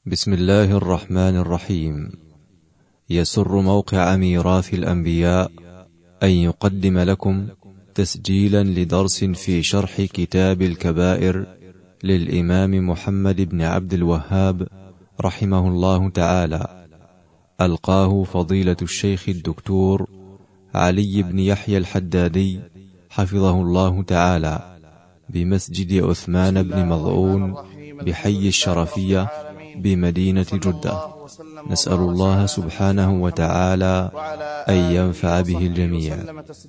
بسم الله الرحمن الرحيم. يسر موقع ميراث الأنبياء أن يقدم لكم تسجيلا لدرس في شرح كتاب الكبائر للإمام محمد بن عبد الوهاب رحمه الله تعالى، ألقاه فضيلة الشيخ الدكتور علي بن يحيى الحدادي حفظه الله تعالى بمسجد عثمان بن مظعون بحي الشرفية بمدينة جدة. نسأل الله سبحانه وتعالى أن ينفع به الجميع.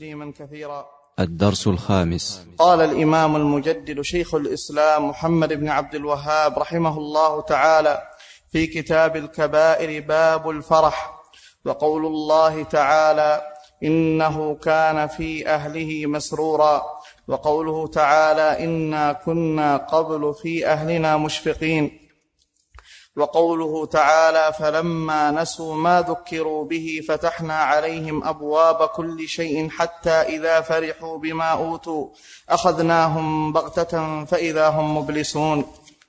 الدرس الخامس. قال الإمام المجدد شيخ الإسلام محمد بن عبد الوهاب رحمه الله تعالى في كتاب الكبائر باب الفرح: وقول الله تعالى: إنه كان في أهله مسرورا. وقوله تعالى: إنا كنا قبل في أهلنا مشفقين. وقوله تعالى: فلما نسوا ما ذكروا به فتحنا عليهم أبواب كل شيء حتى إذا فرحوا بما أوتوا أخذناهم بغتة فإذا هم مبلسون.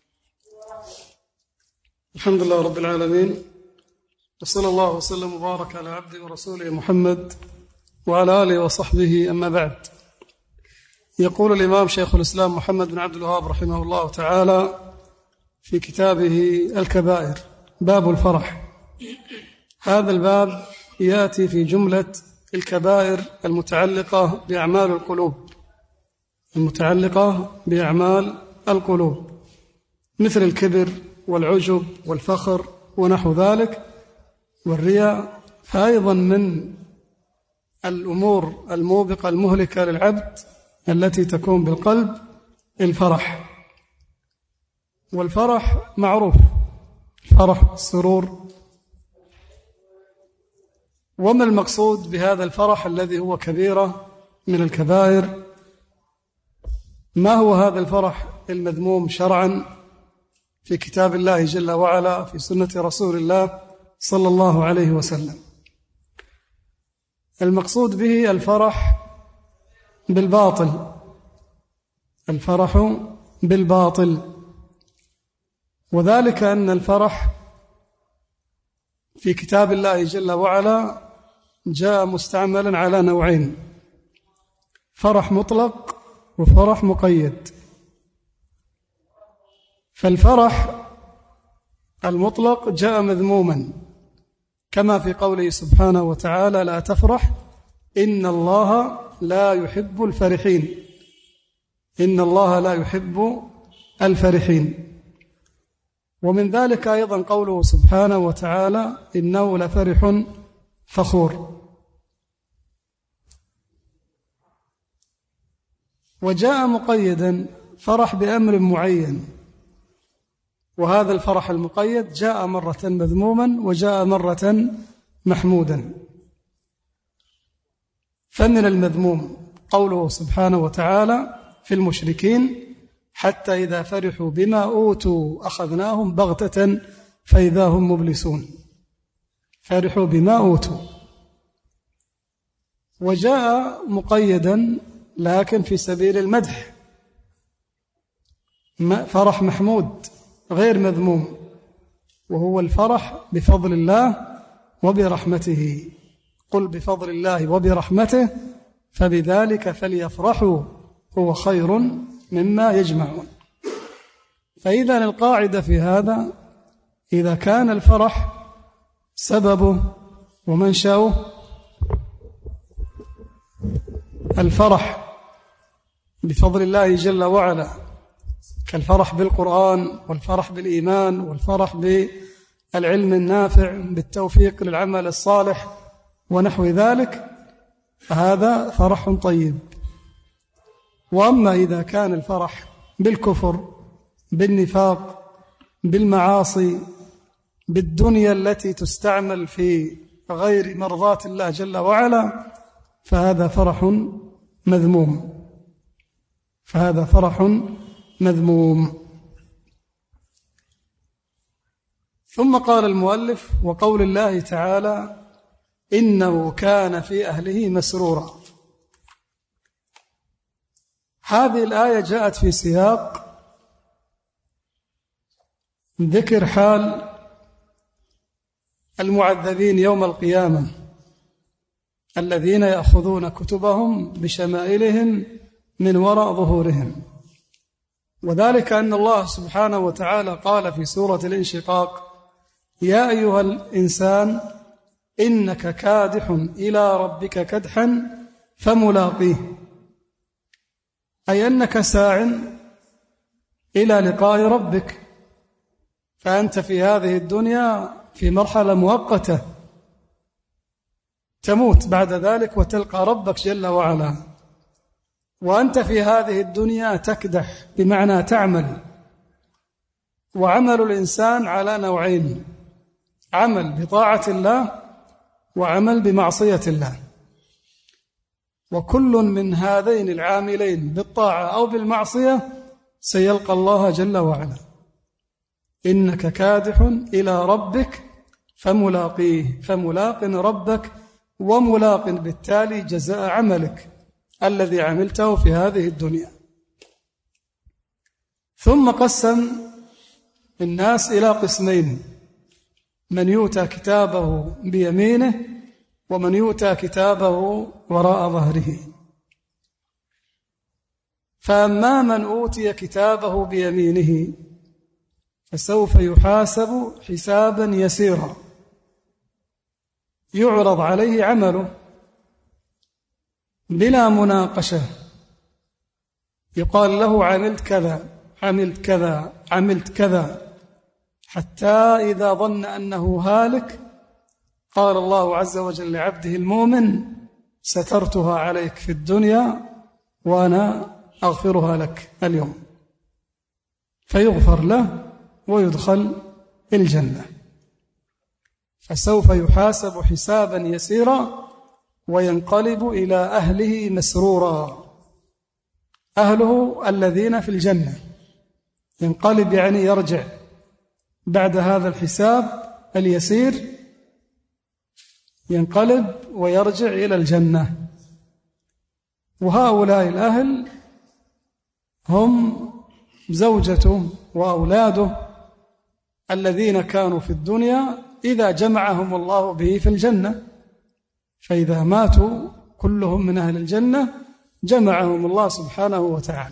الحمد لله رب العالمين، وصلى الله وسلم وبارك على عبده ورسوله محمد وعلى آله وصحبه، أما بعد. يقول الإمام شيخ الإسلام محمد بن عبد الوهاب رحمه الله تعالى في كتابه الكبائر باب الفرح. هذا الباب يأتي في جملة الكبائر المتعلقة بأعمال القلوب، مثل الكبر والعجب والفخر ونحو ذلك والرياء. فأيضا من الأمور الموبقة المهلكة للعبد التي تكون بالقلب الفرح. والفرح معروف، الفرح السرور. وما المقصود بهذا الفرح الذي هو كبيرة من الكبائر؟ ما هو هذا الفرح المذموم شرعا في كتاب الله جل وعلا في سنة رسول الله صلى الله عليه وسلم؟ المقصود به الفرح بالباطل، الفرح بالباطل. وذلك أن الفرح في كتاب الله جل وعلا جاء مستعملا على نوعين: فرح مطلق وفرح مقيد. فالفرح المطلق جاء مذموما، كما في قوله سبحانه وتعالى: لا تفرح إن الله لا يحب الفرحين. إن الله لا يحب الفرحين. ومن ذلك أيضا قوله سبحانه وتعالى: إنه لفرح فخور. وجاء مقيدا فرح بأمر معين، وهذا الفرح المقيد جاء مرة مذموما وجاء مرة محمودا. فمن المذموم قوله سبحانه وتعالى في المشركين: حتى إذا فرحوا بما أوتوا أخذناهم بغتة فإذا هم مبلسون. فرحوا بما أوتوا. وجاء مقيدا لكن في سبيل المدح، فرح محمود غير مذموم، وهو الفرح بفضل الله وبرحمته. قل بفضل الله وبرحمته فبذلك فليفرحوا هو خير مما يجمعون. فإذا القاعدة في هذا: إذا كان الفرح سببه ومنشأه الفرح بفضل الله جل وعلا، كالفرح بالقرآن والفرح بالإيمان والفرح بالعلم النافع بالتوفيق للعمل الصالح ونحو ذلك، فهذا فرح طيب. وأما إذا كان الفرح بالكفر، بالنفاق، بالمعاصي، بالدنيا التي تستعمل في غير مرضاة الله جل وعلا، فهذا فرح مذموم. فهذا فرح مذموم. ثم قال المؤلف: وقول الله تعالى: إنه كان في أهله مسرورا. هذه الآية جاءت في سياق ذكر حال المعذبين يوم القيامة الذين يأخذون كتبهم بشمائلهم من وراء ظهورهم. وذلك أن الله سبحانه وتعالى قال في سورة الانشقاق: يا أيها الإنسان إنك كادح إلى ربك كدحا فملاقيه، أي أنك ساع إلى لقاء ربك، فأنت في هذه الدنيا في مرحلة مؤقتة، تموت بعد ذلك وتلقى ربك جل وعلا، وأنت في هذه الدنيا تكدح بمعنى تعمل. وعمل الإنسان على نوعين: عمل بطاعة الله وعمل بمعصية الله، وكل من هذين العاملين بالطاعة أو بالمعصية سيلقى الله جل وعلا. إنك كادح إلى ربك فملاقيه، فملاق ربك وملاق بالتالي جزاء عملك الذي عملته في هذه الدنيا. ثم قسم الناس إلى قسمين: من يؤتى كتابه بيمينه ومن يؤتى كتابه وراء ظهره. فأما من أوتي كتابه بيمينه فسوف يحاسب حسابا يسيرا، يعرض عليه عمله بلا مناقشة، يقال له عملت كذا عملت كذا عملت كذا، حتى إذا ظن أنه هالك قال الله عز وجل لعبده المؤمن: سترتها عليك في الدنيا وأنا أغفرها لك اليوم، فيغفر له ويدخل الجنة. فسوف يحاسب حسابا يسيرا وينقلب إلى أهله مسرورا. أهله الذين في الجنة، ينقلب يعني يرجع بعد هذا الحساب اليسير، ينقلب ويرجع إلى الجنة. وهؤلاء الأهل هم زوجته وأولاده الذين كانوا في الدنيا إذا جمعهم الله به في الجنة، فإذا ماتوا كلهم من أهل الجنة جمعهم الله سبحانه وتعالى.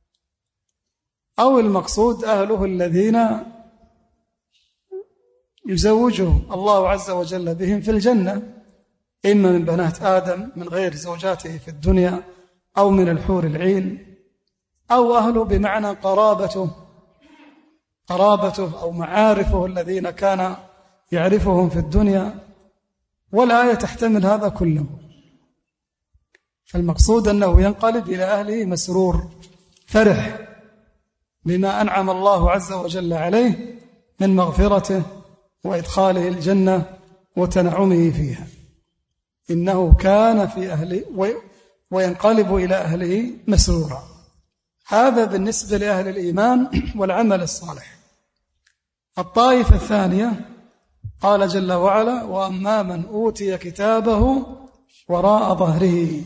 أو المقصود أهله الذين يزوجهم الله عز وجل بهم في الجنة، إما من بنات آدم من غير زوجاته في الدنيا، أو من الحور العين، أو أهله بمعنى قرابته أو معارفه الذين كان يعرفهم في الدنيا. والآية تحتمل هذا كله. فالمقصود أنه ينقلب إلى أهله مسرور فرح بما أنعم الله عز وجل عليه من مغفرته وإدخاله الجنة وتنعمه فيها. إنه كان في أهله وينقلب إلى أهله مسرورا. هذا بالنسبة لأهل الإيمان والعمل الصالح. الطائفة الثانية قال جل وعلا: وأما من أوتي كتابه وراء ظهره.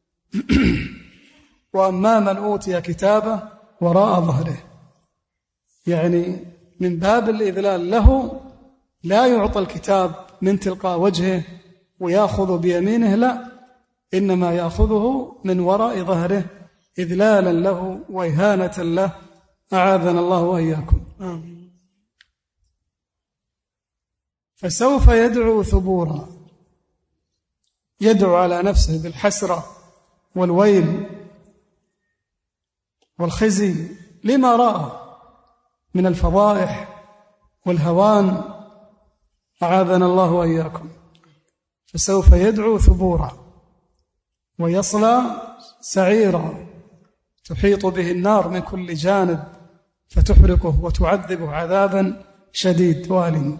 وأما من أوتي كتابه وراء ظهره، يعني من باب الإذلال له، لا يعطى الكتاب من تلقاء وجهه ويأخذ بيمينه، لا، إنما يأخذه من وراء ظهره إذلالا له وإهانة له، أعاذنا الله وإياكم. فسوف يدعو ثبورا، يدعو على نفسه بالحسرة والويل والخزي لما رأى من الفضائح والهوان، أعاذنا الله وإياكم. فسوف يدعو ثبورا ويصلى سعيرا تحيط به النار من كل جانب فتحرقه وتعذبه عذابا شديد والٍ.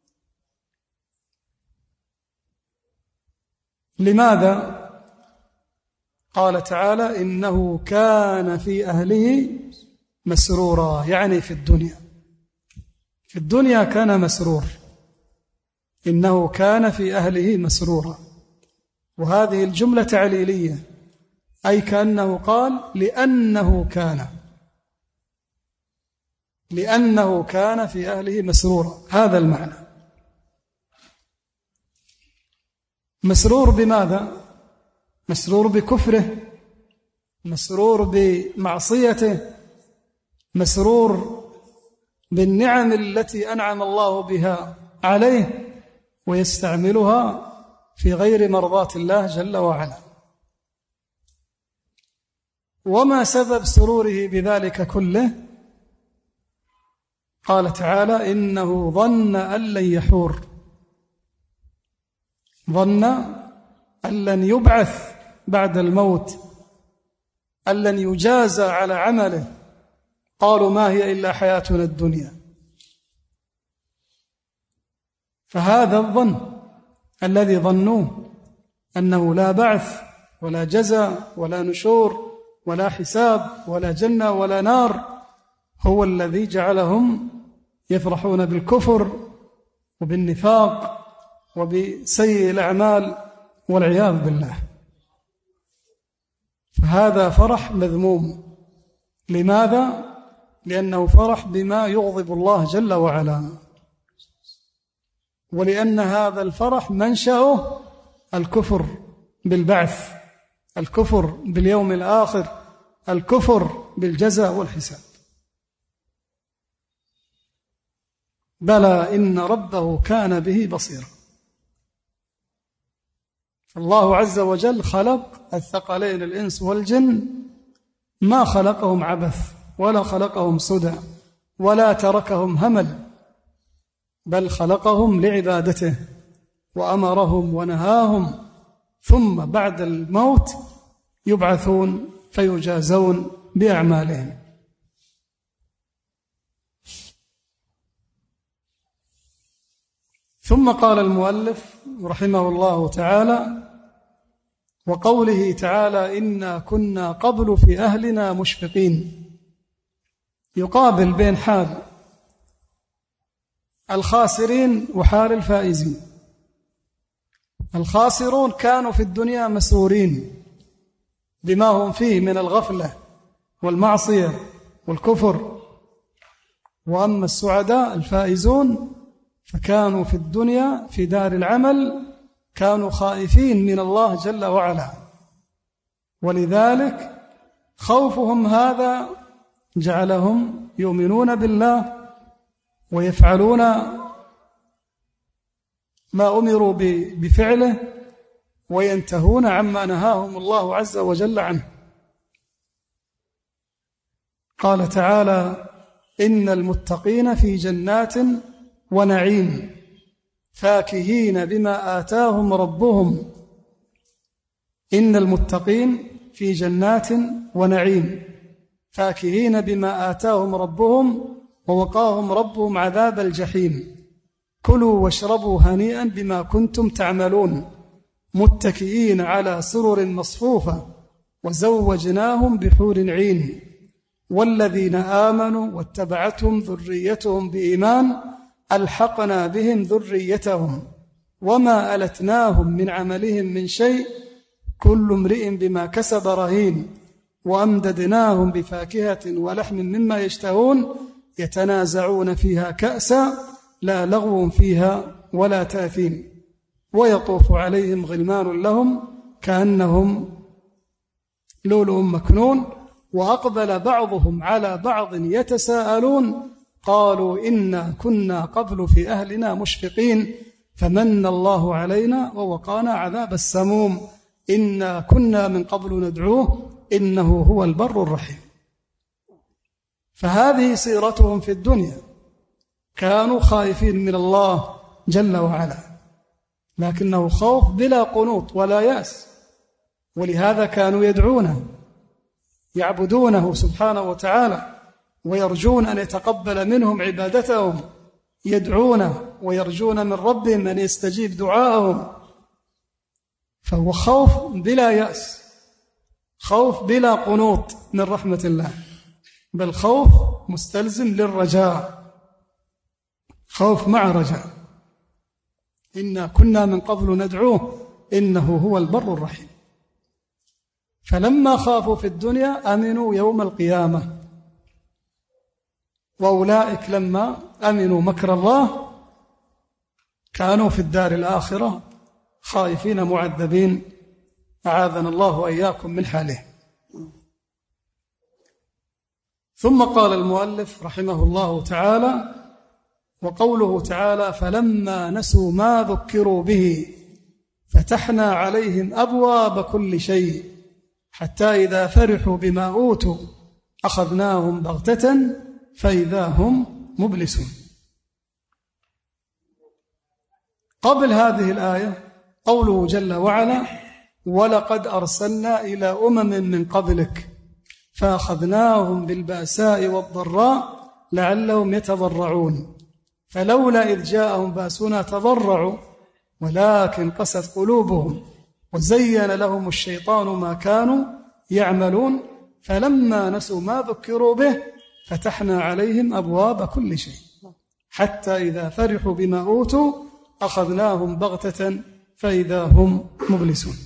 لماذا؟ قال تعالى: إنه كان في أهله مسرورا، يعني في الدنيا كان مسرور. إنه كان في أهله مسرورا، وهذه الجملة تعليلية، أي كأنه قال لأنه كان في أهله مسرورا، هذا المعنى. مسرور بماذا؟ مسرور بكفره، مسرور بمعصيته، مسرور بالنعم التي أنعم الله بها عليه، ويستعملها في غير مرضاة الله جل وعلا. وما سبب سروره بذلك كله؟ قال تعالى: إنه ظن أن لن يحور، ظن أن لن يبعث بعد الموت، أن لن يجازى على عمله. قالوا: ما هي إلا حياتنا الدنيا. فهذا الظن الذي ظنوه أنه لا بعث ولا جزاء ولا نشور ولا حساب ولا جنة ولا نار هو الذي جعلهم يفرحون بالكفر وبالنفاق وبسيء الأعمال والعياذ بالله. فهذا فرح مذموم. لماذا؟ لأنه فرح بما يغضب الله جل وعلا، ولأن هذا الفرح منشأه الكفر بالبعث، الكفر باليوم الآخر، الكفر بالجزاء والحساب. بلى إن ربه كان به بصيرا. الله عز وجل خلق الثقلين الإنس والجن، ما خلقهم عبث ولا خلقهم سدى ولا تركهم همل، بل خلقهم لعبادته وأمرهم ونهاهم، ثم بعد الموت يبعثون فيجازون بأعمالهم. ثم قال المؤلف رحمه الله تعالى: وقوله تعالى: إنا كنا قبل في أهلنا مشفقين، يقابل بين حال الخاسرين وحال الفائزين. الخاسرون كانوا في الدنيا مسرورين بما هم فيه من الغفلة والمعصية والكفر، وأما السعداء الفائزون فكانوا في الدنيا في دار العمل كانوا خائفين من الله جل وعلا، ولذلك خوفهم هذا جعلهم يؤمنون بالله ويفعلون ما أمروا بفعله وينتهون عما نهاهم الله عز وجل عنه. قال تعالى: إن المتقين في جنات ونعيم فاكهين بما آتاهم ربهم. إن المتقين في جنات ونعيم فاكهين بما آتاهم ربهم ووقاهم ربهم عذاب الجحيم. كلوا واشربوا هنيئا بما كنتم تعملون متكئين على سرر مصفوفة وزوجناهم بحور عين. والذين آمنوا واتبعتهم ذريتهم بإيمان ألحقنا بهم ذريتهم وما ألتناهم من عملهم من شيء كل امرئ بما كسب رهين. وأمددناهم بفاكهة ولحم مما يشتهون يتنازعون فيها كأسا لا لغو فيها ولا تأثيم. ويطوف عليهم غلمان لهم كأنهم لؤلؤ مكنون. وأقبل بعضهم على بعض يتساءلون قالوا إنا كنا قبل في أهلنا مشفقين فمن الله علينا ووقانا عذاب السموم إنا كنا من قبل ندعوه إنه هو البر الرحيم. فهذه سيرتهم في الدنيا، كانوا خائفين من الله جل وعلا، لكنه خوف بلا قنوط ولا يأس، ولهذا كانوا يدعونه يعبدونه سبحانه وتعالى ويرجون أن يتقبل منهم عبادتهم، يدعونه ويرجون من ربهم أن يستجيب دعاءهم. فهو خوف بلا يأس، خوف بلا قنوط من رحمة الله، بل خوف مستلزم للرجاء، خوف مع رجاء. إنا كنا من قبل ندعوه إنه هو البر الرحيم. فلما خافوا في الدنيا أمنوا يوم القيامة، وأولئك لما أمنوا مكر الله كانوا في الدار الآخرة خائفين معذبين، أعاذنا الله وإياكم من حاله. ثم قال المؤلف رحمه الله تعالى: وقوله تعالى: فلما نسوا ما ذكروا به فتحنا عليهم أبواب كل شيء حتى إذا فرحوا بما أوتوا أخذناهم بغتة فإذا هم مبلسون. قبل هذه الآية قوله جل وعلا: ولقد أرسلنا إلى أمم من قبلك فأخذناهم بالبأساء والضراء لعلهم يتضرعون فلولا إذ جاءهم بأسنا تضرعوا ولكن قست قلوبهم وزين لهم الشيطان ما كانوا يعملون فلما نسوا ما ذكروا به فتحنا عليهم أبواب كل شيء حتى إذا فرحوا بما أوتوا أخذناهم بغتة فإذا هم مبلسون.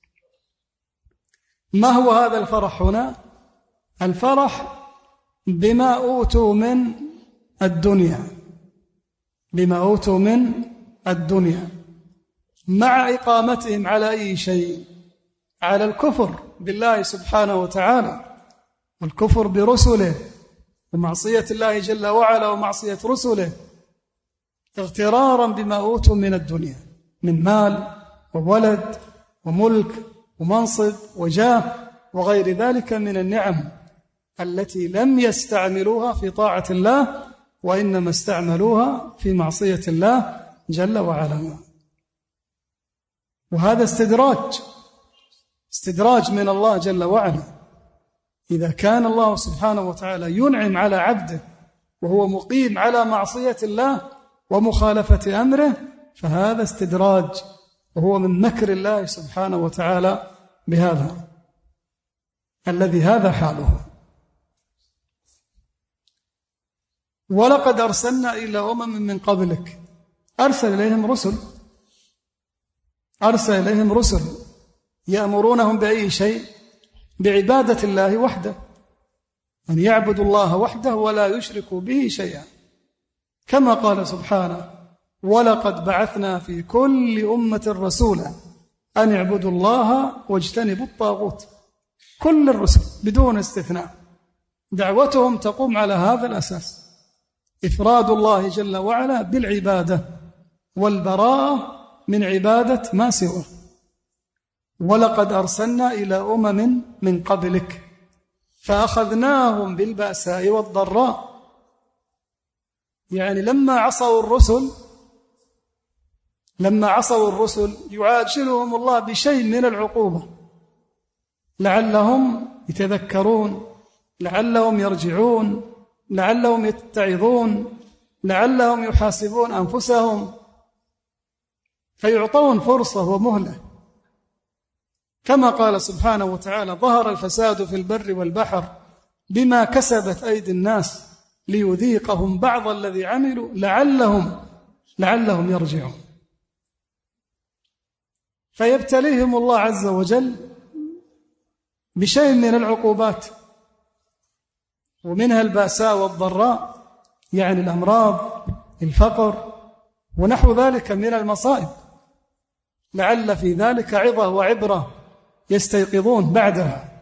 ما هو هذا الفرح هنا؟ الفرح بما أوتوا من الدنيا، بما أوتوا من الدنيا، مع إقامتهم على أي شيء؟ على الكفر بالله سبحانه وتعالى والكفر برسله ومعصية الله جل وعلا ومعصية رسله، اغترارا بما أوتوا من الدنيا من مال وولد وملك ومنصب وجاه وغير ذلك من النعم التي لم يستعملوها في طاعة الله وإنما استعملوها في معصية الله جل وعلا. وهذا استدراج من الله جل وعلا. إذا كان الله سبحانه وتعالى ينعم على عبده وهو مقيم على معصية الله ومخالفة أمره فهذا استدراج، وهو من مكر الله سبحانه وتعالى بهذا الذي هذا حاله. ولقد أرسلنا إلى أمم من قبلك، أرسل إليهم رسل يأمرونهم بأي شيء؟ بعبادة الله وحده، أن يعبدوا الله وحده ولا يشركوا به شيئا، كما قال سبحانه: ولقد بعثنا في كل أمة رسولا أن اعبدوا الله واجتنبوا الطاغوت. كل الرسل بدون استثناء دعوتهم تقوم على هذا الأساس، إفراد الله جل وعلا بالعبادة والبراءة من عبادة ما سواه. ولقد أرسلنا إلى أمم من قبلك فأخذناهم بالبأساء والضراء، يعني لما عصوا الرسل يعاجلهم الله بشيء من العقوبة لعلهم يتذكرون، لعلهم يرجعون، لعلهم يتعظون، لعلهم يحاسبون أنفسهم، فيعطون فرصة ومهلة، كما قال سبحانه وتعالى: ظهر الفساد في البر والبحر بما كسبت أيدي الناس ليذيقهم بعض الذي عملوا لعلهم يرجعون. فيبتليهم الله عز وجل بشيء من العقوبات، ومنها البأساء والضراء، يعني الأمراض، الفقر ونحو ذلك من المصائب، لعل في ذلك عظة وعبرة يستيقظون بعدها.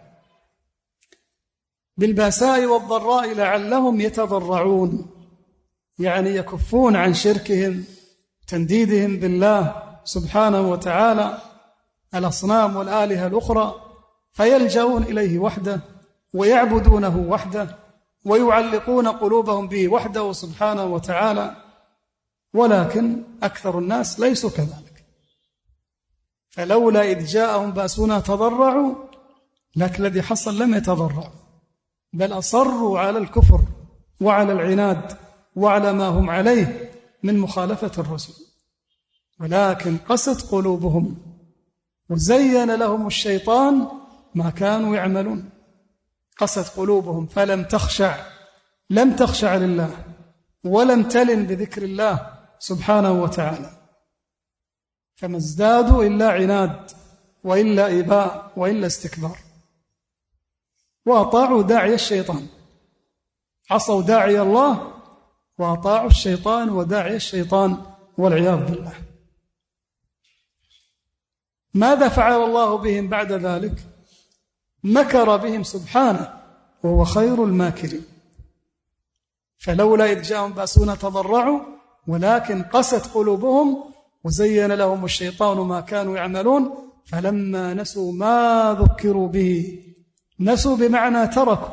بالبأساء والضراء لعلهم يتضرعون، يعني يكفون عن شركهم تنديدهم بالله سبحانه وتعالى الأصنام والآلهة الأخرى، فيلجؤون إليه وحده ويعبدونه وحده ويعلقون قلوبهم به وحده سبحانه وتعالى. ولكن أكثر الناس ليسوا كذلك، فلولا إذ جاءهم بأسنا تضرعوا، لكن الذي حصل لم يتضرعوا بل أصروا على الكفر وعلى العناد وعلى ما هم عليه من مخالفة الرسل، ولكن قست قلوبهم وزين لهم الشيطان ما كانوا يعملون. قست قلوبهم فلم تخشع لله ولم تلن بذكر الله سبحانه وتعالى، فما ازدادوا إلا عناد وإلا إباء وإلا استكبار، وأطاعوا داعي الشيطان، عصوا داعي الله وأطاعوا الشيطان وداعي الشيطان والعياذ بالله. ماذا فعل الله بهم بعد ذلك؟ مكر بهم سبحانه وهو خير الماكرين. فلولا إذ جاءهم بأسنا تضرعوا ولكن قست قلوبهم وزين لهم الشيطان ما كانوا يعملون فلما نسوا ما ذكروا به، نسوا بمعنى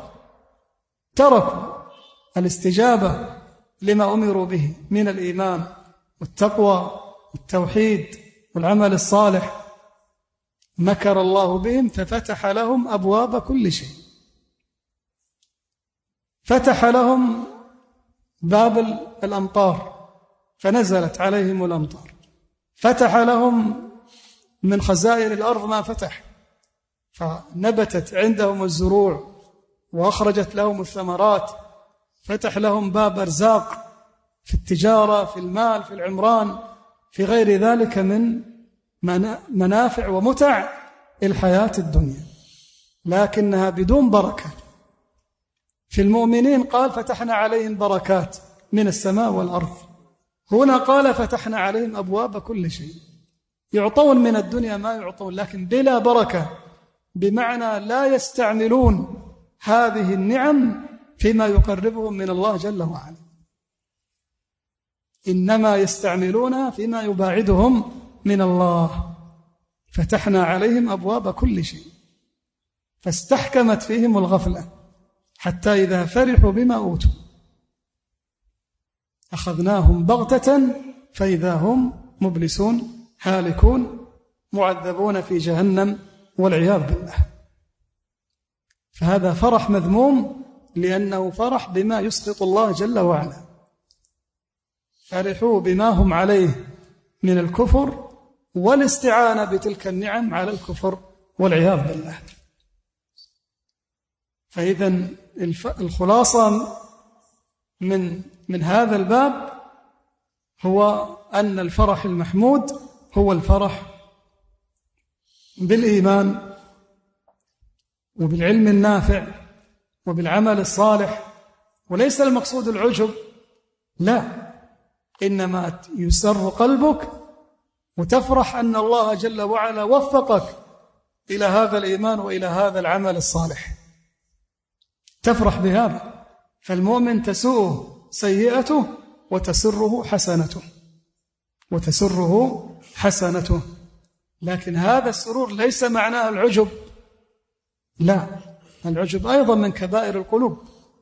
تركوا الاستجابة لما أمروا به من الإيمان والتقوى والتوحيد والعمل الصالح، مكر الله بهم ففتح لهم أبواب كل شيء. فتح لهم باب الأمطار فنزلت عليهم الأمطار، فتح لهم من خزائن الأرض ما فتح فنبتت عندهم الزروع وأخرجت لهم الثمرات، فتح لهم باب أرزاق في التجارة، في المال، في العمران، في غير ذلك من منافع ومتع الحياة الدنيا، لكنها بدون بركة. في المؤمنين قال فتحنا عليهم بركات من السماء والأرض، هنا قال فتحنا عليهم أبواب كل شيء. يعطون من الدنيا ما يعطون لكن بلا بركة، بمعنى لا يستعملون هذه النعم فيما يقربهم من الله جل وعلا، إنما يستعملونها فيما يباعدهم من الله. فتحنا عليهم أبواب كل شيء فاستحكمت فيهم الغفلة حتى إذا فرحوا بما أوتوا أخذناهم بغتة فإذا هم مبلسون هالكون معذبون في جهنم والعياذ بالله. فهذا فرح مذموم لأنه فرح بما يسخط الله جل وعلا، فرحوا بما هم عليه من الكفر والاستعانة بتلك النعم على الكفر والعياذ بالله. فإذا الخلاصة من هذا الباب هو أن الفرح المحمود هو الفرح بالإيمان وبالعلم النافع وبالعمل الصالح، وليس المقصود العجب، لا، إنما يسر قلبك وتفرح أن الله جل وعلا وفقك إلى هذا الإيمان وإلى هذا العمل الصالح، تفرح بهذا. فالمؤمن تسوءه سيئته وتسره حسنته، لكن هذا السرور ليس معناه العجب، لا، العجب أيضا من كبائر القلوب،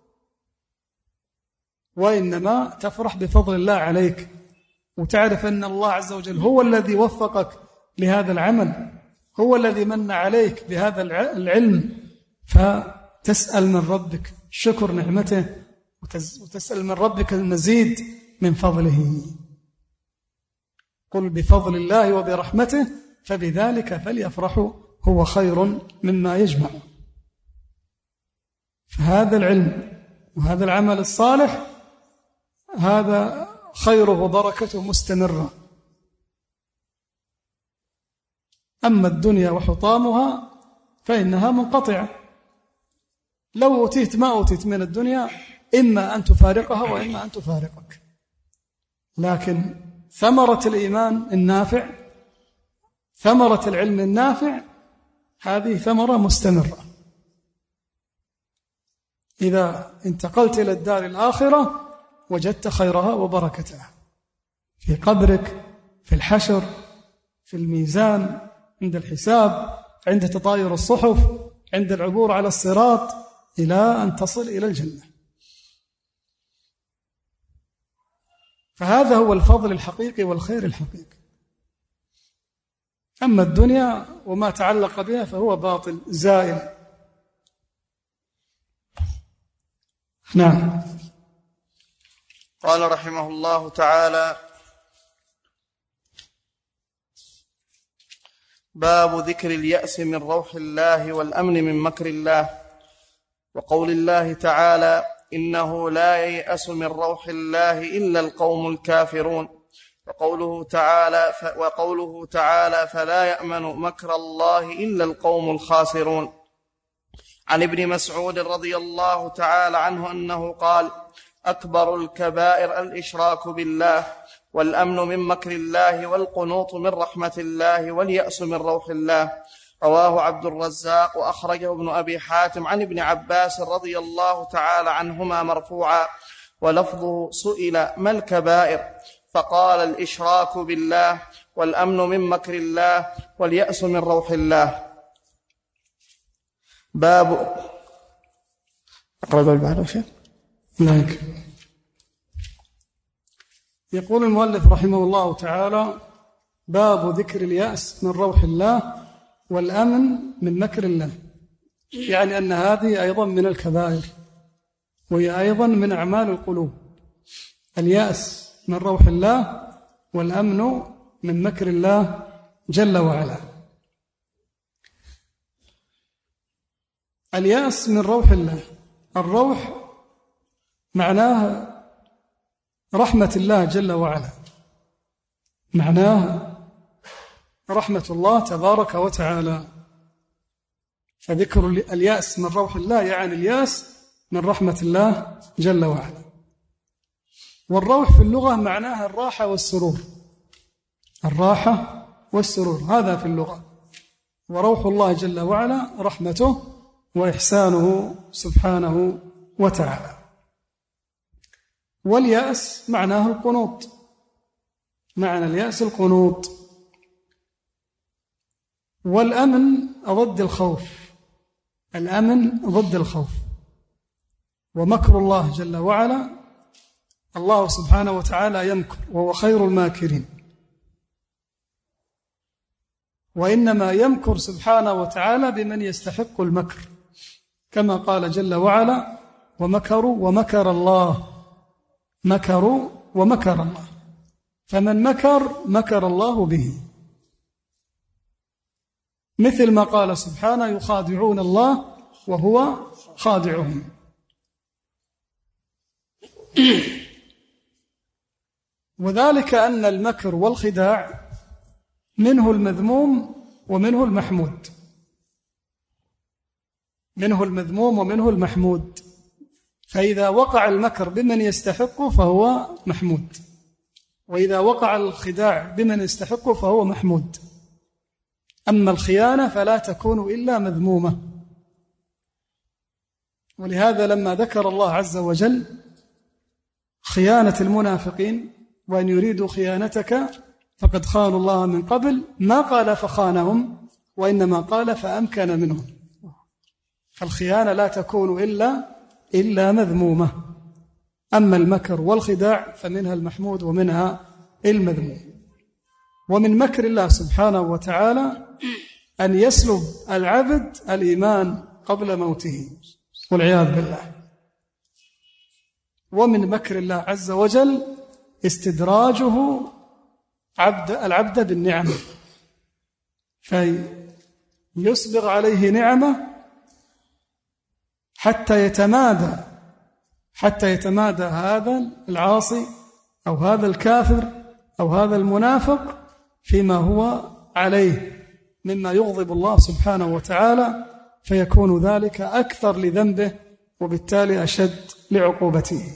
وإنما تفرح بفضل الله عليك وتعرف أن الله عز وجل هو الذي وفقك لهذا العمل، هو الذي من عليك بهذا العلم، فتسأل من ربك شكر نعمته وتسأل من ربك المزيد من فضله. قل بفضل الله وبرحمته فبذلك فليفرحوا هو خير مما يجمع. فهذا العلم وهذا العمل الصالح هذا خيره وبركته مستمرة. أما الدنيا وحطامها فإنها منقطعة، لو أوتيت ما أوتيت من الدنيا إما أن تفارقها وإما أن تفارقك، لكن ثمرة الإيمان النافع، ثمرة العلم النافع، هذه ثمرة مستمرة. إذا انتقلت إلى الدار الآخرة وجدت خيرها وبركتها في قبرك، في الحشر، في الميزان، عند الحساب، عند تطاير الصحف، عند العبور على الصراط، إلى أن تصل إلى الجنة. فهذا هو الفضل الحقيقي والخير الحقيقي. أما الدنيا وما تعلق بها فهو باطل زائل. نعم. قال رحمه الله تعالى: باب ذكر اليأس من روح الله والأمن من مكر الله، وقول الله تعالى: إنه لا ييأس من روح الله إلا القوم الكافرون، وقوله تعالى: فلا يأمن مكر الله إلا القوم الخاسرون. عن ابن مسعود رضي الله تعالى عنه أنه قال: أكبر الكبائر الإشراك بالله، والأمن من مكر الله، والقنوط من رحمة الله، واليأس من روح الله. رواه عبد الرزاق وأخرجه ابن أبي حاتم عن ابن عباس رضي الله تعالى عنهما مرفوعا، ولفظه: سئل ما الكبائر؟ فقال: الإشراك بالله، والأمن من مكر الله، واليأس من روح الله. باب أقرأ بعد شيء. يقول المؤلف رحمه الله تعالى: باب ذكر اليأس من روح الله والأمن من مكر الله، يعني أن هذه أيضا من الكبائر، وهي أيضا من أعمال القلوب. اليأس من روح الله والأمن من مكر الله جل وعلا. اليأس من روح الله، الروح معناه رحمة الله جل وعلا، معناه رحمة الله تبارك وتعالى. فذكر اليأس من روح الله يعني اليأس من رحمة الله جل وعلا. والروح في اللغة معناها الراحة والسرور، الراحة والسرور، هذا في اللغة. وروح الله جل وعلا رحمته وإحسانه سبحانه وتعالى. واليأس معناه القنوط، معنى اليأس القنوط. والأمن ضد الخوف، الأمن ضد الخوف. ومكر الله جل وعلا، الله سبحانه وتعالى يمكر وهو خير الماكرين، وإنما يمكر سبحانه وتعالى بمن يستحق المكر، كما قال جل وعلا: ومكروا ومكر الله، مكروا ومكر الله. فمن مكر الله به، مثل ما قال سبحانه: يخادعون الله وهو خادعهم. وذلك أن المكر والخداع منه المذموم ومنه المحمود، منه المذموم ومنه المحمود. فإذا وقع المكر بمن يستحقه فهو محمود، وإذا وقع الخداع بمن يستحقه فهو محمود. أما الخيانة فلا تكون إلا مذمومة. ولهذا لما ذكر الله عز وجل خيانة المنافقين وأن يريدوا خيانتك فقد خانوا الله من قبل، ما قال فخانهم، وإنما قال فأمكن منهم. فالخيانة لا تكون إلا مذمومة. أما المكر والخداع فمنها المحمود ومنها المذموم. ومن مكر الله سبحانه وتعالى أن يسلب العبد الإيمان قبل موته والعياذ بالله. ومن مكر الله عز وجل استدراجه العبد بالنعمة، فيسبغ عليه نعمة حتى يتمادى هذا العاصي أو هذا الكافر أو هذا المنافق فيما هو عليه مما يغضب الله سبحانه وتعالى، فيكون ذلك أكثر لذنبه وبالتالي أشد لعقوبته.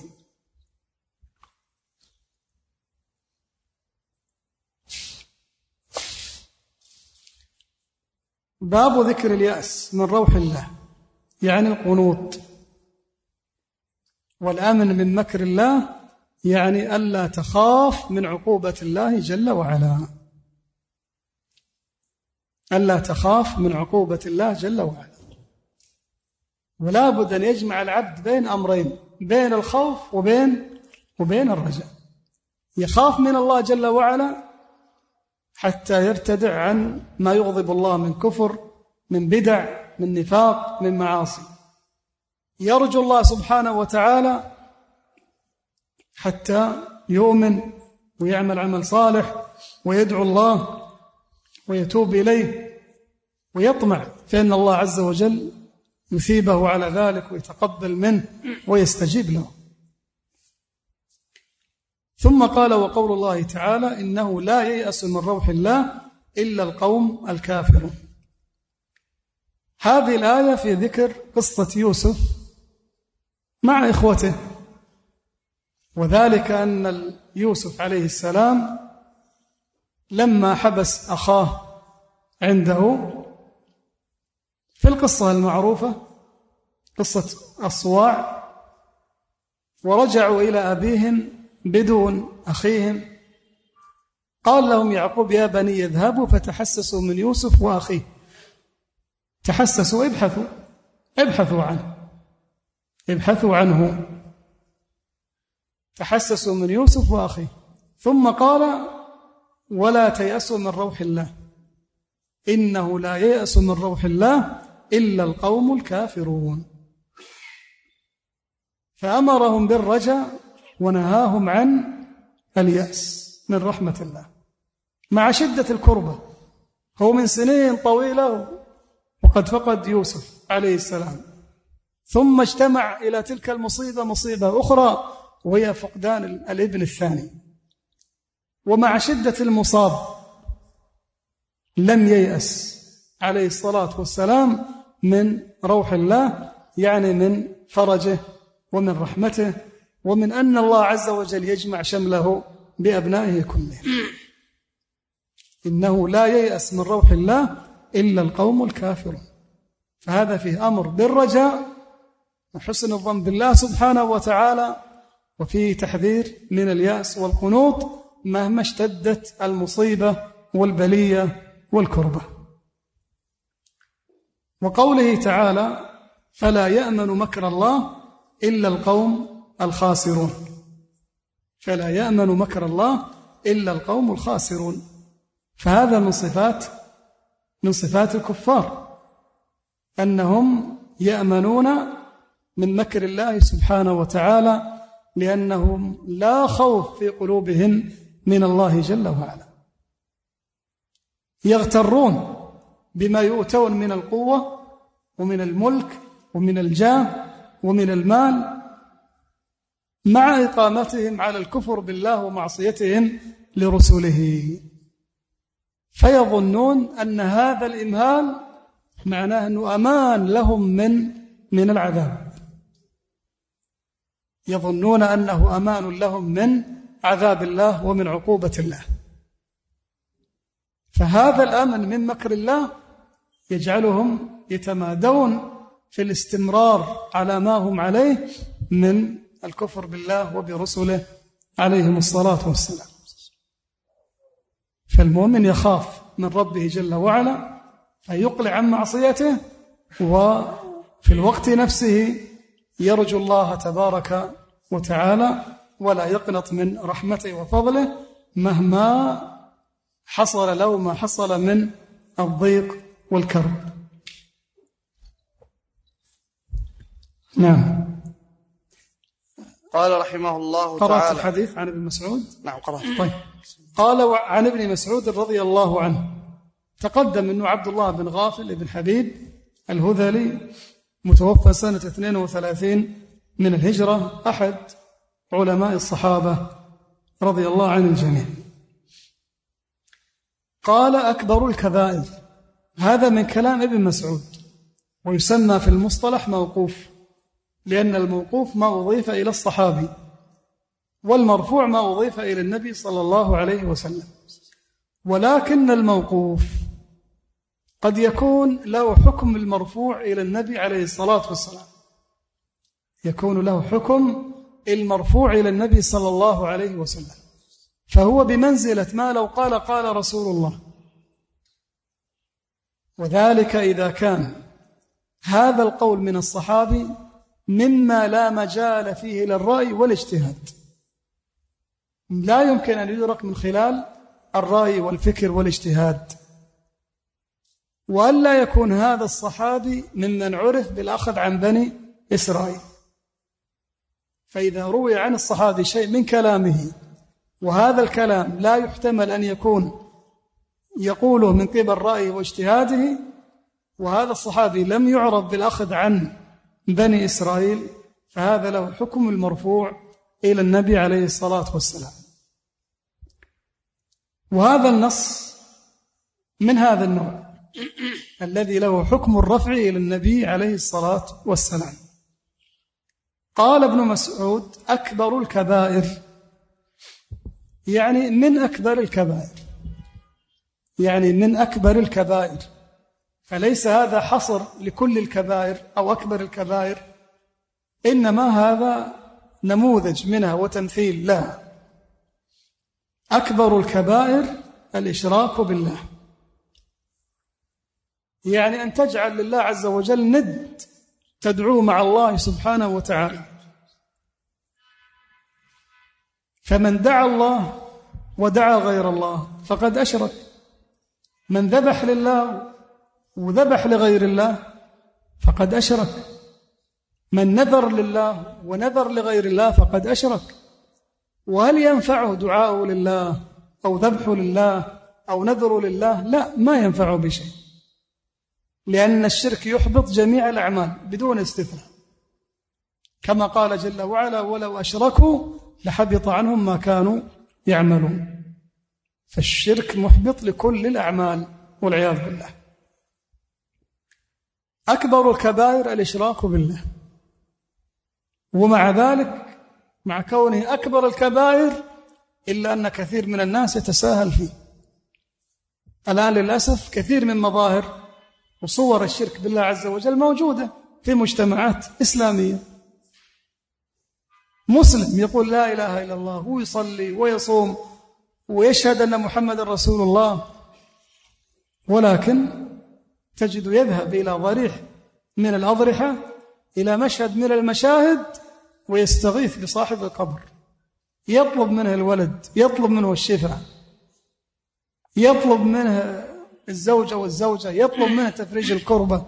باب ذكر اليأس من روح الله، يعني القنوط. والأمن من مكر الله يعني ألا تخاف من عقوبة الله جل وعلا، ألا تخاف من عقوبة الله جل وعلا. ولا بد أن يجمع العبد بين أمرين، بين الخوف وبين الرجاء. يخاف من الله جل وعلا حتى يرتدع عن ما يغضب الله من كفر، من بدع، من نفاق، من معاصي. يرجو الله سبحانه وتعالى حتى يؤمن ويعمل عمل صالح ويدعو الله ويتوب إليه، ويطمع في أن الله عز وجل يثيبه على ذلك ويتقبل منه ويستجيب له. ثم قال: وقول الله تعالى: إنه لا ييأس من روح الله إلا القوم الكافرون. هذه الآية في ذكر قصة يوسف مع إخوته، وذلك أن يوسف عليه السلام لما حبس أخاه عنده في القصة المعروفة قصة الصواع، ورجعوا إلى أبيهم بدون أخيهم، قال لهم يعقوب يا بني اذهبوا فتحسسوا من يوسف وأخيه. تحسسوا، ابحثوا عنه، تحسسوا من يوسف وأخيه. ثم قال ولا تيأسوا من روح الله إنه لا ييأس من روح الله إلا القوم الكافرون. فأمرهم بالرجاء ونهاهم عن اليأس من رحمة الله مع شدة الكربة. هو من سنين طويلة وقد فقد يوسف عليه السلام، ثم اجتمع إلى تلك المصيبة مصيبة أخرى وهي فقدان الابن الثاني. ومع شدة المصاب لم ييأس عليه الصلاة والسلام من روح الله، يعني من فرجه ومن رحمته ومن أن الله عز وجل يجمع شمله بأبنائه كلهم. إنه لا ييأس من روح الله إلا القوم الكافرون. فهذا فيه أمر بالرجاء وحسن الظن بالله سبحانه وتعالى، وفيه تحذير من اليأس والقنوط مهما اشتدت المصيبة والبلية والكربة. وقوله تعالى فلا يأمن مكر الله إلا القوم الخاسرون. فلا يأمن مكر الله إلا القوم الخاسرون. فهذا من صفات الكفار أنهم يأمنون من مكر الله سبحانه وتعالى، لأنهم لا خوف في قلوبهم من الله جل وعلا. يغترون بما يؤتون من القوة ومن الملك ومن الجاه ومن المال، مع إقامتهم على الكفر بالله ومعصيتهم لرسله، فيظنون أن هذا الإمهال معناه أنه أمان لهم من العذاب. يظنون أنه أمان لهم من عذاب الله ومن عقوبة الله. فهذا الأمن من مكر الله يجعلهم يتمادون في الاستمرار على ما هم عليه من الكفر بالله وبرسله عليهم الصلاة والسلام. فالمؤمن يخاف من ربه جل وعلا فيقلع عن معصيته، وفي الوقت نفسه يرجو الله تبارك وتعالى ولا يقنط من رحمته وفضله مهما حصل له ما حصل من الضيق والكرب. نعم. قال رحمه الله تعالى. قرأت الحديث عن ابن مسعود؟ نعم قرأت. طيب. قال عن ابن مسعود رضي الله عنه، تقدم أنه عبد الله بن غافل بن حبيب الهذلي متوفى سنة 32 من الهجرة، أحد علماء الصحابة رضي الله عن الجميع. قال أكبر الكبائر، هذا من كلام ابن مسعود، ويسمى في المصطلح موقوف، لأن الموقوف ما أضيف إلى الصحابي، والمرفوع ما أضيف إلى النبي صلى الله عليه وسلم. ولكن الموقوف قد يكون له حكم المرفوع إلى النبي عليه الصلاة والسلام، يكون له حكم المرفوع إلى النبي صلى الله عليه وسلم، فهو بمنزلة ما لو قال رسول الله. وذلك إذا كان هذا القول من الصحابي مما لا مجال فيه للرأي والاجتهاد، لا يمكن أن يدرك من خلال الرأي والفكر والاجتهاد، وألا يكون هذا الصحابي ممن عرف بالأخذ عن بني إسرائيل. فإذا روي عن الصحابي شيء من كلامه وهذا الكلام لا يحتمل أن يكون يقوله من قبل رأيه واجتهاده، وهذا الصحابي لم يعرف بالأخذ عن بني إسرائيل، فهذا له حكم المرفوع إلى النبي عليه الصلاة والسلام. وهذا النص من هذا النوع الذي له حكم الرفع إلى النبي عليه الصلاة والسلام. قال ابن مسعود أكبر الكبائر يعني من أكبر الكبائر، يعني من أكبر الكبائر، فليس هذا حصر لكل الكبائر أو أكبر الكبائر، إنما هذا نموذج منها وتمثيل لها. أكبر الكبائر الإشراك بالله، يعني أن تجعل لله عز وجل ند تدعوه مع الله سبحانه وتعالى. فمن دعا الله ودعا غير الله فقد أشرك. من ذبح لله وذبح لغير الله فقد أشرك. من نذر لله ونذر لغير الله فقد أشرك. وهل ينفعه دعاءه لله أو ذبحه لله أو نذره لله؟ لا، ما ينفعه بشيء، لأن الشرك يحبط جميع الأعمال بدون استثناء، كما قال جل وعلا: ولو أشركوا لحبط عنهم ما كانوا يعملون. فالشرك محبط لكل الأعمال والعياذ بالله. أكبر الكبائر الإشراك بالله، ومع ذلك مع كونه أكبر الكبائر إلا أن كثير من الناس يتساهل فيه. الآن للأسف كثير من مظاهر وصور الشرك بالله عز وجل موجودة في مجتمعات إسلامية. مسلم يقول لا إله إلا الله ويصلي ويصوم ويشهد أن محمد رسول الله، ولكن تجد يذهب إلى ضريح من الأضرحة، إلى مشهد من المشاهد، ويستغيث بصاحب القبر، يطلب منه الولد، يطلب منه الشفاء، يطلب منه الزوجة والزوجة، يطلب منه تفريج الكربة،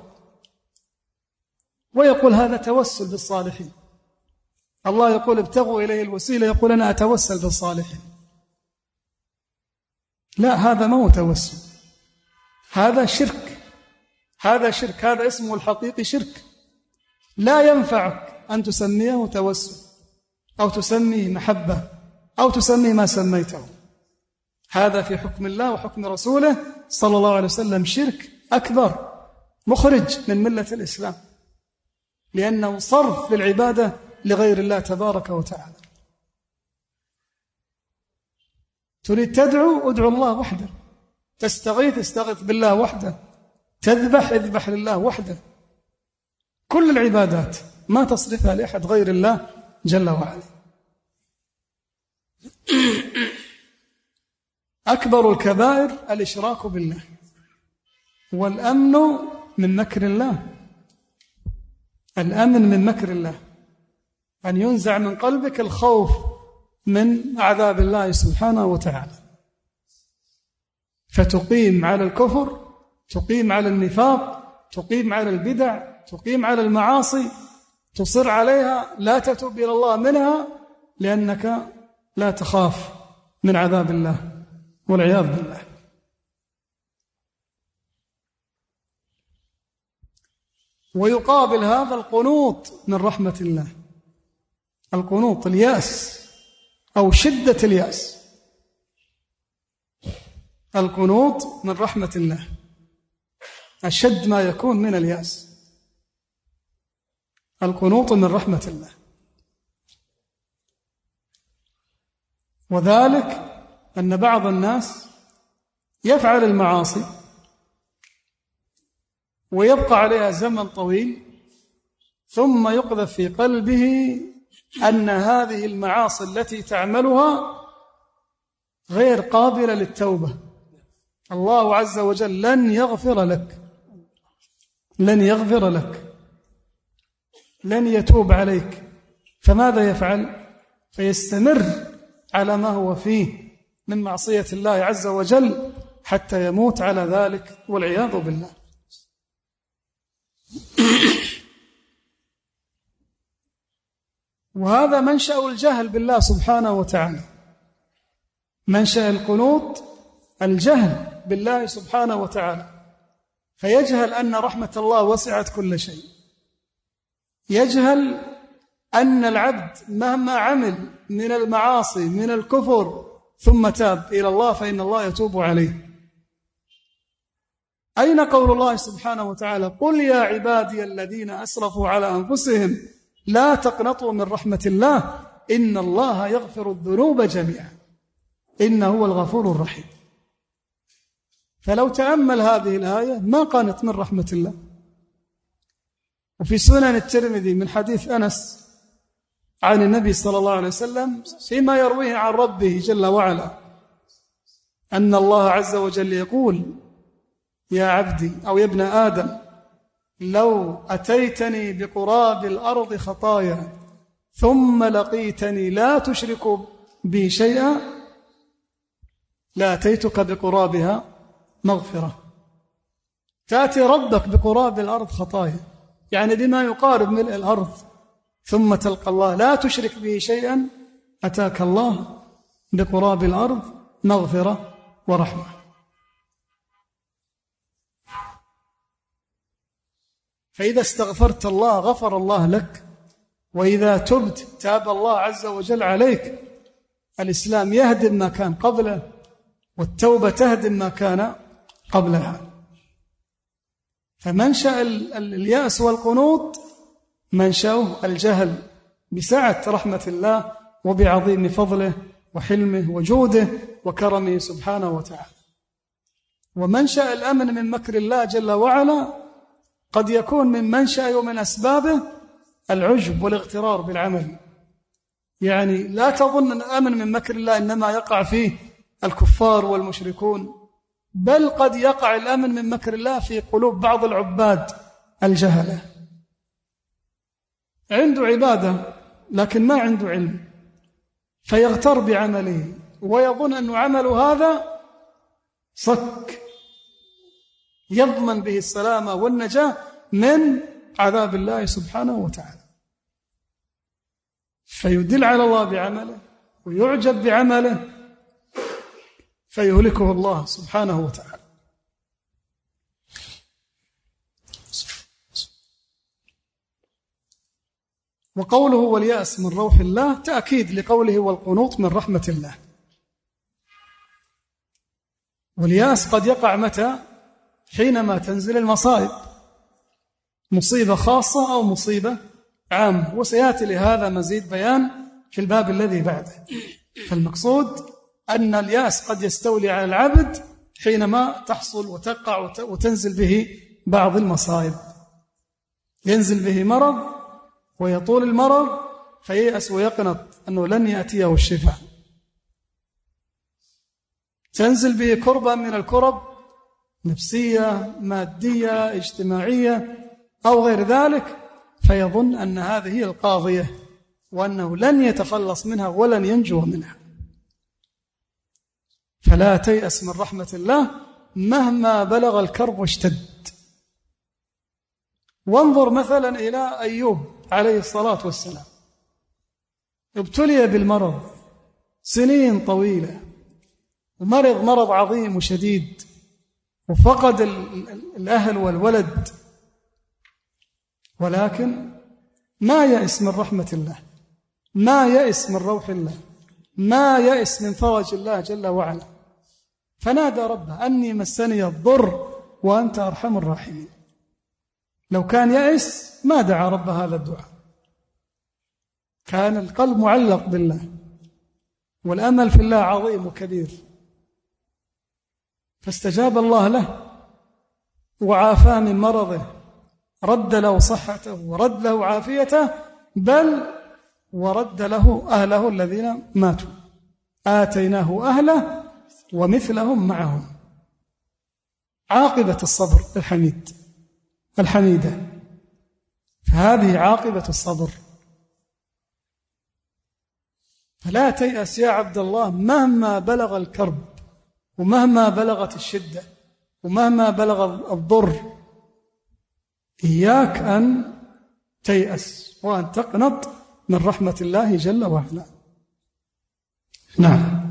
ويقول هذا توسل بالصالحين. الله يقول ابتغوا إليه الوسيلة، يقول أنا أتوسل بالصالحين. لا، هذا ما هو توسل، هذا شرك، هذا شرك، هذا اسمه الحقيقي شرك. لا ينفعك أن تسميه توسل أو تسميه محبة أو تسميه ما سميته. هذا في حكم الله وحكم رسوله صلى الله عليه وسلم شرك أكبر مخرج من ملة الإسلام، لأنه صرف للعبادة لغير الله تبارك وتعالى. تريد تدعو، ادعو الله وحده. تستغيث، استغيث بالله وحده. تذبح، اذبح لله وحده. كل العبادات ما تصرفها لأحد غير الله جل وعلا. أكبر الكبائر الإشراك بالله، والأمن من مكر الله. الأمن من مكر الله، أن ينزع من قلبك الخوف من عذاب الله سبحانه وتعالى، فتقيم على الكفر، تقيم على النفاق، تقيم على البدع، تقيم على المعاصي، تصر عليها، لا تتوب إلى الله منها، لأنك لا تخاف من عذاب الله والعياذ بالله. ويقابل هذا القنوط من رحمة الله، القنوط، اليأس أو شدة اليأس. القنوط من رحمة الله أشد ما يكون من اليأس. القنوط من رحمة الله، وذلك أن بعض الناس يفعل المعاصي ويبقى عليها زمن طويل، ثم يقذف في قلبه أن هذه المعاصي التي تعملها غير قابلة للتوبة. الله عز وجل لن يغفر لك، لن يغفر لك، لن يتوب عليك. فماذا يفعل؟ فيستمر على ما هو فيه من معصية الله عز وجل حتى يموت على ذلك والعياذ بالله. وهذا منشأ الجهل بالله سبحانه وتعالى. منشأ القنوط الجهل بالله سبحانه وتعالى، فيجهل أن رحمة الله وسعت كل شيء، يجهل أن العبد مهما عمل من المعاصي من الكفر ثم تاب إلى الله فإن الله يتوب عليه. أين قول الله سبحانه وتعالى: قل يا عبادي الذين أسرفوا على أنفسهم لا تقنطوا من رحمة الله إن الله يغفر الذنوب جميعا. إنه هو الغفور الرحيم. فلو تأمل هذه الآية ما قانت من رحمة الله. وفي سنن الترمذي من حديث أنس عن النبي صلى الله عليه وسلم فيما يرويه عن ربه جل وعلا أن الله عز وجل يقول: يا عبدي أو يا ابن آدم لو أتيتني بقراب الأرض خطايا ثم لقيتني لا تشرك بي شيئا لأتيتك بقرابها مغفرة. تأتي ربك بقراب الأرض خطايا، يعني بما يقارب ملء الأرض، ثم تلقى الله لا تشرك به شيئا، أتاك الله بقراب الأرض مغفرة ورحمة. فإذا استغفرت الله غفر الله لك، وإذا تبت تاب الله عز وجل عليك. الإسلام يهدم ما كان قبله، والتوبة تهدم ما كان قبلها. فمنشأ اليأس والقنوط منشأه الجهل بسعة رحمة الله وبعظيم فضله وحلمه وجوده وكرمه سبحانه وتعالى. ومنشأ الأمن من مكر الله جل وعلا قد يكون من منشأ ومن أسبابه العجب والاغترار بالعمل. يعني لا تظن أن الأمن من مكر الله إنما يقع فيه الكفار والمشركون، بل قد يقع الأمن من مكر الله في قلوب بعض العباد الجهلة، عنده عبادة لكن ما عنده علم، فيغتر بعمله ويظن أن عمله هذا صك يضمن به السلامة والنجاة من عذاب الله سبحانه وتعالى، فيدل على الله بعمله ويعجب بعمله فيهلكه الله سبحانه وتعالى. وقوله واليأس من روح الله تأكيد لقوله والقنوط من رحمة الله. واليأس قد يقع متى؟ حينما تنزل المصائب، مصيبة خاصة أو مصيبة عامة، وسيأتي لهذا مزيد بيان في الباب الذي بعده. فالمقصود أن اليأس قد يستولي على العبد حينما تحصل وتقع وتنزل به بعض المصائب، ينزل به مرض ويطول المرض فييأس ويقنط أنه لن يأتيه الشفاء، تنزل به كربة من الكرب نفسية مادية اجتماعية أو غير ذلك، فيظن أن هذه هي القاضية وأنه لن يتخلص منها ولن ينجو منها. فلا تيأس من رحمة الله مهما بلغ الكرب واشتد. وانظر مثلا إلى أيوب عليه الصلاة والسلام، ابتلي بالمرض سنين طويلة، ومرض مرض عظيم وشديد، وفقد الأهل والولد، ولكن ما يأس من رحمة الله، ما يأس من روح الله، ما يأس من فرج الله جل وعلا، فنادى ربه أني مسني الضر وأنت أرحم الراحمين. لو كان يأس ما دعا رب هذا الدعاء، كان القلب معلق بالله والأمل في الله عظيم وكبير، فاستجاب الله له وعافاه من مرضه، رد له صحته ورد له عافيته، بل ورد له أهله الذين ماتوا، آتيناه أهله ومثلهم معهم. عاقبة الصبر الحميدة، فهذه عاقبة الصبر. فلا تيأس يا عبد الله مهما بلغ الكرب ومهما بلغت الشدة ومهما بلغ الضر، إياك أن تيأس وأن تقنط من رحمة الله جل وعلا. نعم.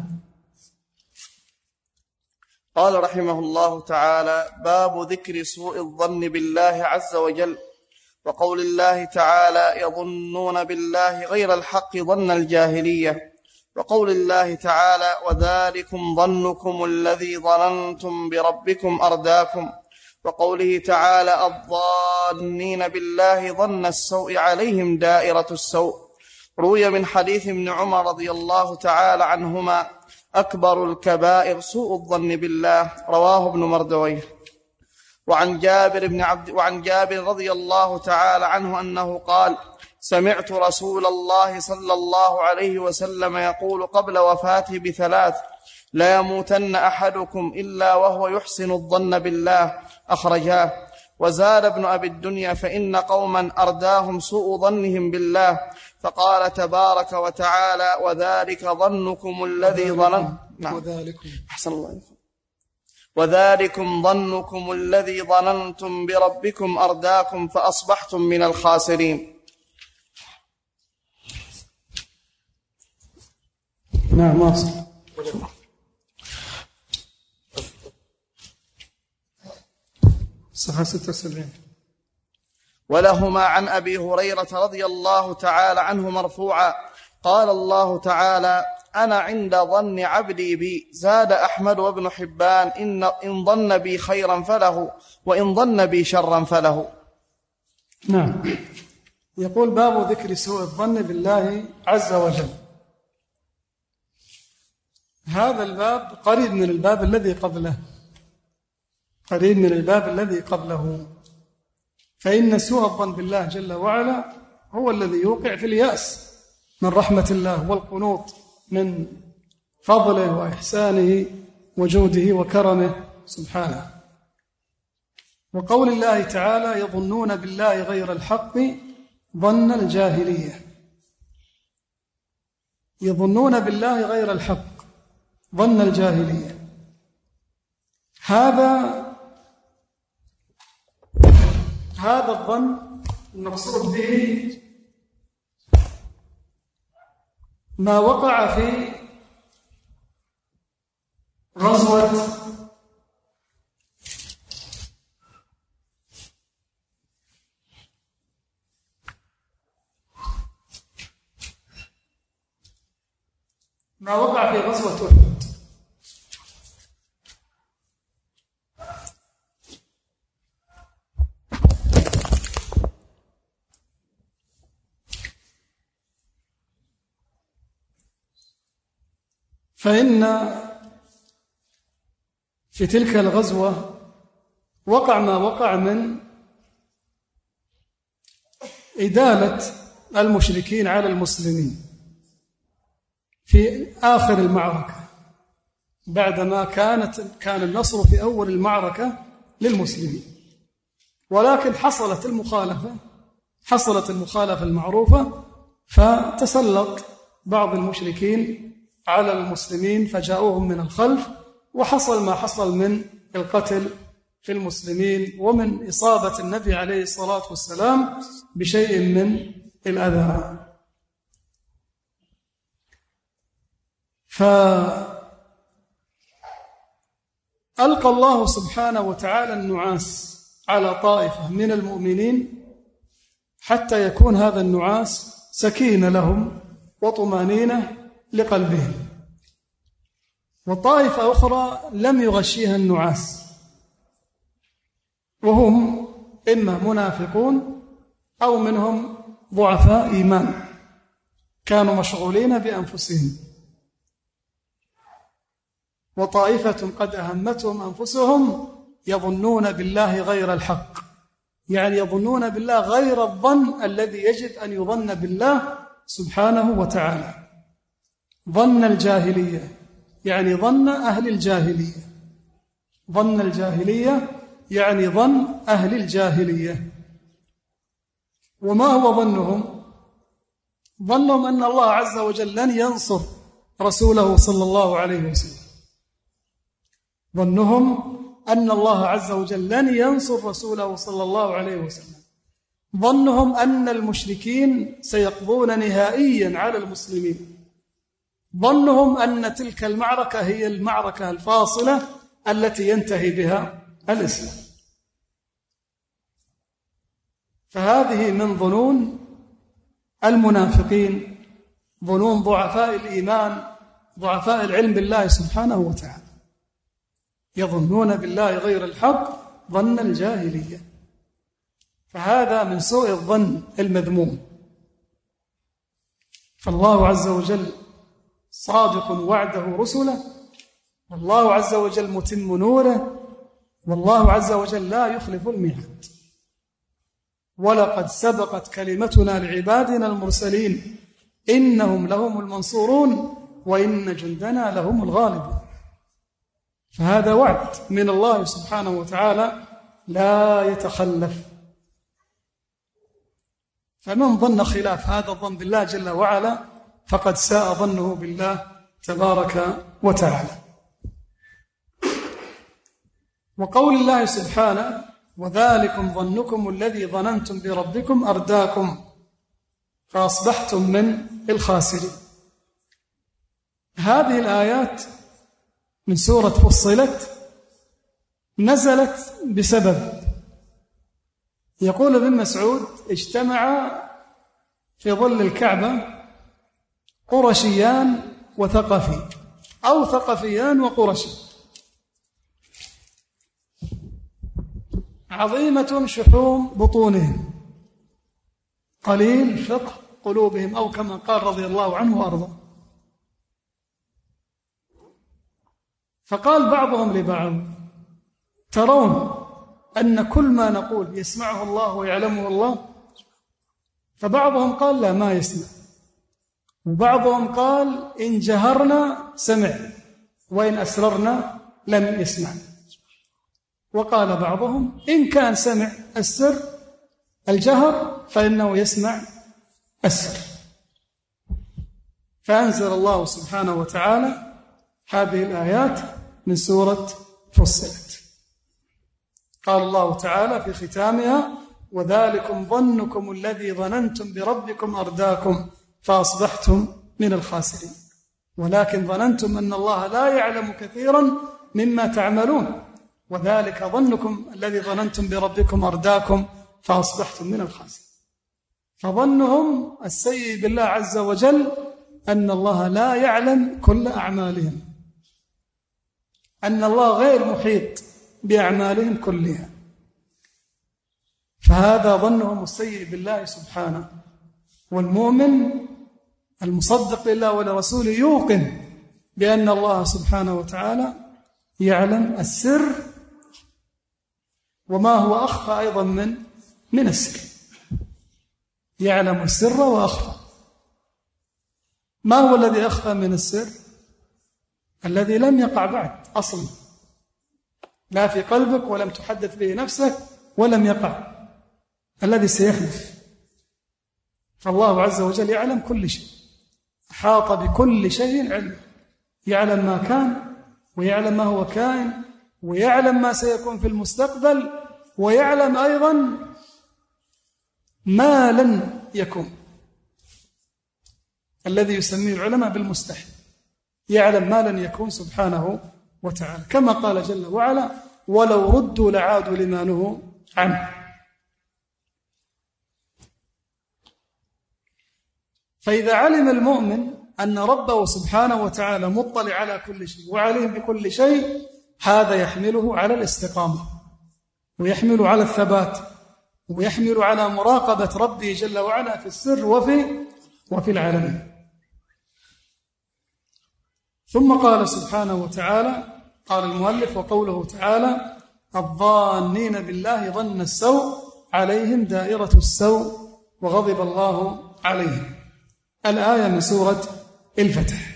قال رحمه الله تعالى: باب ذكر سوء الظن بالله عز وجل، وقول الله تعالى: يظنون بالله غير الحق ظن الجاهلية، وقول الله تعالى: وذلكم ظنكم الذي ظننتم بربكم أرداكم، وقوله تعالى: الظانين بالله ظن السوء عليهم دائرة السوء. روي من حديث ابن عمر رضي الله تعالى عنهما أكبر الكبائر سوء الظن بالله. رواه ابن مردويه. وعن جابر رضي الله تعالى عنه أنه قال: سمعت رسول الله صلى الله عليه وسلم يقول قبل وفاته ب3: لا يموتن أحدكم إلا وهو يحسن الظن بالله. أخرجاه. وزاد ابن أبي الدنيا: فإن قوما أرداهم سوء ظنهم بالله، فقال تبارك وتعالى: وذلك ظنكم الذي ظننتم. وذلكم ظنكم الذي ظننتم بربكم أرداكم فأصبحتم من الخاسرين. نعم. واصل. صفحة 76. ولهما عن أبي هريرة رضي الله تعالى عنه مرفوعا: قال الله تعالى: أنا عند ظن عبدي بي. زاد أحمد وابن حبان: إن ظن بي خيرا فله، وإن ظن بي شرا فله. نعم. يقول: باب ذكر سوء الظن بالله عز وجل. هذا الباب قريب من الباب الذي قبله، فإن سوء الظن بالله جل وعلا هو الذي يوقع في اليأس من رحمة الله والقنوط من فضله وإحسانه وجوده وكرمه سبحانه. وقول الله تعالى: يظنون بالله غير الحق ظن الجاهلية. يظنون بالله غير الحق ظن الجاهلية. هذا الظن المقصود به ما وقع في غزوة أحد. فإن في تلك الغزوة وقع ما وقع من إدالة المشركين على المسلمين في آخر المعركة، بعدما كان النصر في أول المعركة للمسلمين، ولكن حصلت المخالفة المعروفة، فتسلط بعض المشركين على المسلمين فجاءوهم من الخلف، وحصل ما حصل من القتل في المسلمين ومن إصابة النبي عليه الصلاة والسلام بشيء من الأذى. فألقى الله سبحانه وتعالى النعاس على طائفة من المؤمنين حتى يكون هذا النعاس سكينة لهم وطمانينة لقلبهم، وطائفة أخرى لم يغشيها النعاس، وهم إما منافقون أو منهم ضعفاء إيمان كانوا مشغولين بأنفسهم، وطائفة قد أهمتهم أنفسهم يظنون بالله غير الحق، يعني يظنون بالله غير الظن الذي يجب أن يظن بالله سبحانه وتعالى. ظن الجاهلية يعني ظن أهل الجاهلية، ظن الجاهلية يعني ظن أهل الجاهلية. وما هو ظنهم؟ ظنهم أن الله عز وجل لن ينصر رسوله صلى الله عليه وسلم، ظنهم أن الله عز وجل لن ينصر رسوله صلى الله عليه وسلم، ظنهم أن المشركين سيقضون نهائيا على المسلمين، ظنهم أن تلك المعركة هي المعركة الفاصلة التي ينتهي بها الإسلام. فهذه من ظنون المنافقين، ظنون ضعفاء الإيمان، ضعفاء العلم بالله سبحانه وتعالى، يظنون بالله غير الحق ظن الجاهلية. فهذا من سوء الظن المذموم. فالله عز وجل صادق وعده رسله، والله عز وجل متم نوره، والله عز وجل لا يخلف الميعاد. ولقد سبقت كلمتنا لعبادنا المرسلين إنهم لهم المنصورون وإن جندنا لهم الغالبون. فهذا وعد من الله سبحانه وتعالى لا يتخلف. فمن ظن خلاف هذا الظن بالله جل وعلا فقد ساء ظنه بالله تبارك وتعالى. وقول الله سبحانه وذلكم ظنكم الذي ظننتم بربكم أرداكم فأصبحتم من الخاسرين. هذه الآيات من سورة فصلت نزلت بسبب. يقول ابن مسعود اجتمع في ظل الكعبة قرشيان وثقفي أو ثقفيان وقرشي، عظيمة شحوم بطونهم قليل فقه قلوبهم، أو كما قال رضي الله عنه وأرضاه. فقال بعضهم لبعض ترون أن كل ما نقول يسمعه الله ويعلمه الله؟ فبعضهم قال لا ما يسمع، وبعضهم قال إن جهرنا سمع وإن أسررنا لم يسمع، وقال بعضهم إن كان سمع السر الجهر فإنه يسمع السر. فأنزل الله سبحانه وتعالى هذه الآيات من سورة فصلت. قال الله تعالى في ختامها وذلكم ظنكم الذي ظننتم بربكم أرداكم فأصبحتم من الخاسرين، ولكن ظننتم أن الله لا يعلم كثيرا مما تعملون، وذلك ظنكم الذي ظننتم بربكم أرداكم فأصبحتم من الخاسرين. فظنهم السيء بالله عز وجل أن الله لا يعلم كل أعمالهم، أن الله غير محيط بأعمالهم كلها، فهذا ظنهم السيء بالله سبحانه. والمؤمن المصدق لله ولرسوله يوقن بأن الله سبحانه وتعالى يعلم السر وما هو أخفى أيضا من السر، يعلم السر وأخفى. ما هو الذي أخفى من السر؟ الذي لم يقع بعد أصلا، لا في قلبك ولم تحدث به نفسك ولم يقع، الذي سيحدث. فالله عز وجل يعلم كل شيء، أحاط بكل شيء علم، يعلم ما كان ويعلم ما هو كائن ويعلم ما سيكون في المستقبل ويعلم أيضا ما لن يكون، الذي يسميه العلماء بالمستحيل، يعلم ما لن يكون سبحانه وتعالى، كما قال جل وعلا ولو ردوا لعادوا لما نهوا عنه. فإذا علم المؤمن أن ربه سبحانه وتعالى مطلع على كل شيء وعليم بكل شيء، هذا يحمله على الاستقامة ويحمل على الثبات ويحمل على مراقبة ربه جل وعلا في السر وفي العلن. ثم قال سبحانه وتعالى، قال المؤلف وقوله تعالى الظانين بالله ظن السوء عليهم دائرة السوء وغضب الله عليهم. الآية من سورة الفتح.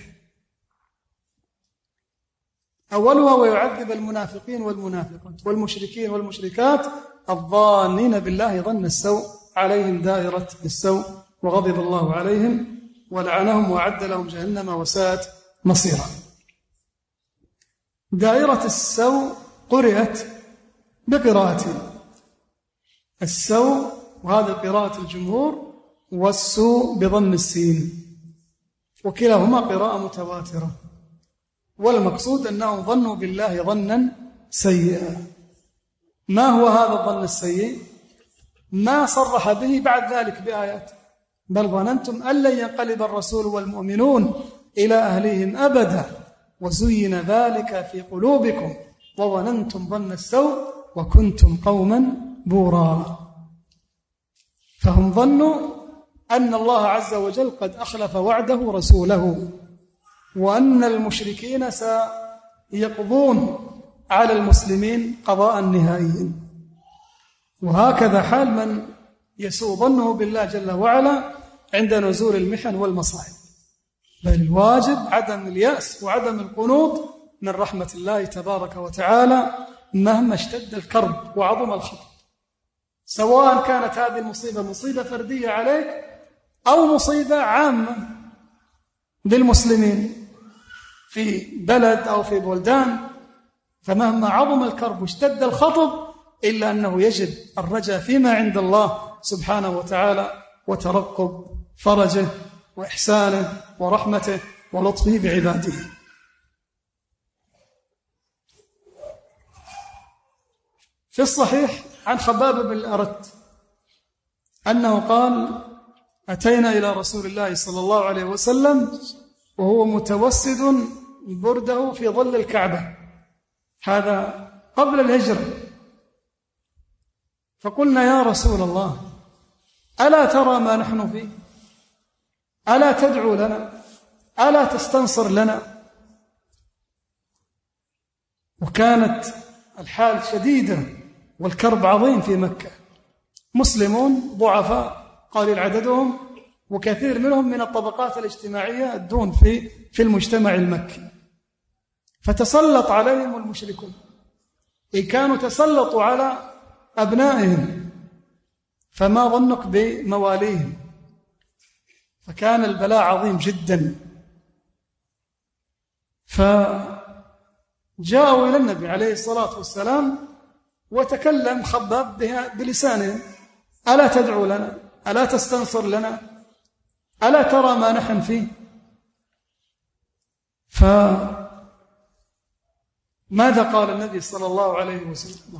أولها ويعذب المنافقين والمنافقات والمشركين والمشركات الظانين بالله ظن السوء عليهم دائرة السوء وغضب الله عليهم ولعنهم وأعد لهم جهنم وساءت مصيرا. دائرة السوء قرأت بقراءتين، السوء وهذا قراءة الجمهور، والسوء بضم السين، وكلاهما قراءة متواترة، والمقصود أنهم ظنوا بالله ظنا سيئا. ما هو هذا الظن السيء؟ ما صرح به بعد ذلك بآيات بل ظننتم أن لن ينقلب الرسول والمؤمنون إلى أهليهم أبدا وزين ذلك في قلوبكم وظننتم ظن السوء وكنتم قوما بورا. فهم ظنوا أن الله عز وجل قد أخلف وعده رسوله، وأن المشركين سيقضون على المسلمين قضاء نهائيا. وهكذا حال من يسوء ظنه بالله جل وعلا عند نزول المحن والمصائب. بل الواجب عدم اليأس وعدم القنوط من رحمة الله تبارك وتعالى مهما اشتد الكرب وعظم الخطر، سواء كانت هذه المصيبة مصيبة فردية عليك أو مصيبة عامة للمسلمين في بلد أو في بلدان. فمهما عظم الكرب واشتد الخطب إلا أنه يجب الرجاء فيما عند الله سبحانه وتعالى وترقب فرجه وإحسانه ورحمته ولطفه بعباده. في الصحيح عن خباب بن الأرت أنه قال: أتينا إلى رسول الله صلى الله عليه وسلم وهو متوسد برده في ظل الكعبة، هذا قبل الهجرة، فقلنا: يا رسول الله، ألا ترى ما نحن فيه؟ ألا تدعو لنا؟ ألا تستنصر لنا؟ وكانت الحال شديدة والكرب عظيم في مكة، مسلمون ضعفاء قليل عددهم، وكثير منهم من الطبقات الاجتماعية الدون في المجتمع المكي، فتسلط عليهم المشركون. إن كانوا تسلطوا على أبنائهم فما ظنك بمواليهم، فكان البلاء عظيم جدا. فجاءوا إلى النبي عليه الصلاة والسلام وتكلم خباب بلسانه: ألا تدعو لنا؟ ألا تستنصر لنا؟ ألا ترى ما نحن فيه؟ فماذا قال النبي صلى الله عليه وسلم؟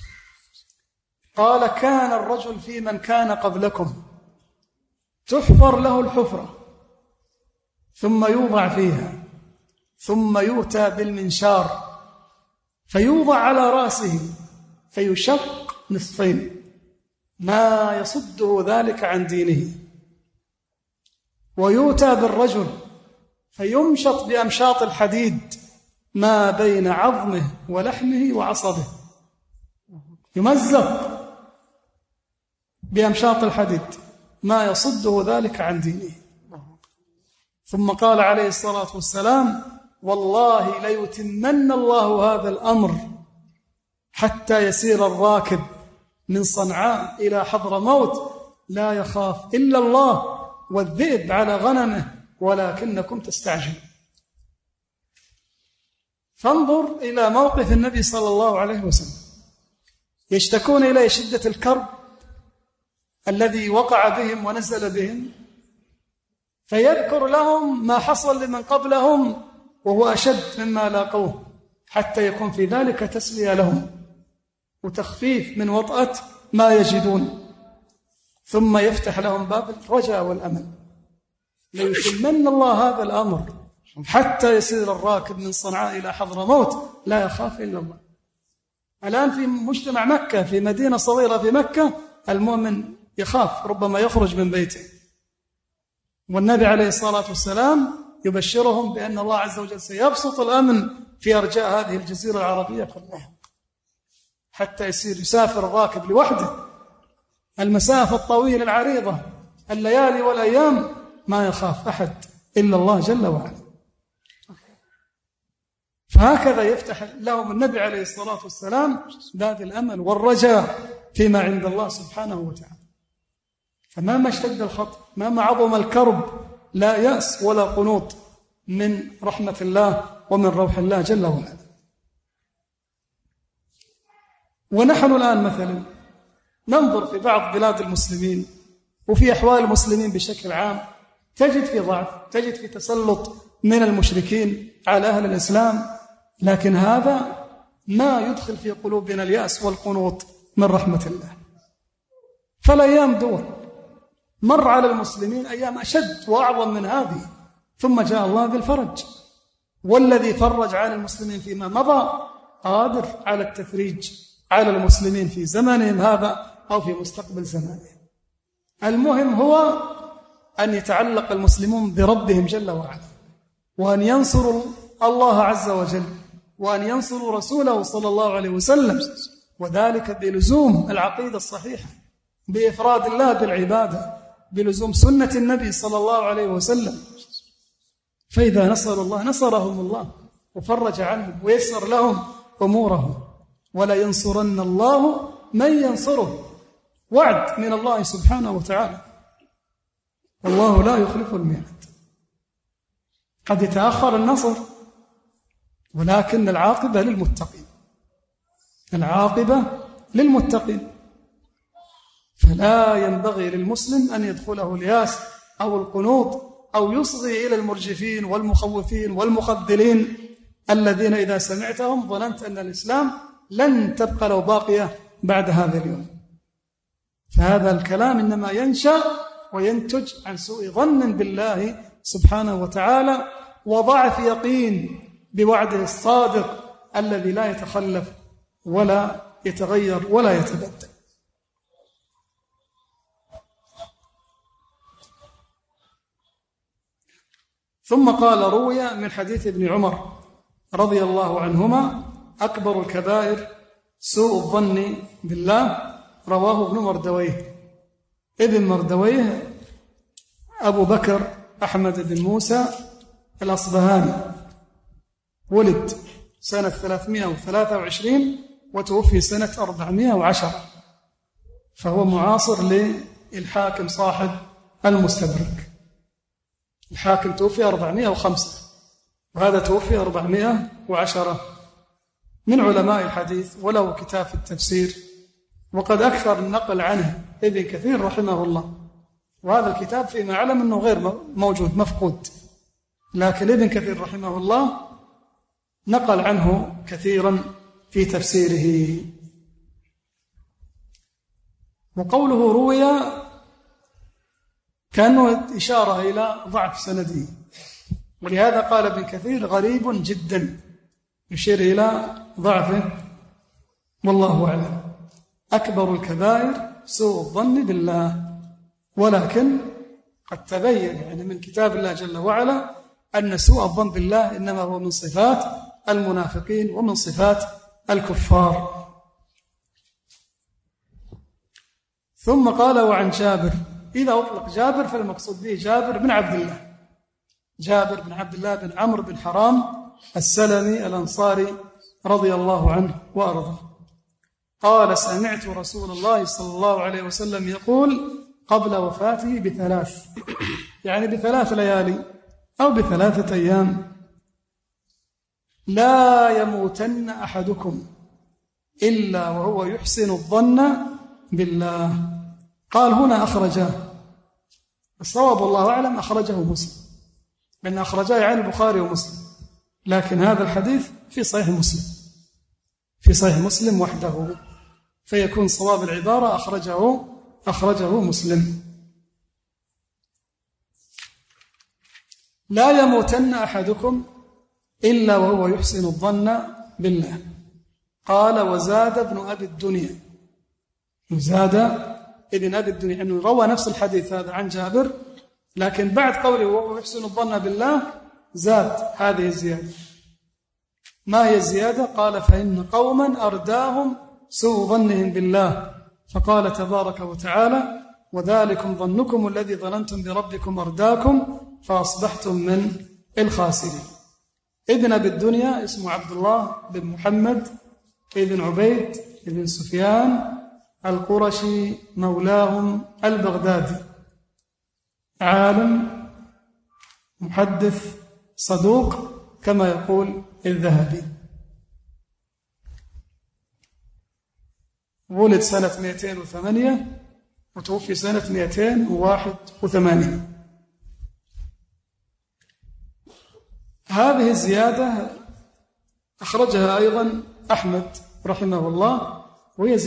قال: كان الرجل في من كان قبلكم تحفر له الحفرة ثم يوضع فيها، ثم يؤتى بالمنشار فيوضع على رأسه فيشق نصفين ما يصده ذلك عن دينه، ويؤتى بالرجل فيمشط بأمشاط الحديد ما بين عظمه ولحمه وعصبه، يمزق بأمشاط الحديد ما يصده ذلك عن دينه. ثم قال عليه الصلاة والسلام: والله ليتمن الله هذا الأمر حتى يسير الراكب من صنعاء إلى حضرموت لا يخاف إلا الله والذئب على غنمه ولكنكم تستعجلون. فانظر إلى موقف النبي صلى الله عليه وسلم، يشتكون إليه شدة الكرب الذي وقع بهم ونزل بهم، فيذكر لهم ما حصل لمن قبلهم وهو أشد مما لاقوه، حتى يكون في ذلك تسلية لهم وتخفيف من وطأة ما يجدون، ثم يفتح لهم باب الرجاء والأمل. ليتمن الله هذا الأمر حتى يسير الراكب من صنعاء إلى حضرموت لا يخاف إلا الله. الآن في مجتمع مكة، في مدينة صغيرة في مكة، المؤمن يخاف ربما يخرج من بيته، والنبي عليه الصلاة والسلام يبشرهم بأن الله عز وجل سيبسط الأمن في أرجاء هذه الجزيرة العربية كلها، حتى يسافر الراكب لوحده المسافة الطويلة العريضة الليالي والأيام ما يخاف أحد إلا الله جل وعلا. فهكذا يفتح لهم النبي عليه الصلاة والسلام باب الأمل والرجاء فيما عند الله سبحانه وتعالى. فمهما اشتد الخطر، مهما عظم الكرب، لا يأس ولا قنوط من رحمة الله ومن روح الله جل وعلا. ونحن الآن مثلا ننظر في بعض بلاد المسلمين وفي أحوال المسلمين بشكل عام، تجد في ضعف، تجد في تسلط من المشركين على أهل الإسلام، لكن هذا ما يدخل في قلوبنا اليأس والقنوط من رحمة الله. فالأيام دور، مر على المسلمين أيام أشد وأعظم من هذه، ثم جاء الله بالفرج، والذي فرج عن المسلمين فيما مضى قادر على التفريج على المسلمين في زمانهم هذا أو في مستقبل زمانهم. المهم هو أن يتعلق المسلمون بربهم جل وعلا، وأن ينصروا الله عز وجل وأن ينصروا رسوله صلى الله عليه وسلم، وذلك بلزوم العقيدة الصحيحة، بإفراد الله بالعبادة، بلزوم سنة النبي صلى الله عليه وسلم. فإذا نصر الله نصرهم الله وفرج عنهم ويسر لهم أمورهم. ولا ينصرن الله من ينصره، وعد من الله سبحانه وتعالى، والله لا يخلف الميعاد. قد يتأخر النصر، ولكن العاقبة للمتقين، العاقبة للمتقين. فلا ينبغي للمسلم أن يدخله الياس أو القنوط أو يصغي إلى المرجفين والمخوفين والمخذلين الذين إذا سمعتهم ظننت أن الإسلام لن تبقى له باقية بعد هذا اليوم. فهذا الكلام إنما ينشأ وينتج عن سوء ظن بالله سبحانه وتعالى وضعف يقين بوعده الصادق الذي لا يتخلف ولا يتغير ولا يتبدل. ثم قال: روي من حديث ابن عمر رضي الله عنهما: أكبر الكبائر سوء الظن بالله. رواه ابن مردويه. ابن مردويه أبو بكر أحمد بن موسى الأصبهاني، ولد سنة 323 وتوفي سنة 410، فهو معاصر للحاكم صاحب المستدرك. الحاكم توفي 405 وهذا توفي 410، من علماء الحديث، وله كتاب في التفسير، وقد أكثر النقل عنه ابن كثير رحمه الله. وهذا الكتاب فيما أعلم أنه غير موجود، مفقود، لكن ابن كثير رحمه الله نقل عنه كثيرا في تفسيره. وقوله روي كأنه إشارة إلى ضعف سنده، ولهذا قال ابن كثير غريب جدا، يشير إلى ضعفه، والله أعلم. أكبر الكبائر سوء الظن بالله، ولكن قد تبين يعني من كتاب الله جل وعلا أن سوء الظن بالله إنما هو من صفات المنافقين ومن صفات الكفار. ثم قال: وعن جابر. إذا أطلق جابر فالمقصود به جابر بن عبد الله، جابر بن عبد الله بن عمرو بن حرام السلمي الأنصاري رضي الله عنه وأرضاه. قال: سمعت رسول الله صلى الله عليه وسلم يقول قبل وفاته ب3، يعني ب3 ليالي أو ب3 أيام: لا يموتن أحدكم إلا وهو يحسن الظن بالله. قال هنا أخرجاه، الصواب والله أعلم أخرجه مسلم، لأن أخرجاه يعني البخاري ومسلم، لكن هذا الحديث في صحيح مسلم، في صحيح مسلم وحده، فيكون صواب العبارة أخرجه مسلم. لا يموتن أحدكم إلا وهو يحسن الظن بالله. قال: وزاد ابن أبي الدنيا، وزاد ابن أبي الدنيا أنه روى نفس الحديث هذا عن جابر، لكن بعد قوله وهو يحسن الظن بالله زاد هذه الزيادة. ما هي الزيادة؟ قال: فإن قوما أرداهم سوء ظنهم بالله، فقال تبارك وتعالى: وذلكم ظنكم الذي ظننتم بربكم أرداكم فأصبحتم من الخاسرين. ابن أبي الدنيا اسمه عبد الله بن محمد ابن عبيد ابن سفيان القرشي مولاهم البغدادي، عالم محدث صدوق كما يقول الذهبي. ولد سنة 208 وتوفي سنة 281. هذه الزيادة أخرجها أيضا أحمد رحمه الله، وهي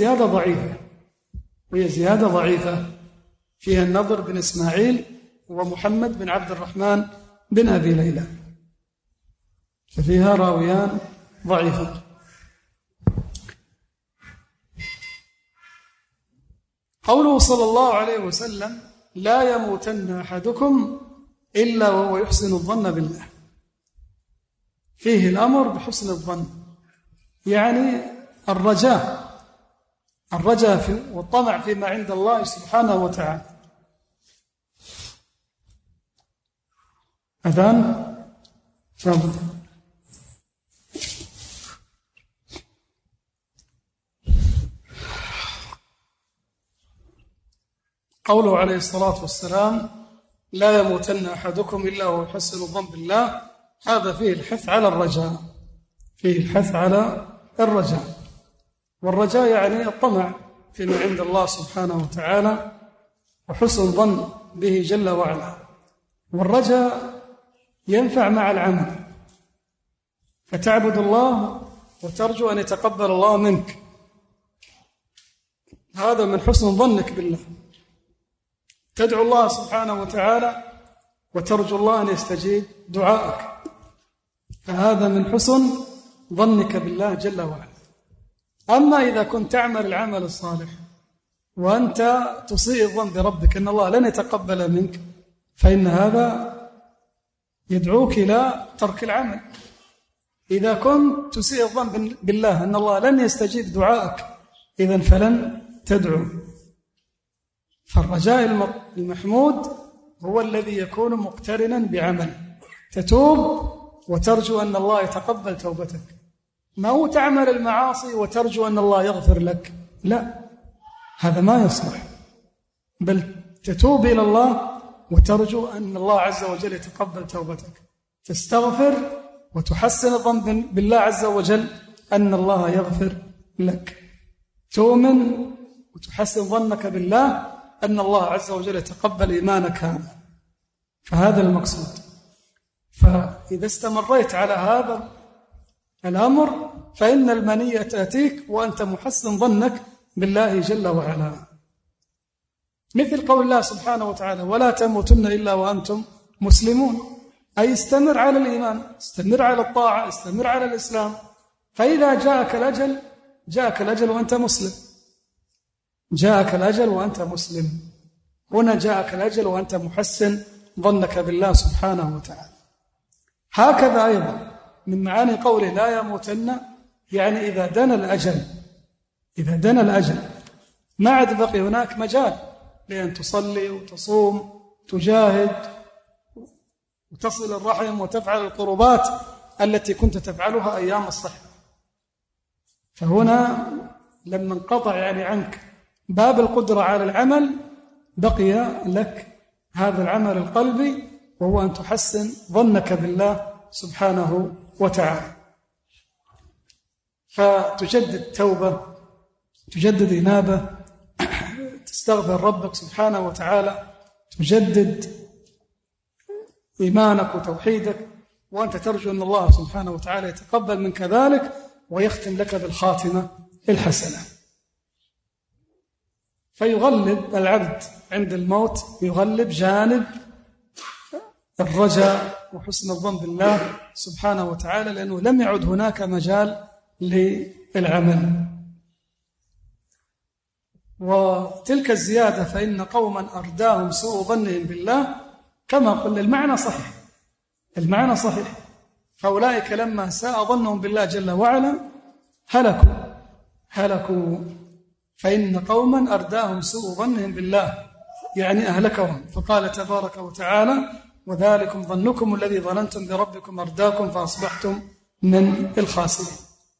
زيادة ضعيفة، فيها النضر بن إسماعيل ومحمد بن عبد الرحمن بن أبي ليلى، ففيها راويان ضعيفة. قوله صلى الله عليه وسلم: لا يموتن أحدكم إلا وهو يحسن الظن بالله. فيه الأمر بحسن الظن، يعني الرجاء والطمع فيما عند الله سبحانه وتعالى. أذان فضل. قوله عليه الصلاة والسلام: لا يموتن أحدكم إلا وهو يحسن الظن بالله، هذا فيه الحث على الرجاء، فيه الحث على الرجاء، والرجاء يعني الطمع فيما عند الله سبحانه وتعالى وحسن الظن به جل وعلا. والرجاء ينفع مع العمل، فتعبد الله وترجو أن يتقبل الله منك، هذا من حسن ظنك بالله. تدعو الله سبحانه وتعالى وترجو الله أن يستجيب دعائك، فهذا من حسن ظنك بالله جل وعلا. أما إذا كنت تعمل العمل الصالح وأنت تسيء الظن بربك أن الله لن يتقبل منك، فإن هذا يدعوك إلى ترك العمل. إذا كنت تسيء الظن بالله أن الله لن يستجيب دعائك، إذن فلن تدعو. فالرجاء المحمود هو الذي يكون مقترنا بعمل، تتوب وترجو أن الله يتقبل توبتك، ما هو تعمل المعاصي وترجو أن الله يغفر لك، لا، هذا ما يصلح، بل تتوب إلى الله وترجو أن الله عز وجل يتقبل توبتك، تستغفر وتحسن الظن بالله عز وجل أن الله يغفر لك، تؤمن وتحسن ظنك بالله أن الله عز وجل يتقبل إيمانك هذا، فهذا المقصود. فإذا استمريت على هذا الأمر فإن المنية تأتيك وأنت محسن ظنك بالله جل وعلا، مثل قول الله سبحانه وتعالى: ولا تموتن إلا وأنتم مسلمون، أي استمر على الإيمان، استمر على الطاعة، استمر على الإسلام، فإذا جاءك الأجل وأنت مسلم، جاءك الأجل وأنت مسلم، هنا جاءك الأجل وأنت محسن ظنك بالله سبحانه وتعالى. هكذا أيضا من معاني قوله لا يموتن، يعني إذا دنا الأجل ما عاد بقي هناك مجال لأن تصلي وتصوم تجاهد وتصل الرحم وتفعل القربات التي كنت تفعلها أيام الصحة. فهنا لما انقطع يعني عنك باب القدرة على العمل، بقي لك هذا العمل القلبي، وهو أن تحسن ظنك بالله سبحانه وتعالى، فتجدد توبة، تجدد إنابة، تستغفر ربك سبحانه وتعالى، تجدد إيمانك وتوحيدك، وأنت ترجو أن الله سبحانه وتعالى يتقبل منك ذلك ويختم لك بالخاتمة الحسنة. فيغلب العبد عند الموت، يغلب جانب الرجاء وحسن الظن بالله سبحانه وتعالى، لأنه لم يعد هناك مجال للعمل. وتلك الزيادة فإن قوما أرداهم سوء ظنهم بالله، كما قلنا المعنى صحيح، فأولئك لما ساء ظنهم بالله جل وعلا هلكوا، فإن قوما أرداهم سوء ظنهم بالله يعني أهلكهم. فقال تبارك وتعالى: وذلكم ظنكم الذي ظننتم بربكم أرداكم فأصبحتم من الخاسرين.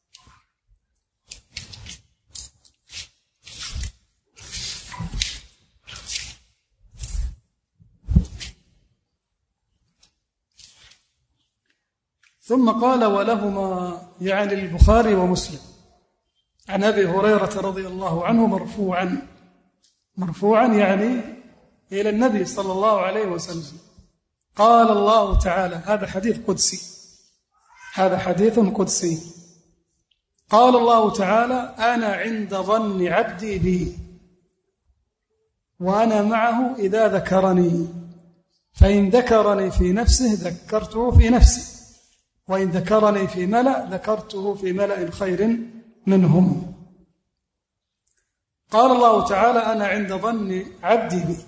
ثم قال: ولهما يعني البخاري ومسلم عن أبي هريرة رضي الله عنه مرفوعا يعني إلى النبي صلى الله عليه وسلم، قال الله تعالى، هذا حديث قدسي، قال الله تعالى: أنا عند ظن عبدي بي وأنا معه إذا ذكرني، فإن ذكرني في نفسه ذكرته في نفسي، وإن ذكرني في ملأ ذكرته في ملأ خير منهم. قال الله تعالى: أنا عند ظن عبدي بي،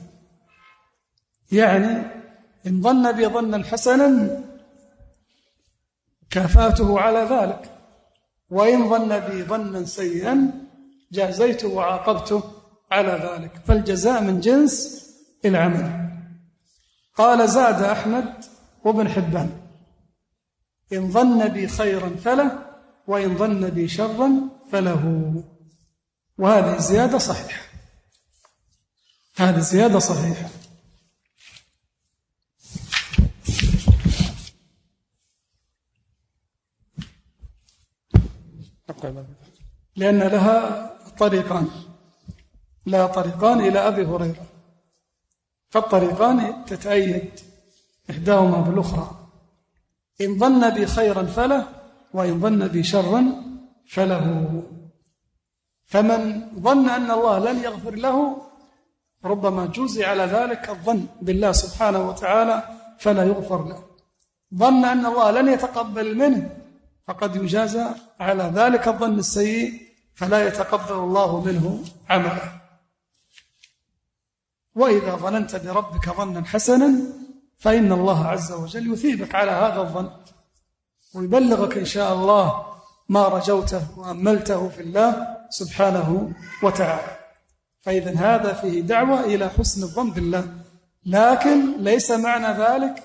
يعني إن ظن بي ظنا حسنا كافأته على ذلك. وإن ظن بي ظنا سيئا جازيته وعاقبته على ذلك، فالجزاء من جنس العمل. قال زاد أحمد وابن حبان: إن ظن بي خيرا فله، وإن ظن بي شرا فله. وهذه زيادة صحيحة، هذه زيادة صحيحة. لأن لها طريقان، لا طريقان إلى أبي هريرة، فالطريقان تتأيد إحداهما بالأخرى. إن ظن بي خيرا فله، وإن ظن بي شرا فله. فمن ظن أن الله لن يغفر له ربما جوزي على ذلك الظن بالله سبحانه وتعالى فلا يغفر له. ظن أن الله لن يتقبل منه فقد يجازى على ذلك الظن السيء فلا يتقبل الله منه عمله. وإذا ظننت بربك ظنا حسنا فإن الله عز وجل يثيبك على هذا الظن ويبلغك إن شاء الله ما رجوته وأملته في الله سبحانه وتعالى. فإذا هذا فيه دعوة إلى حسن الظن بالله، لكن ليس معنى ذلك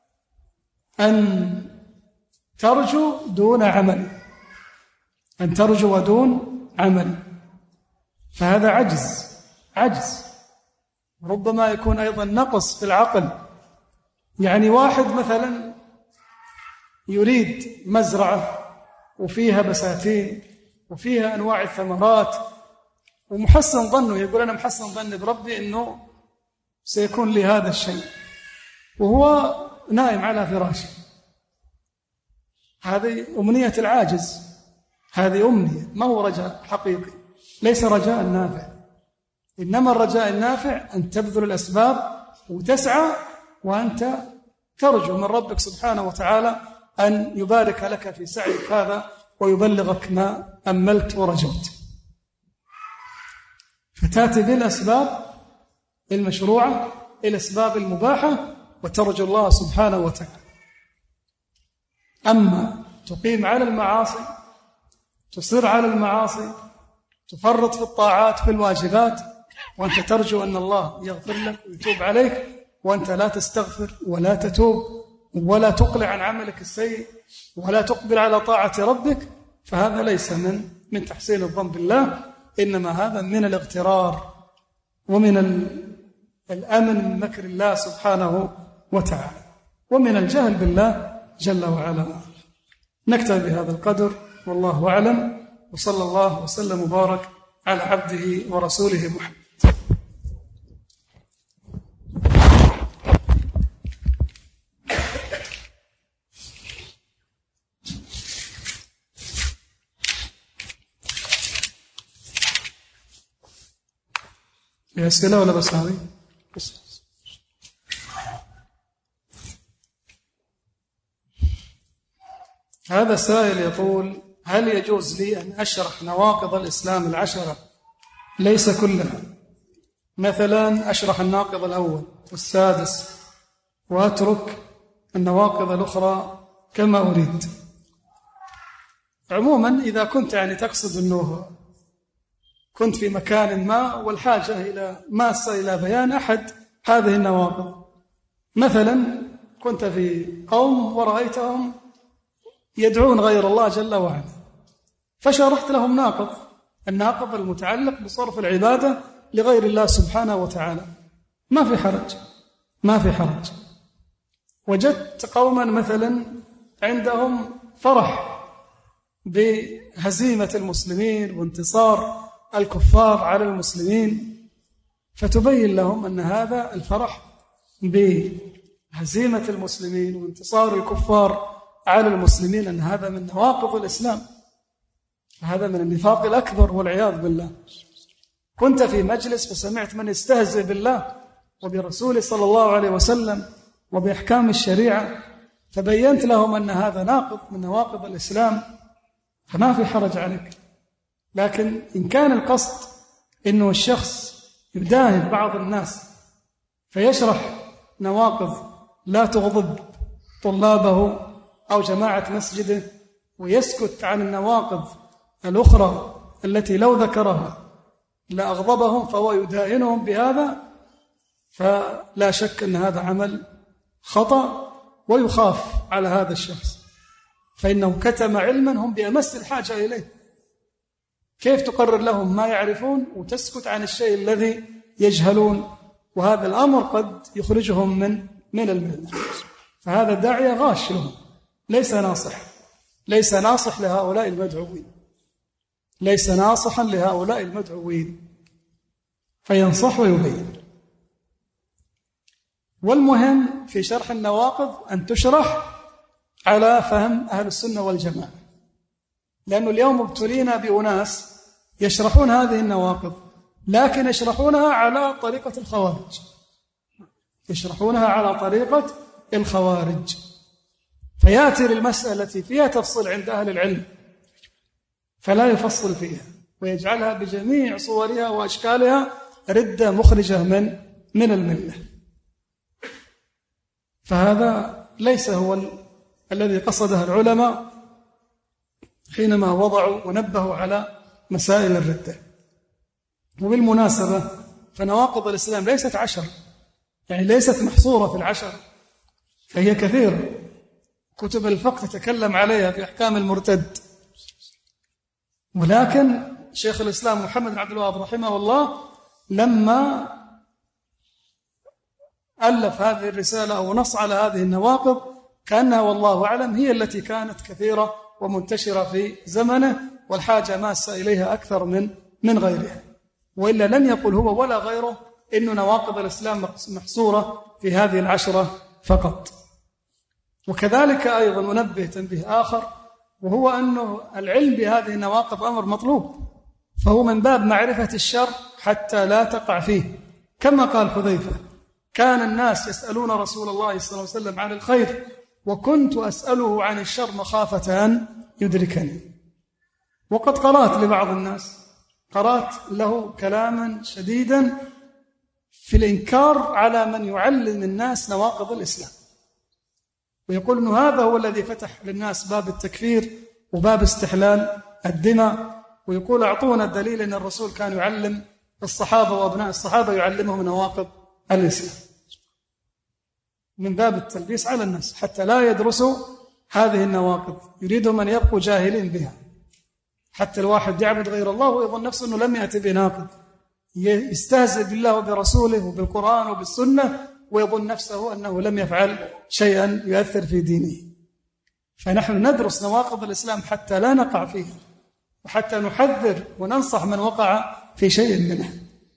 أن ترجو دون عمل، أن ترجو دون عمل، فهذا عجز ربما يكون أيضا نقص في العقل. يعني واحد مثلا يريد مزرعة وفيها بساتين وفيها أنواع الثمرات ومحسن ظنه، يقول أنا محسن ظن بربي أنه سيكون لي هذا الشيء، وهو نائم على فراشه. هذه أمنية العاجز، هذه أمنية، ما هو رجاء حقيقي، ليس رجاء نافع. إنما الرجاء النافع أن تبذل الأسباب وتسعى وأنت ترجو من ربك سبحانه وتعالى أن يبارك لك في سعيك هذا ويبلغك ما أملت ورجوت. فتأتي بالأسباب المشروعة، الأسباب المباحة، وترجو الله سبحانه وتعالى. أما تقيم على المعاصي، تصر على المعاصي، تفرط في الطاعات في الواجبات، وأنت ترجو أن الله يغفر لك ويتوب عليك، وأنت لا تستغفر ولا تتوب ولا تقلع عن عملك السيء ولا تقبل على طاعة ربك، فهذا ليس من تحسين الظن بالله، إنما هذا من الاغترار ومن الأمن من مكر الله سبحانه وتعالى ومن الجهل بالله جل وعلا. نكتفي بهذا القدر والله أعلم، وصلى الله وسلم وبارك على عبده ورسوله محمد. في أسئلة ولا بس هذه؟ هذا سائل يقول: هل يجوز لي أن أشرح نواقض الإسلام 10 ليس كلها؟ مثلا أشرح الناقض الأول والسادس وأترك النواقض الأخرى كما أريد. عموما إذا كنت تقصد أنه كنت في مكان ما والحاجة إلى ماسة إلى بيان أحد هذه النواقض، مثلا كنت في قوم ورأيتهم يدعون غير الله جل وعلا، فشرحت لهم الناقض المتعلق بصرف العبادة لغير الله سبحانه وتعالى، ما في حرج. وجدت قوما مثلا عندهم فرح بهزيمة المسلمين وانتصار الكفار على المسلمين، فتبين لهم أن هذا الفرح بهزيمة المسلمين وانتصار الكفار على المسلمين أن هذا من نواقض الإسلام، هذا من النفاق الأكبر والعياذ بالله. كنت في مجلس فسمعت من يستهزئ بالله وبرسوله صلى الله عليه وسلم وبأحكام الشريعة، فبينت لهم أن هذا ناقض من نواقض الإسلام، فما في حرج عليك. لكن إن كان القصد إنه الشخص يداهن بعض الناس فيشرح نواقض لا تغضب طلابه أو جماعة مسجده ويسكت عن النواقض الأخرى التي لو ذكرها لأغضبهم فهو يدائنهم بهذا، فلا شك أن هذا عمل خطأ ويخاف على هذا الشخص، فإنه كتم علما هم بأمس الحاجة إليه. كيف تقرر لهم ما يعرفون وتسكت عن الشيء الذي يجهلون؟ وهذا الأمر قد يخرجهم من الملة. فهذا داعية غاش لهم، ليس ناصح لهؤلاء المدعوين، ليس ناصحا لهؤلاء المدعوين، فينصح ويبين. والمهم في شرح النواقض أن تشرح على فهم أهل السنة والجماعة، لأنه اليوم ابتلينا بأناس يشرحون هذه النواقض لكن يشرحونها على طريقة الخوارج، فيأتي للمسألة التي فيها تفصيل عند أهل العلم فلا يفصل فيها ويجعلها بجميع صورها وأشكالها ردة مخرجة من الملة. فهذا ليس هو الذي قصده العلماء حينما وضعوا ونبهوا على مسائل الردة. وبالمناسبة فنواقض الإسلام ليست 10، يعني ليست محصورة في 10، فهي كثيرة. كتب الفقه تتكلم عليها في أحكام المرتد، ولكن شيخ الإسلام محمد بن عبد الوهاب رحمه الله لما ألف هذه الرسالة أو نص على هذه النواقض كأنها والله أعلم هي التي كانت كثيرة ومنتشرة في زمنه، والحاجة ماسة إليها أكثر من غيرها، وإلا لن يقول هو ولا غيره إن نواقض الإسلام محصورة في هذه 10 فقط. وكذلك أيضا ننبه تنبيه آخر، وهو أنه العلم بهذه النواقض أمر مطلوب، فهو من باب معرفة الشر حتى لا تقع فيه، كما قال حذيفة: كان الناس يسألون رسول الله صلى الله عليه وسلم عن الخير وكنت أسأله عن الشر مخافة أن يدركني. وقد قرأت لبعض الناس، قرأت له كلاما شديدا في الإنكار على من يعلم الناس نواقض الإسلام، ويقول أنه هذا هو الذي فتح للناس باب التكفير وباب استحلال الدماء، ويقول أعطونا الدليل أن الرسول كان يعلم الصحابة وأبناء الصحابة يعلمهم نواقض الإسلام، من باب التلبيس على الناس حتى لا يدرسوا هذه النواقض، يريدهم أن يبقوا جاهلين بها، حتى الواحد يعبد غير الله ويظن نفسه أنه لم يأتي بناقض، يستهزئ بالله وبرسوله وبالقرآن وبالسنة ويظن نفسه أنه لم يفعل شيئا يؤثر في دينه. فنحن ندرس نواقض الإسلام حتى لا نقع فيها، وحتى نحذر وننصح من وقع في شيء منه.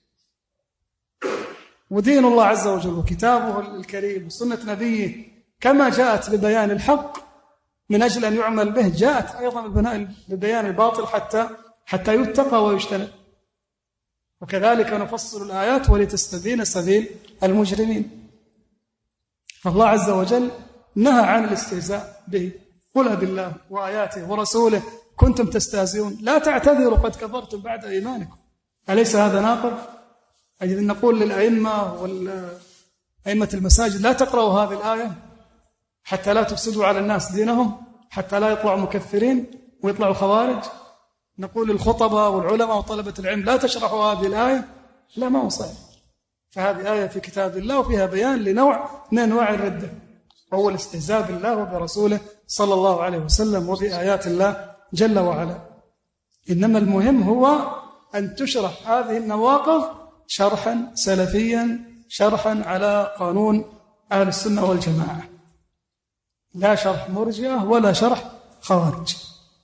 ودين الله عز وجل وكتابه الكريم وسنة نبيه كما جاءت ببيان الحق من أجل أن يعمل به، جاءت أيضا ببيان الباطل حتى يتقى ويجتنب. وكذلك نفصل الآيات ولتستبين سبيل المجرمين. فالله عز وجل نهى عن الاستهزاء به: قل بالله وآياته ورسوله كنتم تستهزئون لا تعتذروا قد كفرتم بعد إيمانكم. أليس هذا ناقض؟ أجد أن نقول للأئمة والأئمة المساجد: لا تقرأوا هذه الآية حتى لا تفسدوا على الناس دينهم، حتى لا يطلعوا مكفرين ويطلعوا خوارج. نقول للخطباء والعلماء وطلبة العلم: لا تشرحوا هذه الآية. لا، ما هو صحيح. فهذه آية في كتاب الله وفيها بيان لنوع من أنواع الردة، وهو الاستهزاء بالله وبرسوله صلى الله عليه وسلم وبآيات الله جل وعلا. إنما المهم هو أن تشرح هذه النواقض شرحا سلفيا، شرحا على قانون أهل السنة والجماعة، لا شرح مرجئة ولا شرح خوارج.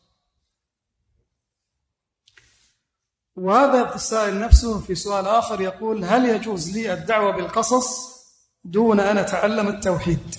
وهذا السائل نفسه في سؤال آخر يقول: هل يجوز لي الدعوة بالقصص دون أن أتعلم التوحيد؟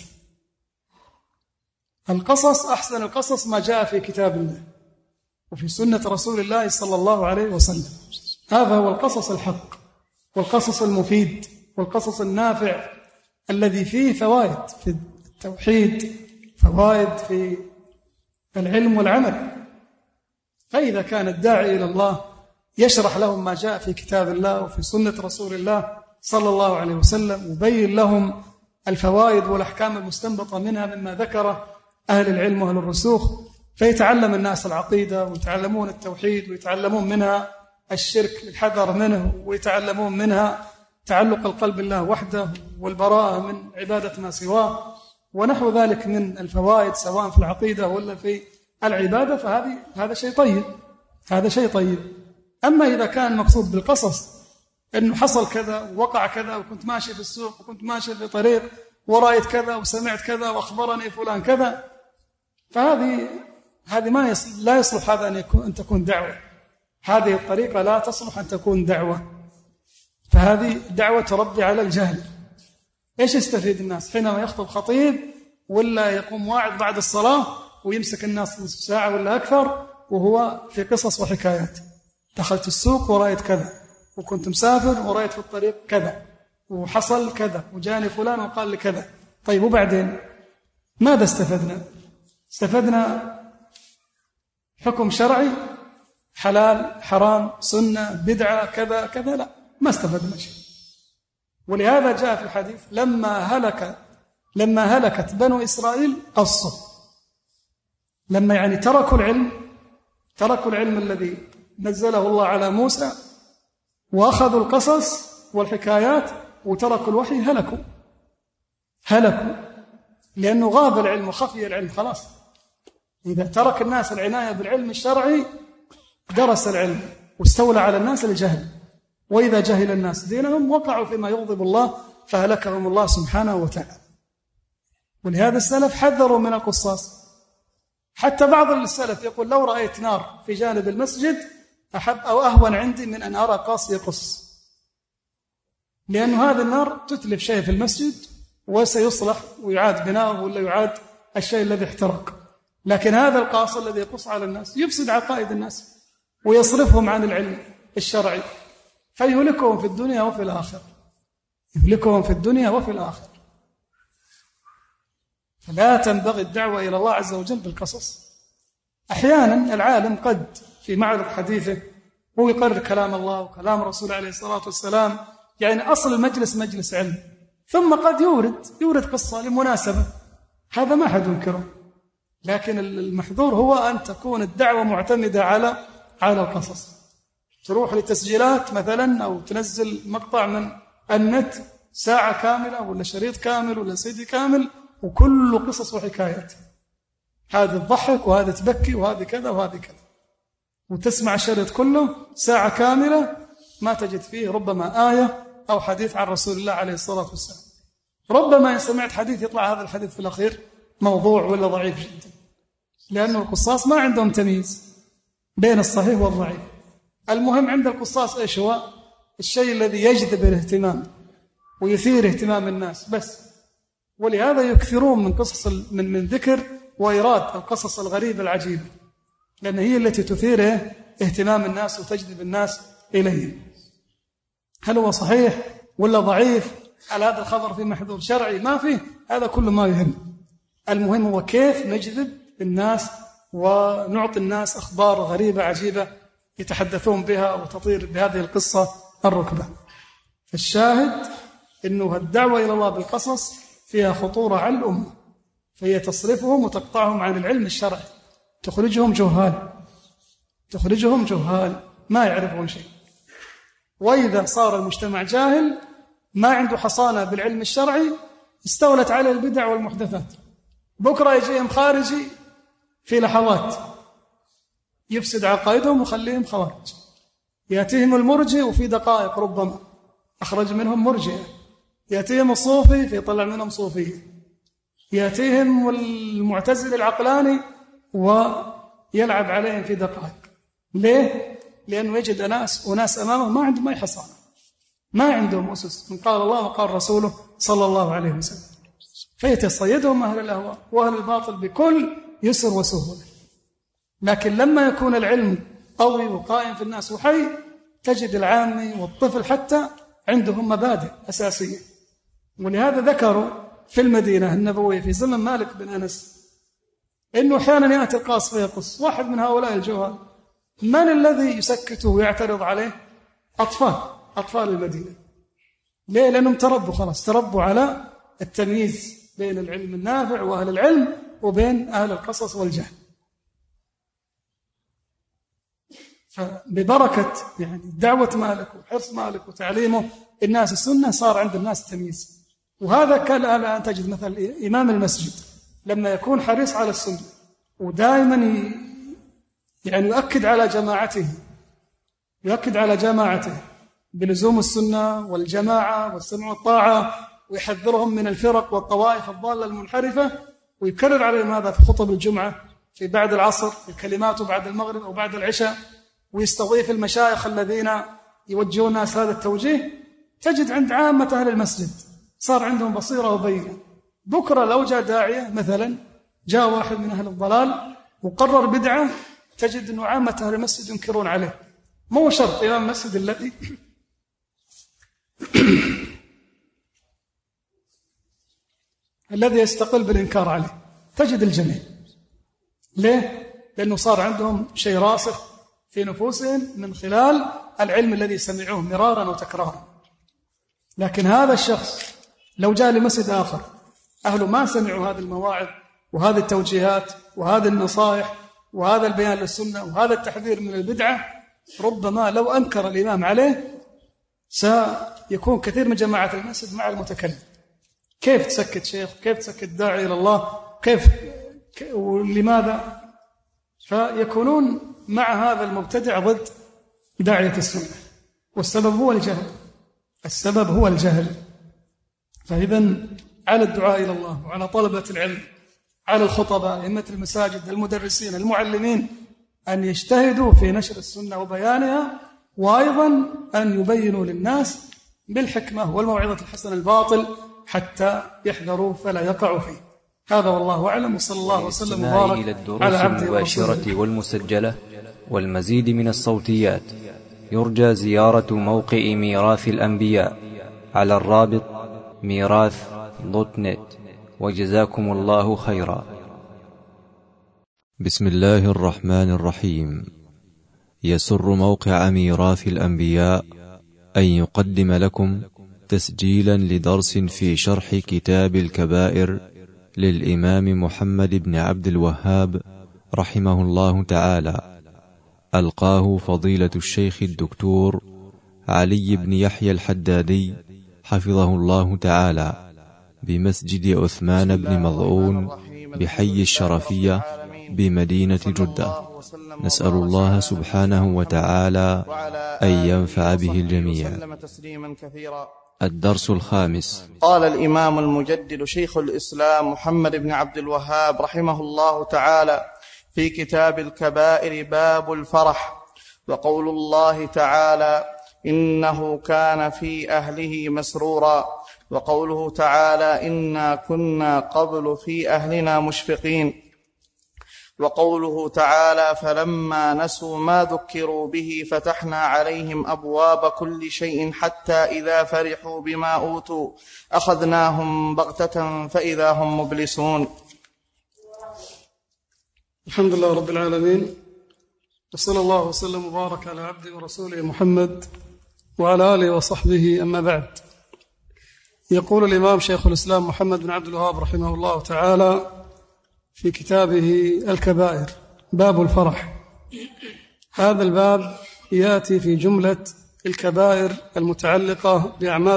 القصص، أحسن القصص ما جاء في كتاب الله وفي سنة رسول الله صلى الله عليه وسلم. هذا هو القصص الحق والقصص المفيد والقصص النافع الذي فيه فوائد في التوحيد، فوائد في العلم والعمل. فإذا كان الداعي إلى الله يشرح لهم ما جاء في كتاب الله وفي سنة رسول الله صلى الله عليه وسلم، وبين لهم الفوائد والأحكام المستنبطة منها مما ذكره أهل العلم وأهل الرسوخ، فيتعلم الناس العقيدة ويتعلمون التوحيد ويتعلمون منها الشرك الحذر منه، ويتعلمون منها تعلق القلب بالله وحده والبراءة من عبادة ما سواه ونحو ذلك من الفوائد سواء في العقيدة ولا في العبادة، فهذا شيء طيب، هذا شيء طيب. أما إذا كان مقصود بالقصص أنه حصل كذا ووقع كذا وكنت ماشي في السوق وكنت ماشي في طريق ورأيت كذا وسمعت كذا وأخبرني فلان كذا، فهذه لا يصلح هذا أن تكون دعوة. هذه الطريقة لا تصلح أن تكون دعوة، فهذه دعوة تربي على الجهل. إيش يستفيد الناس حينما يخطب خطيب ولا يقوم واعظ بعد الصلاة ويمسك الناس نصف ساعة ولا أكثر وهو في قصص وحكايات؟ دخلت السوق ورأيت كذا، وكنت مسافر ورأيت في الطريق كذا، وحصل كذا، وجاني فلان وقال لي كذا. طيب وبعدين ماذا استفدنا؟ استفدنا حكم شرعي حلال حرام سنة بدعة كذا كذا؟ لا، ما استفدنا شيء. ولهذا جاء في الحديث لما هلكت بنو إسرائيل قصوا، لما يعني تركوا العلم الذي نزله الله على موسى وأخذوا القصص والحكايات وتركوا الوحي، هلكوا لأنه غاب العلم وخفي العلم. خلاص، إذا ترك الناس العناية بالعلم الشرعي درس العلم واستولى على الناس الجهل، وإذا جهل الناس دينهم وقعوا فيما يغضب الله فهلكهم الله سبحانه وتعالى. ولهذا السلف حذروا من القصاص. حتى بعض السلف يقول لو رأيت نار في جانب المسجد أحب أو أهون عندي من أن أرى قاص يقص، لأن هذه النار تتلف شيء في المسجد وسيصلح ويعاد بناؤه ولا يعاد الشيء الذي احترق. لكن هذا القاص الذي يقص على الناس يفسد عقائد الناس ويصرفهم عن العلم الشرعي، فيهلكهم في الدنيا وفي الآخرة، يهلكهم في الدنيا وفي الآخرة. فلا تنبغي الدعوة إلى الله عز وجل بالقصص. أحيانا العالم قد في معرض حديثه هو يقرر كلام الله وكلام رسول عليه الصلاة والسلام، يعني أصل المجلس مجلس علم، ثم قد يورد قصة لمناسبة، هذا ما أحد ينكره. لكن المحظور هو أن تكون الدعوة معتمدة على القصص. تروح لتسجيلات مثلا أو تنزل مقطع من النت ساعة كاملة ولا شريط كامل ولا سيدي كامل وكله قصص وحكايات، هذا تضحك وهذا تبكي وهذا كذا وهذا كذا، وتسمع الشريط كله ساعة كاملة ما تجد فيه ربما آية أو حديث عن رسول الله عليه الصلاة والسلام. ربما إن سمعت حديث يطلع هذا الحديث في الأخير موضوع ولا ضعيف جدا، لأنه القصاص ما عندهم تمييز بين الصحيح والضعيف. المهم عند القصاص إيش هو؟ الشيء الذي يجذب الاهتمام ويثير اهتمام الناس بس. ولهذا يكثرون من قصص من ذكر وإيراد القصص الغريبة العجيبة، لأن هي التي تثير اهتمام الناس وتجذب الناس إليه. هل هو صحيح ولا ضعيف؟ هل هذا الخبر في محذور شرعي؟ ما فيه، هذا كله ما يهم. المهم هو كيف نجذب الناس ونعطي الناس أخبار غريبة عجيبة يتحدثون بها وتطير بهذه القصة الركبة. فالشاهد أنه الدعوة إلى الله بالقصص فيها خطورة على الأمة، فهي تصرفهم وتقطعهم عن العلم الشرعي، تخرجهم جهال ما يعرفون شيء. وإذا صار المجتمع جاهل ما عنده حصانة بالعلم الشرعي استولت على البدع والمحدثات. بكرة يجيهم خارجي في لحظات يفسد عقائدهم وخليهم خوارج، يأتيهم المرجئ وفي دقائق ربما أخرج منهم مرجئة، يأتيهم الصوفي فيطلع منهم صوفية، يأتيهم المعتزل العقلاني ويلعب عليهم في دقائق. ليه؟ لأنه يجد أناس أمامه ما عندهم أي حصانة، ما عندهم أسس من قال الله وقال رسوله صلى الله عليه وسلم، فيتصيدهم أهل الأهواء وأهل الباطل بكل يسر وسهولة. لكن لما يكون العلم قوي وقائم في الناس وحي تجد العامي والطفل حتى عندهم مبادئ أساسية. ولهذا ذكروا في المدينة النبوية في زمن مالك بن أنس إنه أحيانا يأتي القاص فيقص واحد من هؤلاء الجهال، من الذي يسكته ويعترض عليه؟ أطفال المدينة. ليه؟ لأنهم تربوا على التمييز بين العلم النافع وأهل العلم وبين أهل القصص والجهل. فببركة يعني دعوة مالك وحرص مالك وتعليمه الناس السنة صار عند الناس تمييز. وهذا كان الآن تجد مثلا إمام المسجد لما يكون حريص على السنة ودائما يعني يؤكد على جماعته بلزوم السنة والجماعة والسمع والطاعة، ويحذرهم من الفرق والطوائف الضالة المنحرفة، ويكرر عليهم هذا في خطب الجمعة في بعد العصر في كلماته بعد المغرب أو بعد العشاء، ويستضيف المشايخ الذين يوجهون الناس هذا التوجيه. تجد عند عامة أهل المسجد صار عندهم بصيرة وبينة. بكرة لو جاء داعية مثلا، جاء واحد من أهل الضلال وقرر بدعة، تجد أنه عامة أهل المسجد ينكرون عليه. مو شرط إمام المسجد الذي يستقل بالإنكار عليه، تجد الجميع. ليه؟ لأنه صار عندهم شيء راسخ في نفوسهم من خلال العلم الذي سمعوه مرارا وتكرارا. لكن هذا الشخص لو جاء لمسجد آخر أهله ما سمعوا هذه المواعظ وهذه التوجيهات وهذه النصائح وهذا البيان للسنة وهذا التحذير من البدعة، ربما لو أنكر الإمام عليه سيكون كثير من جماعة المسجد مع المتكلم. كيف تسكت شيخ؟ كيف تسكت داعي إلى الله؟ ولماذا؟ فيكونون مع هذا المبتدع ضد داعية السنة، والسبب هو الجهل. فإذا على الدعاء إلى الله وعلى طلبة العلم، على الخطباء، أئمة المساجد، المدرسين، المعلمين، أن يجتهدوا في نشر السنة وبيانها، وأيضا أن يبينوا للناس بالحكمة والموعظة الحسنة الباطل حتى يحذروا فلا يقعوا فيه. هذا والله أعلم، وصلى الله وسلم وبارك إلى الدروس على عبده المباشرة والمسجلة والمزيد من الصوتيات، يرجى زيارة موقع ميراث الأنبياء على الرابط ميراث.net. وجزاكم الله خيرا. بسم الله الرحمن الرحيم. يسر موقع ميراث الأنبياء أن يقدم لكم تسجيلا لدرس في شرح كتاب الكبائر للإمام محمد بن عبد الوهاب رحمه الله تعالى، ألقاه فضيلة الشيخ الدكتور علي بن يحيى الحدادي حفظه الله تعالى بمسجد عثمان بن مظعون بحي الشرفية بمدينة جدة. نسأل الله سبحانه وتعالى أن ينفع به الجميع. الدرس الخامس. قال الإمام المجدد شيخ الإسلام محمد بن عبد الوهاب رحمه الله تعالى في كتاب الكبائر باب الفرح: وقول الله تعالى: إنه كان في أهله مسرورا. وقوله تعالى: إنا كنا قبل في أهلنا مشفقين. وقوله تعالى: فلما نسوا ما ذكروا به فتحنا عليهم أبواب كل شيء حتى إذا فرحوا بما أوتوا أخذناهم بغتة فإذا هم مبلسون. الحمد لله رب العالمين، وصلى الله وسلم وبارك على عبده ورسوله محمد وعلى آله وصحبه، أما بعد. يقول الإمام شيخ الإسلام محمد بن عبد الوهاب رحمه الله تعالى في كتابه الكبائر باب الفرح. هذا الباب يأتي في جملة الكبائر المتعلقة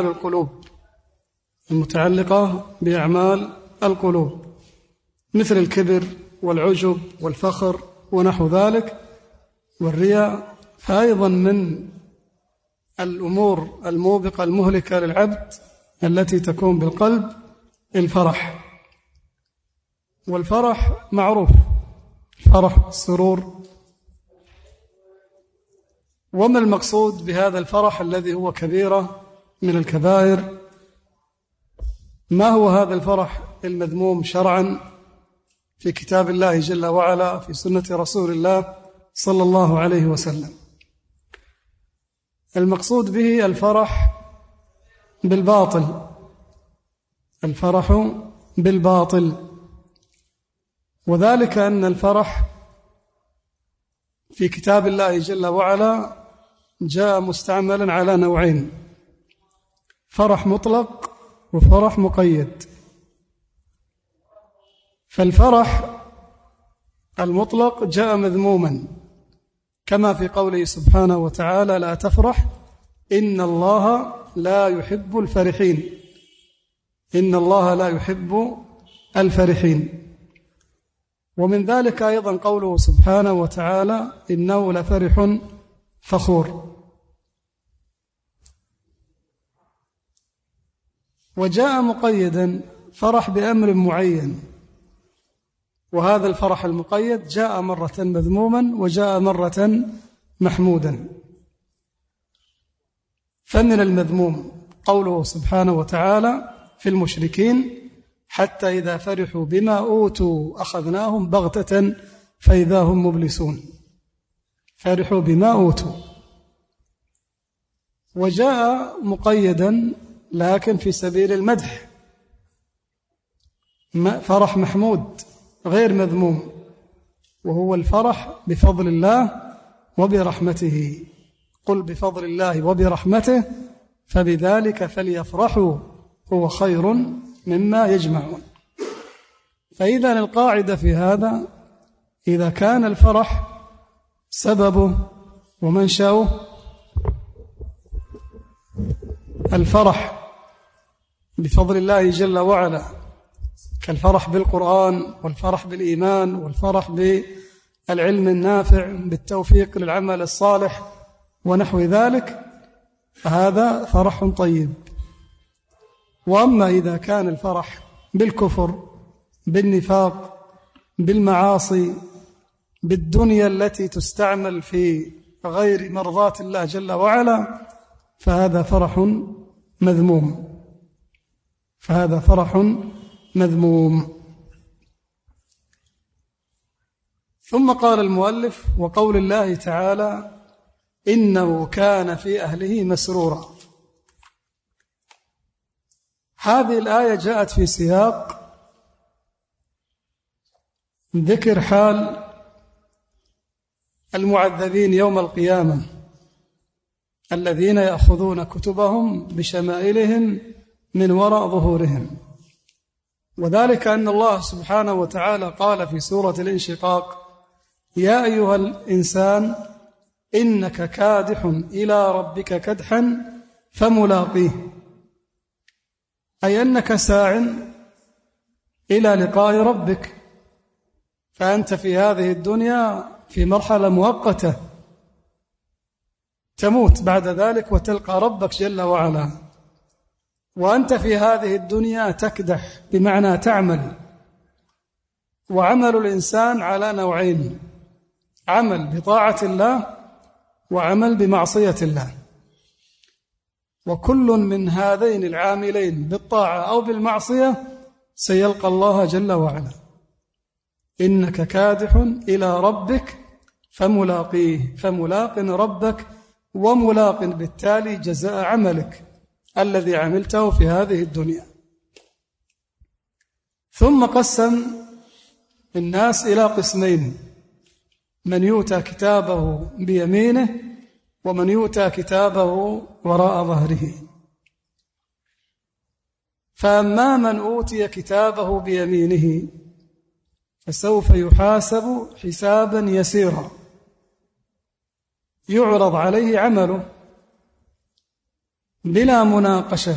بأعمال القلوب، مثل الكبر والعجب والفخر ونحو ذلك والرياء. فأيضا من الأمور الموبقة المهلكة للعبد التي تكون بالقلب الفرح. والفرح معروف، الفرح السرور. وما المقصود بهذا الفرح الذي هو كبيرة من الكبائر؟ ما هو هذا الفرح المذموم شرعا في كتاب الله جل وعلا في سنة رسول الله صلى الله عليه وسلم؟ المقصود به الفرح بالباطل، الفرح بالباطل. وذلك أن الفرح في كتاب الله جل وعلا جاء مستعملا على نوعين: فرح مطلق وفرح مقيد. فالفرح المطلق جاء مذموما كما في قوله سبحانه وتعالى: لا تفرح إن الله لا يحب الفرحين. إن الله لا يحب الفرحين. ومن ذلك أيضا قوله سبحانه وتعالى: إنه لفرح فخور. وجاء مقيدا فرح بأمر معين، وهذا الفرح المقيد جاء مرة مذموما وجاء مرة محمودا. فمن المذموم قوله سبحانه وتعالى في المشركين: حتى إذا فرحوا بما أوتوا أخذناهم بغتة فإذا هم مبلسون. فرحوا بما أوتوا. وجاء مقيدا لكن في سبيل المدح، فرح محمود غير مذموم، وهو الفرح بفضل الله وبرحمته. قل بفضل الله وبرحمته فبذلك فليفرحوا هو خير مما يجمعون. فإذا القاعدة في هذا: إذا كان الفرح سببه ومنشأه الفرح بفضل الله جل وعلا، كالفرح بالقرآن والفرح بالإيمان والفرح بالعلم النافع بالتوفيق للعمل الصالح ونحو ذلك، فهذا فرح طيب. وأما إذا كان الفرح بالكفر، بالنفاق، بالمعاصي، بالدنيا التي تستعمل في غير مرضات الله جل وعلا، فهذا فرح مذموم. فهذا فرح مذموم. ثم قال المؤلف: وقول الله تعالى: إنه كان في أهله مسرورا. هذه الآية جاءت في سياق ذكر حال المعذبين يوم القيامة الذين يأخذون كتبهم بشمائلهم من وراء ظهورهم. وذلك أن الله سبحانه وتعالى قال في سورة الانشقاق: يا أيها الإنسان إنك كادح إلى ربك كدحا فملاقيه، أي أنك ساع إلى لقاء ربك. فأنت في هذه الدنيا في مرحلة مؤقتة، تموت بعد ذلك وتلقى ربك جل وعلا. وأنت في هذه الدنيا تكدح، بمعنى تعمل. وعمل الإنسان على نوعين: عمل بطاعة الله وعمل بمعصية الله. وكل من هذين العاملين بالطاعة أو بالمعصية سيلقى الله جل وعلا. إنك كادح إلى ربك فملاقيه، فملاق ربك وملاق بالتالي جزاء عملك الذي عملته في هذه الدنيا. ثم قسم الناس إلى قسمين: من يؤتى كتابه بيمينه ومن يؤتى كتابه وراء ظهره. فأما من أوتي كتابه بيمينه فسوف يحاسب حسابا يسيرا، يعرض عليه عمله بلا مناقشة،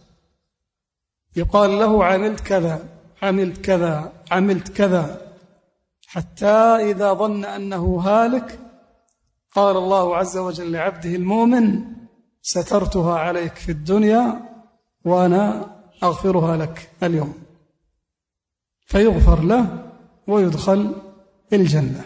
يقال له عملت كذا عملت كذا عملت كذا، حتى إذا ظن أنه هالك قال الله عز وجل لعبده المؤمن: سترتها عليك في الدنيا وأنا أغفرها لك اليوم. فيغفر له ويدخل الجنة.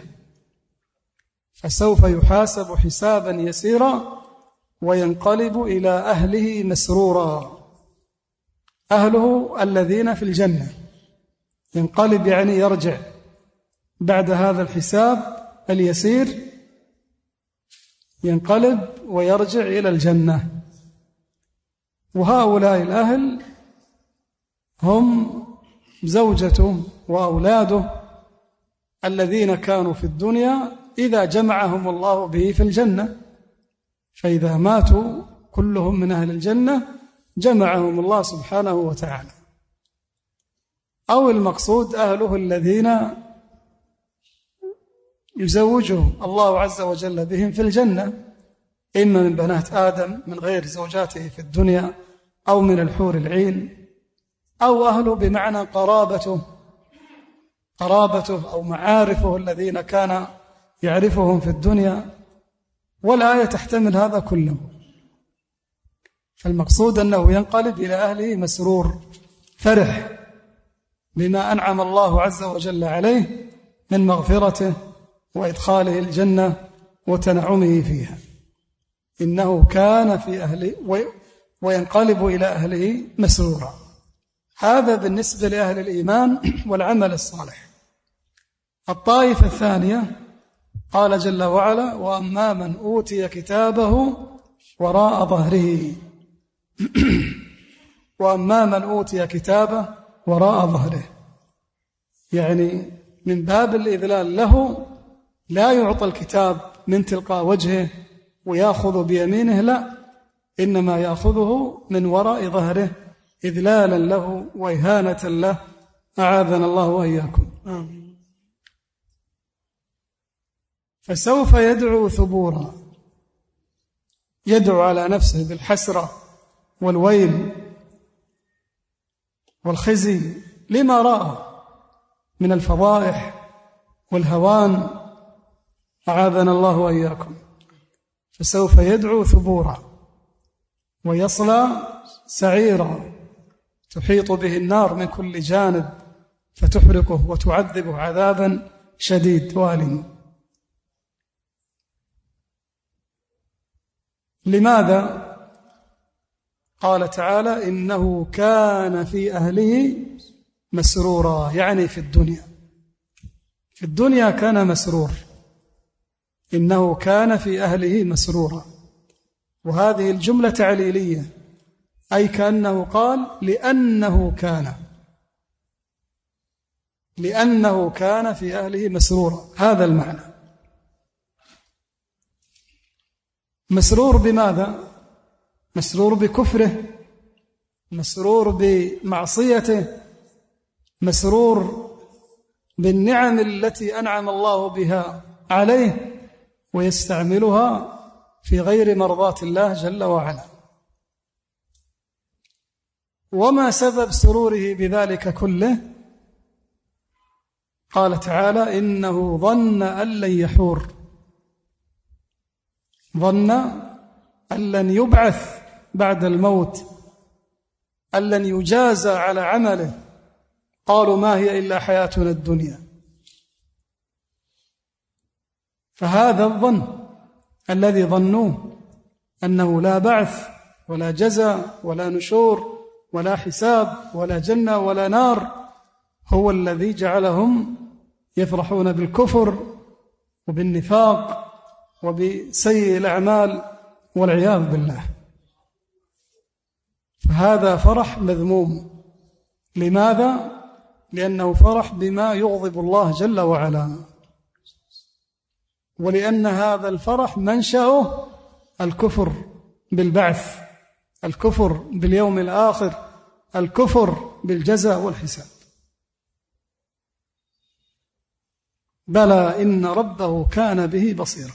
فسوف يحاسب حسابا يسيرا وينقلب إلى أهله مسرورا. أهله الذين في الجنة. ينقلب يعني يرجع بعد هذا الحساب اليسير، ينقلب ويرجع إلى الجنة. وهؤلاء الأهل هم زوجته وأولاده الذين كانوا في الدنيا إذا جمعهم الله به في الجنة، فإذا ماتوا كلهم من أهل الجنة جمعهم الله سبحانه وتعالى. أو المقصود أهله الذين يزوجهم الله عز وجل بهم في الجنة، إما من بنات آدم من غير زوجاته في الدنيا، أو من الحور العين، أو أهله بمعنى قرابته أو معارفه الذين كان يعرفهم في الدنيا. والآية تحتمل هذا كله. فالمقصود أنه ينقلب إلى أهله مسرور فرح بما أنعم الله عز وجل عليه من مغفرته وإدخاله الجنة وتنعمه فيها. إنه كان في أهله وينقلب إلى أهله مسرورا. هذا بالنسبة لأهل الإيمان والعمل الصالح. الطائفة الثانية قال جل وعلا: وأما من أوتي كتابه وراء ظهره. وأما من أوتي كتابه وراء ظهره، يعني من باب الإذلال له، لا يعطى الكتاب من تلقاء وجهه ويأخذ بيمينه، لا، إنما يأخذه من وراء ظهره إذلالا له وإهانة له، أعاذنا الله وإياكم. فسوف يدعو ثبورا، يدعو على نفسه بالحسرة والويل والخزي لما رأى من الفضائح والهوان، أعاذنا الله وإياكم. فسوف يدعو ثبورا ويصلى سعيرا تحيط به النار من كل جانب فتحرقه وتعذبه عذابا شديد والم. لماذا؟ قال تعالى: إنه كان في أهله مسرورا، يعني في الدنيا كان مسرور. إنه كان في أهله مسرورا، وهذه الجملة تعليلية، أي كأنه قال لأنه كان في أهله مسرورا. هذا المعنى. مسرور بماذا؟ مسرور بكفره، مسرور بمعصيته، مسرور بالنعم التي أنعم الله بها عليه ويستعملها في غير مرضاة الله جل وعلا. وما سبب سروره بذلك كله؟ قال تعالى: إنه ظن أن لن يحور، ظن أن لن يبعث بعد الموت، أن لن يجازى على عمله. قالوا: ما هي إلا حياتنا الدنيا. فهذا الظن الذي ظنوه أنه لا بعث ولا جزاء ولا نشور ولا حساب ولا جنة ولا نار هو الذي جعلهم يفرحون بالكفر وبالنفاق وبسيء الأعمال والعياذ بالله. فهذا فرح مذموم. لماذا؟ لأنه فرح بما يغضب الله جل وعلا، ولأن هذا الفرح منشأه الكفر بالبعث، الكفر باليوم الآخر، الكفر بالجزاء والحساب. بلى إن ربه كان به بصيرا.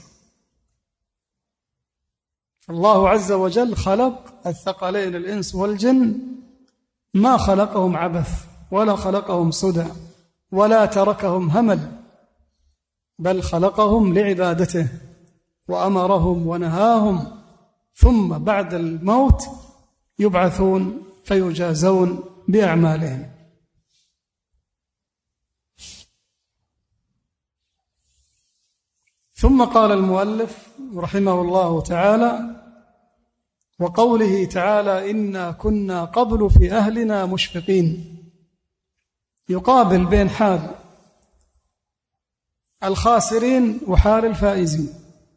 الله عز وجل خلق الثقلين الإنس والجن، ما خلقهم عبث ولا خلقهم سدى ولا تركهم همل، بل خلقهم لعبادته وأمرهم ونهاهم، ثم بعد الموت يبعثون فيجازون بأعمالهم. ثم قال المؤلف رحمه الله تعالى: وقوله تعالى: إنا كنا قبل في أهلنا مشفقين، يقابل بين حال الخاسرين وحال الفائزين.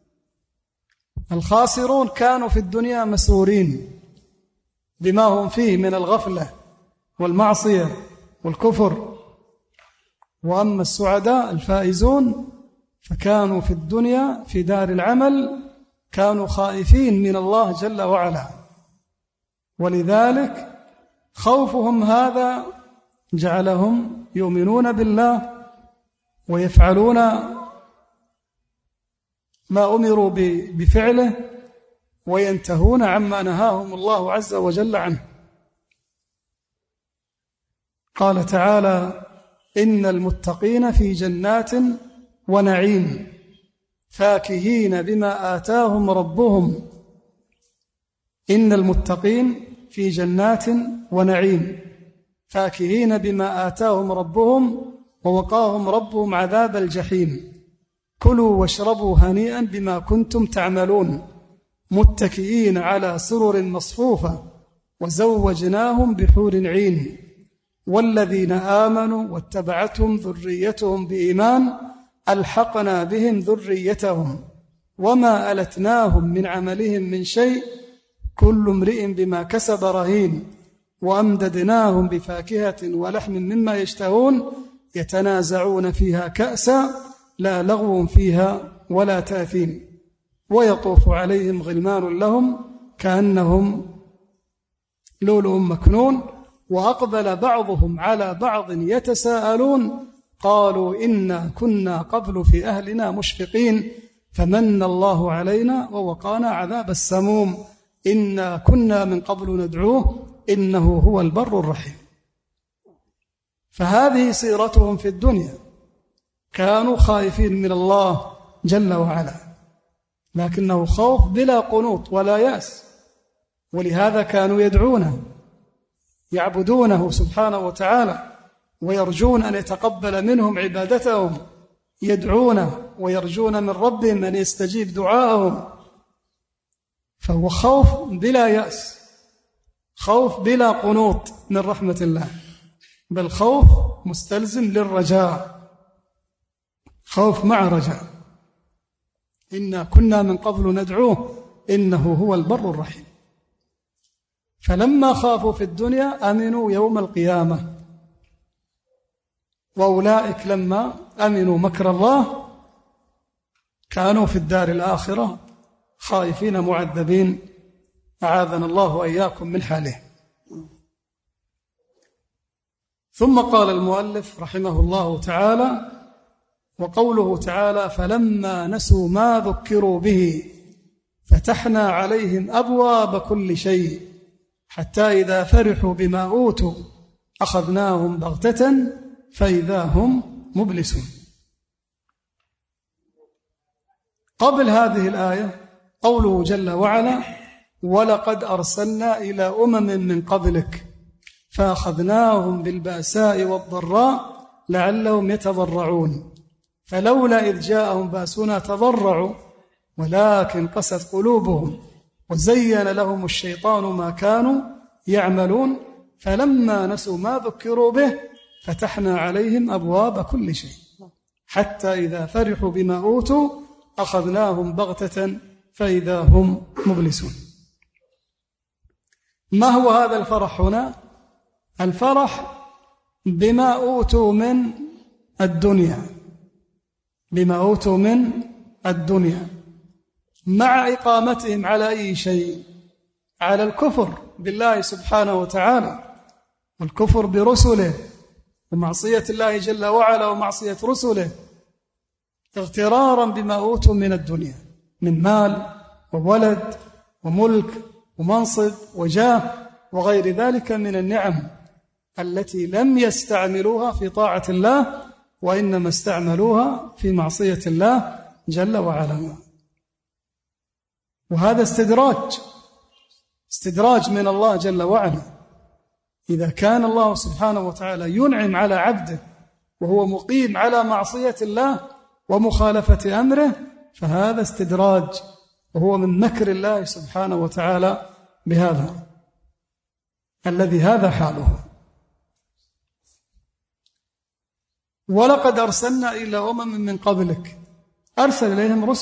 الخاسرون كانوا في الدنيا مسرورين بما هم فيه من الغفلة والمعصية والكفر، وأما السعداء الفائزون فكانوا في الدنيا في دار العمل كانوا خائفين من الله جل وعلا، ولذلك خوفهم هذا جعلهم يؤمنون بالله ويفعلون ما أمروا بفعله وينتهون عما نهاهم الله عز وجل عنه. قال تعالى: إن المتقين في جنات ونعيم فاكهين بما آتاهم ربهم. إن المتقين في جنات ونعيم فاكهين بما آتاهم ربهم ووقاهم ربهم عذاب الجحيم. كلوا واشربوا هنيئا بما كنتم تعملون متكئين على سرر مصفوفة وزوجناهم بحور عين. والذين آمنوا واتبعتهم ذريتهم بإيمان ألحقنا بهم ذريتهم وما ألتناهم من عملهم من شيء كل امرئ بما كسب رهين. وأمددناهم بفاكهة ولحم مما يشتهون يتنازعون فيها كأسا لا لغو فيها ولا تأثيم. ويطوف عليهم غلمان لهم كأنهم لؤلؤ مكنون. وأقبل بعضهم على بعض يتساءلون قالوا إنا كنا قبل في أهلنا مشفقين فمن الله علينا ووقانا عذاب السموم إنا كنا من قبل ندعوه إنه هو البر الرحيم. فهذه سيرتهم في الدنيا، كانوا خائفين من الله جل وعلا، لكنه خوف بلا قنوط ولا يأس، ولهذا كانوا يدعونه يعبدونه سبحانه وتعالى ويرجون أن يتقبل منهم عبادتهم، يدعونه ويرجون من ربهم أن يستجيب دعاءهم. فهو خوف بلا يأس، خوف بلا قنوط من رحمة الله، بل خوف مستلزم للرجاء، خوف مع رجاء. إنا كنا من قبل ندعوه إنه هو البر الرحيم. فلما خافوا في الدنيا أمنوا يوم القيامة، وأولئك لما أمنوا مكر الله كانوا في الدار الآخرة خائفين معذبين، أعاذنا الله وإياكم من حاله. ثم قال المؤلف رحمه الله تعالى: وقوله تعالى: فلما نسوا ما ذكروا به فتحنا عليهم أبواب كل شيء حتى إذا فرحوا بما أوتوا أخذناهم بغتة فإذا هم مبلسون. قبل هذه الآية قوله جل وعلا: ولقد أرسلنا إلى أمم من قبلك فأخذناهم بالبأساء والضراء لعلهم يتضرعون فلولا إذ جاءهم بأسنا تضرعوا ولكن قست قلوبهم وزين لهم الشيطان ما كانوا يعملون فلما نسوا ما ذكروا به فتحنا عليهم أبواب كل شيء حتى إذا فرحوا بما أوتوا أخذناهم بغتة فإذا هم مبلسون. ما هو هذا الفرح هنا؟ الفرح بما أوتوا من الدنيا، بما أوتوا من الدنيا، مع إقامتهم على أي شيء؟ على الكفر بالله سبحانه وتعالى والكفر برسله ومعصية الله جل وعلا ومعصية رسله، اغترارا بما أوتوا من الدنيا من مال وولد وملك ومنصب وجاه وغير ذلك من النعم التي لم يستعملوها في طاعة الله وإنما استعملوها في معصية الله جل وعلا. وهذا استدراج من الله جل وعلا. إذا كان الله سبحانه وتعالى ينعم على عبده وهو مقيم على معصية الله ومخالفة أمره فهذا استدراج، وهو من مكر الله سبحانه وتعالى بهذا الذي هذا حاله. ولقد أرسلنا إلى أمم من قبلك، أرسل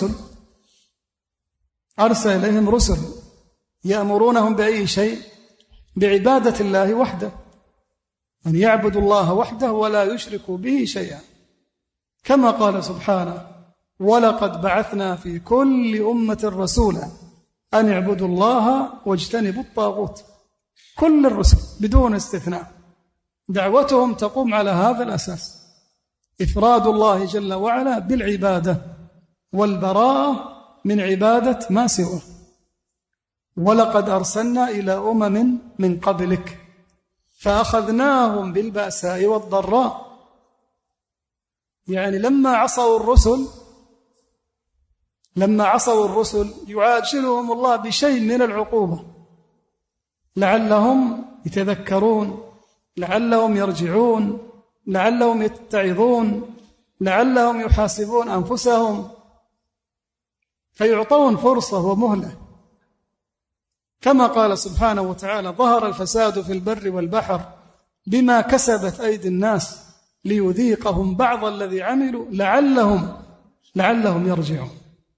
إليهم رسل يأمرونهم بأي شيء؟ بعبادة الله وحده، أن يعبدوا الله وحده ولا يشركوا به شيئا، كما قال سبحانه: ولقد بعثنا في كل أمة رسولا أن اعبدوا الله واجتنبوا الطاغوت. كل الرسل بدون استثناء دعوتهم تقوم على هذا الأساس: إفراد الله جل وعلا بالعبادة والبراءة من عبادة ما سواه. ولقد أرسلنا إلى أمم من قبلك فأخذناهم بالبأساء والضراء. يعني لما عصوا الرسل يعاجلهم الله بشيء من العقوبة لعلهم يتذكرون، لعلهم يرجعون، لعلهم يتعظون، لعلهم يحاسبون أنفسهم، فيعطون فرصة ومهلة. كما قال سبحانه وتعالى: ظهر الفساد في البر والبحر بما كسبت أيدي الناس ليذيقهم بعض الذي عملوا لعلهم يرجعون.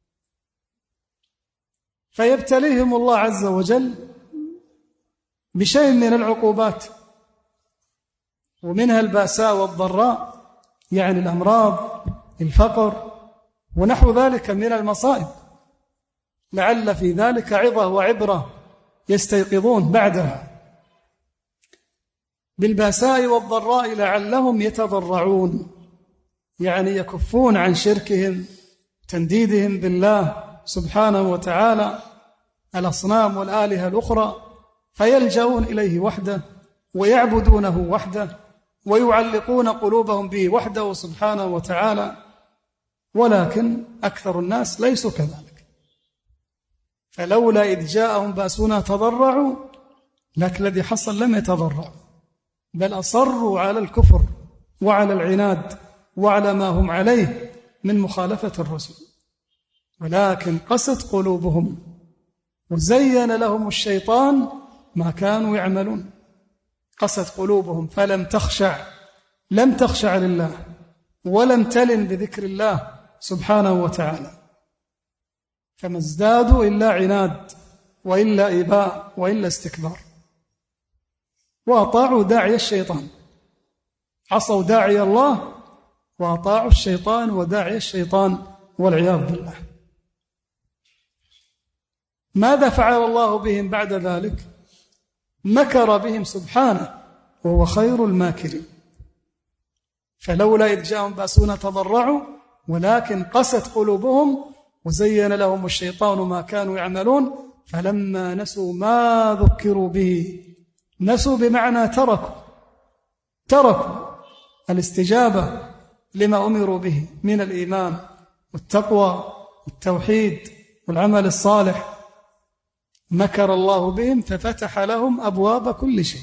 فيبتليهم الله عز وجل بشيء من العقوبات، ومنها البأساء والضراء، يعني الأمراض، الفقر ونحو ذلك من المصائب، لعل في ذلك عظة وعبرة يستيقظون بعدها. بالبأساء والضراء لعلهم يتضرعون، يعني يكفون عن شركهم، تنديدهم بالله سبحانه وتعالى الأصنام والآلهة الأخرى، فيلجؤون إليه وحده ويعبدونه وحده ويعلقون قلوبهم به وحده سبحانه وتعالى. ولكن أكثر الناس ليسوا كذلك، فلولا إذ جاءهم بأسنا تضرعوا، لكن الذي حصل لم يتضرعوا، بل أصروا على الكفر وعلى العناد وعلى ما هم عليه من مخالفة الرسل. ولكن قست قلوبهم وزين لهم الشيطان ما كانوا يعملون. قست قلوبهم فلم تخشع لله ولم تلن بذكر الله سبحانه وتعالى، فما ازدادوا إلا عناد وإلا إباء وإلا استكبار، وأطاعوا داعي الشيطان. عصوا داعي الله وأطاعوا الشيطان وداعي الشيطان والعياذ بالله. ماذا فعل الله بهم بعد ذلك؟ مكر بهم سبحانه وهو خير الماكرين. فلولا إذ جاءهم بأسنا تضرعوا ولكن قست قلوبهم وزين لهم الشيطان ما كانوا يعملون فلما نسوا ما ذكروا به، نسوا بمعنى تركوا الاستجابة لما أمروا به من الإيمان والتقوى والتوحيد والعمل الصالح. مكر الله بهم ففتح لهم أبواب كل شيء،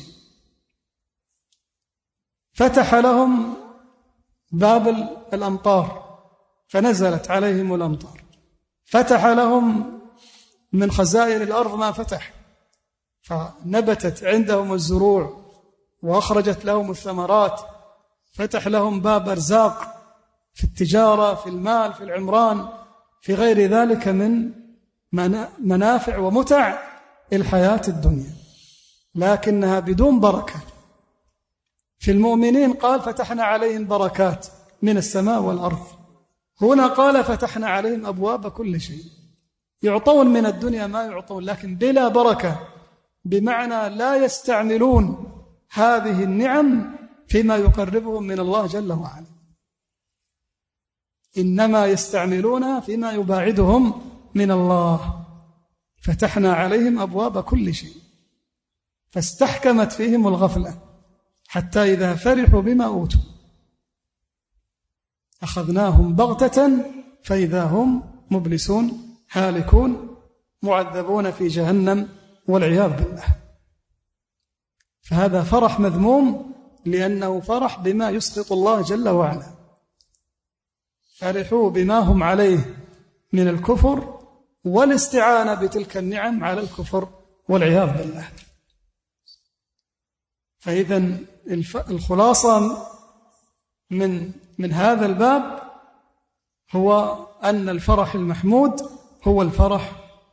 فتح لهم باب الأمطار فنزلت عليهم الأمطار، فتح لهم من خزائن الأرض ما فتح فنبتت عندهم الزروع وأخرجت لهم الثمرات، فتح لهم باب أرزاق في التجارة، في المال، في العمران، في غير ذلك من منافع ومتع الحياة الدنيا، لكنها بدون بركة. في المؤمنين قال فتحنا عليهم بركات من السماء والأرض، هنا قال فتحنا عليهم أبواب كل شيء. يعطون من الدنيا ما يعطون لكن بلا بركة، بمعنى لا يستعملون هذه النعم فيما يقربهم من الله جل وعلا، إنما يستعملونها فيما يباعدهم من الله. فتحنا عليهم أبواب كل شيء فاستحكمت فيهم الغفلة حتى إذا فرحوا بما أوتوا أخذناهم بغتة فإذا هم مبلسون هالكون معذبون في جهنم والعياذ بالله. فهذا فرح مذموم لأنه فرح بما يسخط الله جل وعلا. فرحوا بما هم عليه من الكفر والاستعانة بتلك النعم على الكفر والعياذ بالله. فإذا الخلاصة من هذا الباب هو أن الفرح المحمود هو الفرح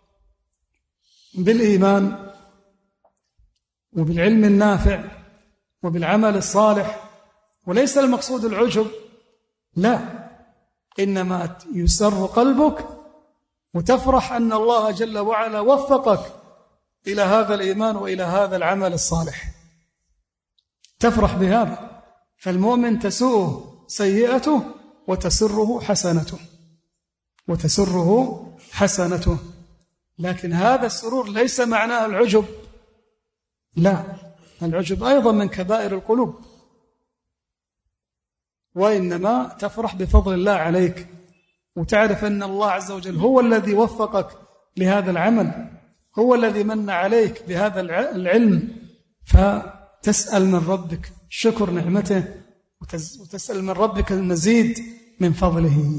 بالإيمان وبالعلم النافع وبالعمل الصالح، وليس المقصود العجب، لا، إنما يسر قلبك وتفرح أن الله جل وعلا وفقك إلى هذا الإيمان وإلى هذا العمل الصالح، تفرح بهذا. فالمؤمن تسوءه سيئته وتسره حسنته. لكن هذا السرور ليس معناه العجب، لا، العجب أيضا من كبائر القلوب، وإنما تفرح بفضل الله عليك، وتعرف أن الله عز وجل هو الذي وفقك لهذا العمل، هو الذي من عليك بهذا العلم، فتسأل من ربك شكر نعمته، وتسأل من ربك المزيد من فضله.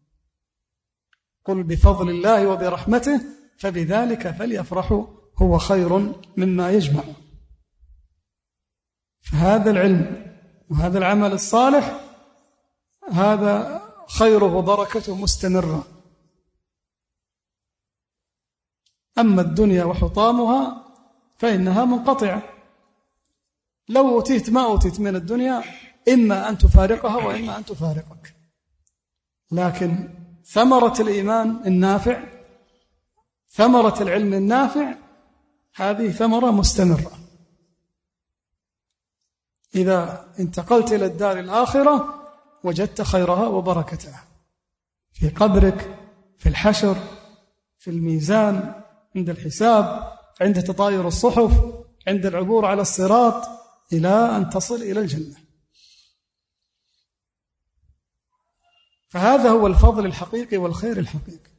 قل بفضل الله وبرحمته فبذلك فليفرحوا هو خير مما يجمعون. فهذا العلم وهذا العمل الصالح هذا خيره وبركته مستمرة. أما الدنيا وحطامها فإنها منقطعة، لو أوتيت ما أوتيت من الدنيا إما أن تفارقها وإما أن تفارقك، لكن ثمرة الإيمان النافع، ثمرة العلم النافع، هذه ثمرة مستمرة. إذا انتقلت إلى الدار الآخرة وجدت خيرها وبركتها في قبرك، في الحشر، في الميزان، عند الحساب، عند تطاير الصحف، عند العبور على الصراط، إلى أن تصل إلى الجنة. فهذا هو الفضل الحقيقي والخير الحقيقي.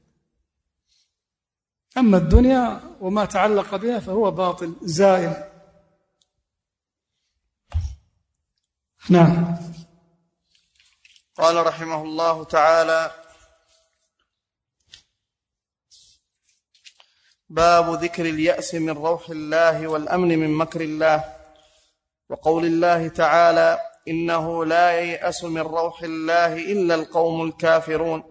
أما الدنيا وما تعلق بها فهو باطل زائل. نعم. قال رحمه الله تعالى: باب ذكر اليأس من روح الله والأمن من مكر الله، وقول الله تعالى: إنه لا ييأس من روح الله إلا القوم الكافرون،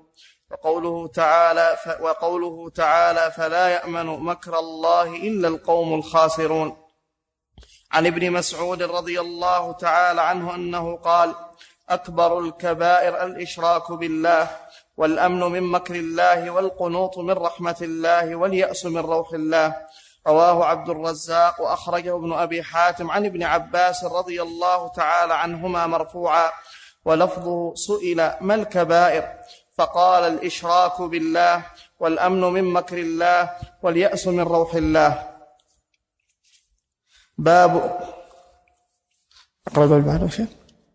وقوله تعالى: فلا يأمن مكر الله إلا القوم الخاسرون. عن ابن مسعود رضي الله تعالى عنه أنه قال: أكبر الكبائر الإشراك بالله، والأمن من مكر الله، والقنوط من رحمة الله، واليأس من روح الله. رواه عبد الرزاق وأخرجه ابن أبي حاتم عن ابن عباس رضي الله تعالى عنهما مرفوعا، ولفظه: سئل ما الكبائر؟ فقال: الإشراك بالله، والأمن من مكر الله، واليأس من روح الله. باب أقرأ بعد شيء.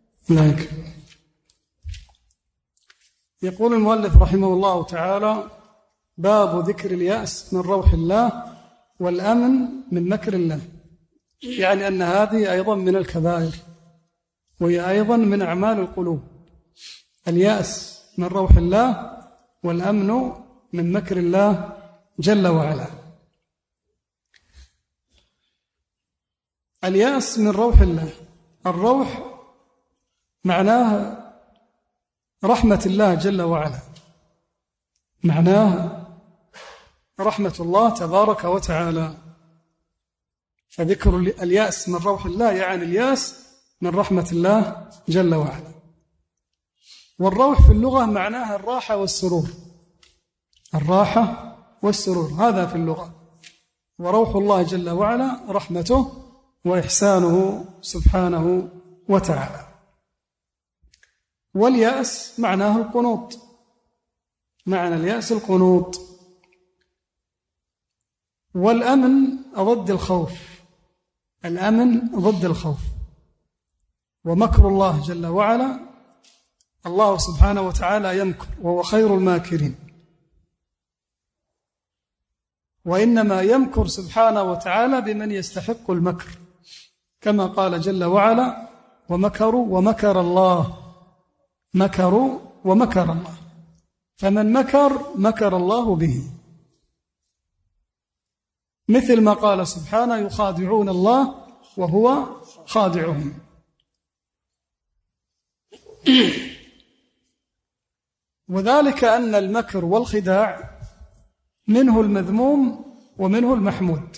يقول المؤلف رحمه الله تعالى: باب ذكر اليأس من روح الله والأمن من مكر الله، يعني أن هذه أيضا من الكبائر، وهي أيضا من أعمال القلوب. اليأس من روح الله والأمن من مكر الله جل وعلا. اليأس من روح الله، الروح معناه رحمة الله جل وعلا، معناه رحمة الله تبارك وتعالى. فذكر اليأس من روح الله يعني اليأس من رحمة الله جل وعلا. والروح في اللغة معناها الراحة والسرور، الراحة والسرور، هذا في اللغة. وروح الله جل وعلا رحمته وإحسانه سبحانه وتعالى. واليأس معناه القنوط، معنى اليأس القنوط. والأمن ضد الخوف، الأمن ضد الخوف. ومكر الله جل وعلا، الله سبحانه وتعالى يمكر وهو خير الماكرين، وإنما يمكر سبحانه وتعالى بمن يستحق المكر، كما قال جل وعلا: ومكروا ومكر الله، مكروا ومكر الله. فمن مكر الله به، مثل ما قال سبحانه: يخادعون الله وهو خادعهم. وذلك أن المكر والخداع منه المذموم ومنه المحمود،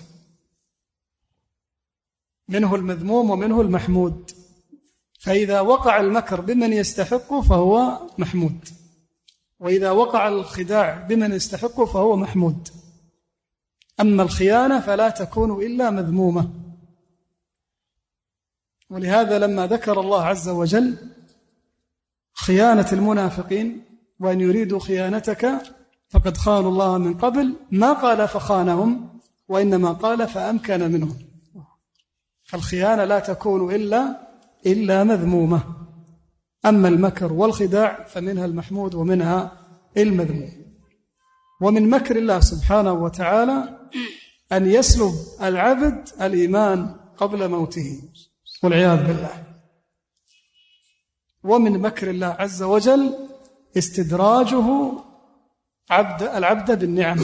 منه المذموم ومنه المحمود. فإذا وقع المكر بمن يستحقه فهو محمود، وإذا وقع الخداع بمن يستحقه فهو محمود. أما الخيانة فلا تكون إلا مذمومة. ولهذا لما ذكر الله عز وجل خيانة المنافقين وأن يريدوا خيانتك فقد خانوا الله من قبل، ما قال فخانهم، وإنما قال فأمكن منهم. فالخيانة لا تكون إلا مذمومة، أما المكر والخداع فمنها المحمود ومنها المذموم. ومن مكر الله سبحانه وتعالى أن يسلب العبد الإيمان قبل موته والعياذ بالله. ومن مكر الله عز وجل استدراجه العبد بالنعم،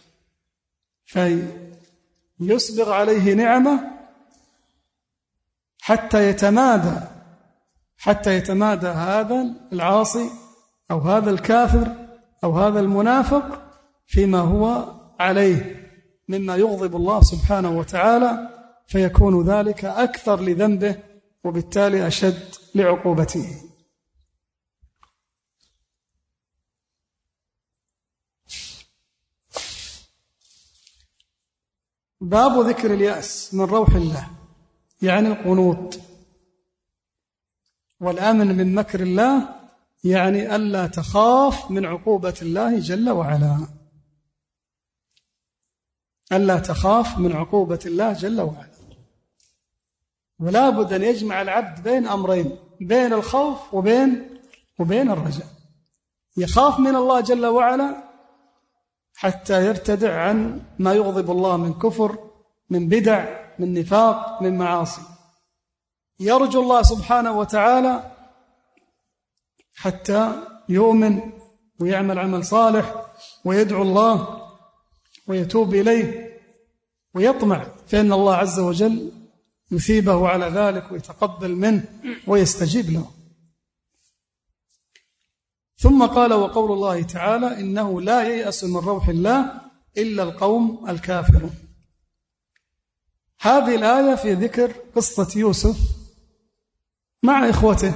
فيسبغ عليه نعمة حتى يتمادى هذا العاصي أو هذا الكافر أو هذا المنافق فيما هو عليه مما يغضب الله سبحانه وتعالى، فيكون ذلك أكثر لذنبه وبالتالي أشد لعقوبته. باب ذكر اليأس من روح الله، يعني القنوط، والأمن من مكر الله يعني ألا تخاف من عقوبة الله جل وعلا، ألا تخاف من عقوبة الله جل وعلا. ولا بد أن يجمع العبد بين أمرين، بين الخوف وبين الرجاء. يخاف من الله جل وعلا حتى يرتدع عن ما يغضب الله من كفر، من بدع، من نفاق، من معاصي. يرجو الله سبحانه وتعالى حتى يؤمن ويعمل عمل صالح ويدعو الله ويتوب إليه ويطمع فإن الله عز وجل يثيبه على ذلك ويتقبل منه ويستجيب له. ثم قال: وقول الله تعالى: إنه لا ييأس من روح الله إلا القوم الكافرون. هذه الآية في ذكر قصة يوسف مع إخوته،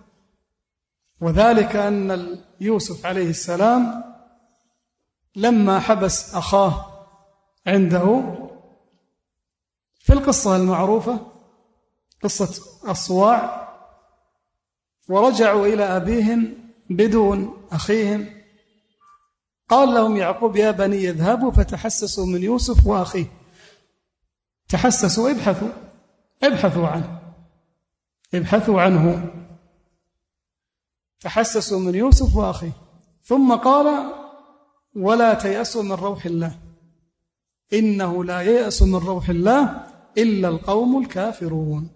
وذلك أن يوسف عليه السلام لما حبس أخاه عنده في القصة المعروفة قصة الصواع، ورجعوا إلى أبيهم بدون أخيهم، قال لهم يعقوب: يا بني اذهبوا فتحسسوا من يوسف وأخيه. تحسسوا، ابحثوا عنه، تحسسوا من يوسف وأخيه. ثم قال: ولا تيأسوا من روح الله إنه لا ييأس من روح الله إلا القوم الكافرون.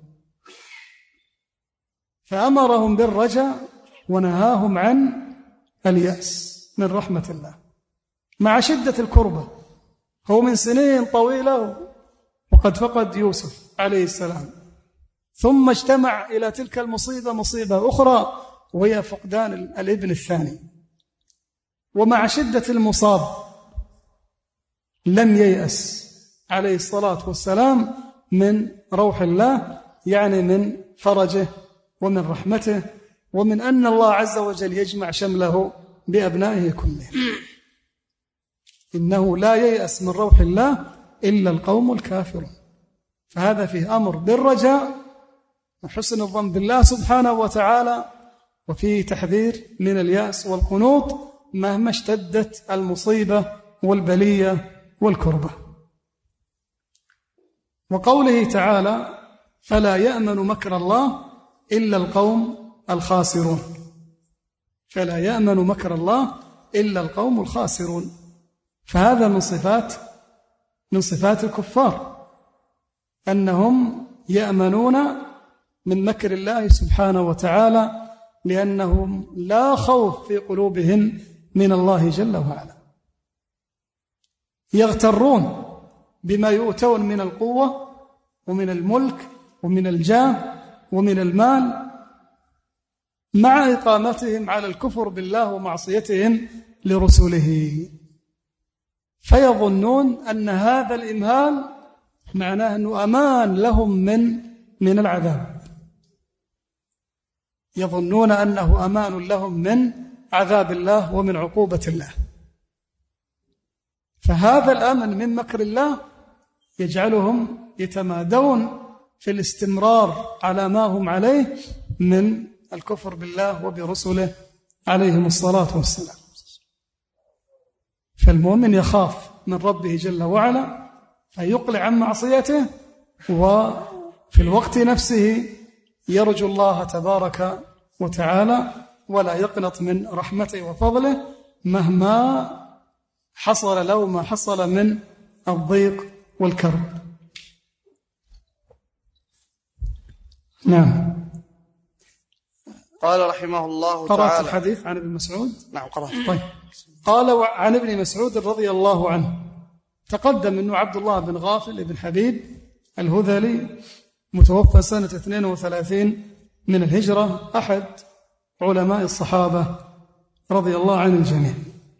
فأمرهم بالرجاء ونهاهم عن اليأس من رحمة الله مع شدة الكربة. هو من سنين طويلة وقد فقد يوسف عليه السلام، ثم اجتمع إلى تلك المصيبة مصيبة أخرى وهي فقدان الابن الثاني. ومع شدة المصاب لم ييأس عليه الصلاة والسلام من روح الله، يعني من فرجه ومن رحمته، ومن أن الله عز وجل يجمع شمله بأبنائه كلهم. إنه لا ييأس من روح الله إلا القوم الكافرون. فهذا فيه أمر بالرجاء وحسن الظن بالله سبحانه وتعالى، وفيه تحذير من اليأس والقنوط مهما اشتدت المصيبة والبلية والكربة. وقوله تعالى: فلا يأمن مكر الله إلا القوم الخاسرون. فلا يأمن مكر الله إلا القوم الخاسرون. فهذا من صفات الكفار، أنهم يأمنون من مكر الله سبحانه وتعالى لأنهم لا خوف في قلوبهم من الله جل وعلا. يغترون بما يؤتون من القوة ومن الملك ومن الجاه ومن المال مع إقامتهم على الكفر بالله ومعصيتهم لرسله، فيظنون أن هذا الإمهال معناه أنه أمان لهم من العذاب، يظنون أنه أمان لهم من عذاب الله ومن عقوبة الله. فهذا الأمن من مكر الله يجعلهم يتمادون في الاستمرار على ما هم عليه من الكفر بالله وبرسله عليهم الصلاة والسلام. فالمؤمن يخاف من ربه جل وعلا فيقلع عن معصيته، وفي الوقت نفسه يرجو الله تبارك وتعالى ولا يقنط من رحمته وفضله مهما حصل له ما حصل من الضيق والكرب. نعم. قال رحمه الله تعالى. قرأت الحديث عن ابن مسعود؟ نعم قرأت. طيب. قال عن ابن مسعود رضي الله عنه، تقدم أنه عبد الله بن غافل بن حبيب الهذلي متوفى سنة 32 من الهجرة، أحد علماء الصحابة رضي الله عن الجميع.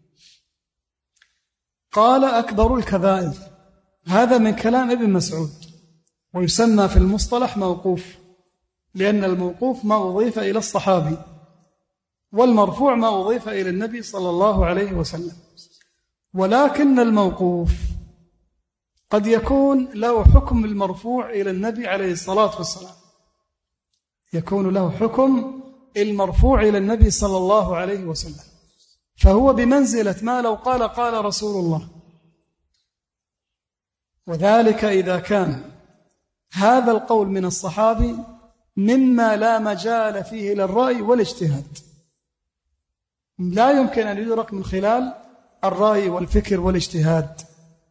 قال أكبر الكبائر، هذا من كلام ابن مسعود، ويسمى في المصطلح موقوف، لأن الموقوف ما أضيف إلى الصحابي، والمرفوع ما أضيف إلى النبي صلى الله عليه وسلم. ولكن الموقوف قد يكون له حكم المرفوع إلى النبي عليه الصلاة والسلام، يكون له حكم المرفوع إلى النبي صلى الله عليه وسلم، فهو بمنزلة ما لو قال قال رسول الله. وذلك إذا كان هذا القول من الصحابي مما لا مجال فيه للرأي والاجتهاد، لا يمكن أن يدرك من خلال الرأي والفكر والاجتهاد،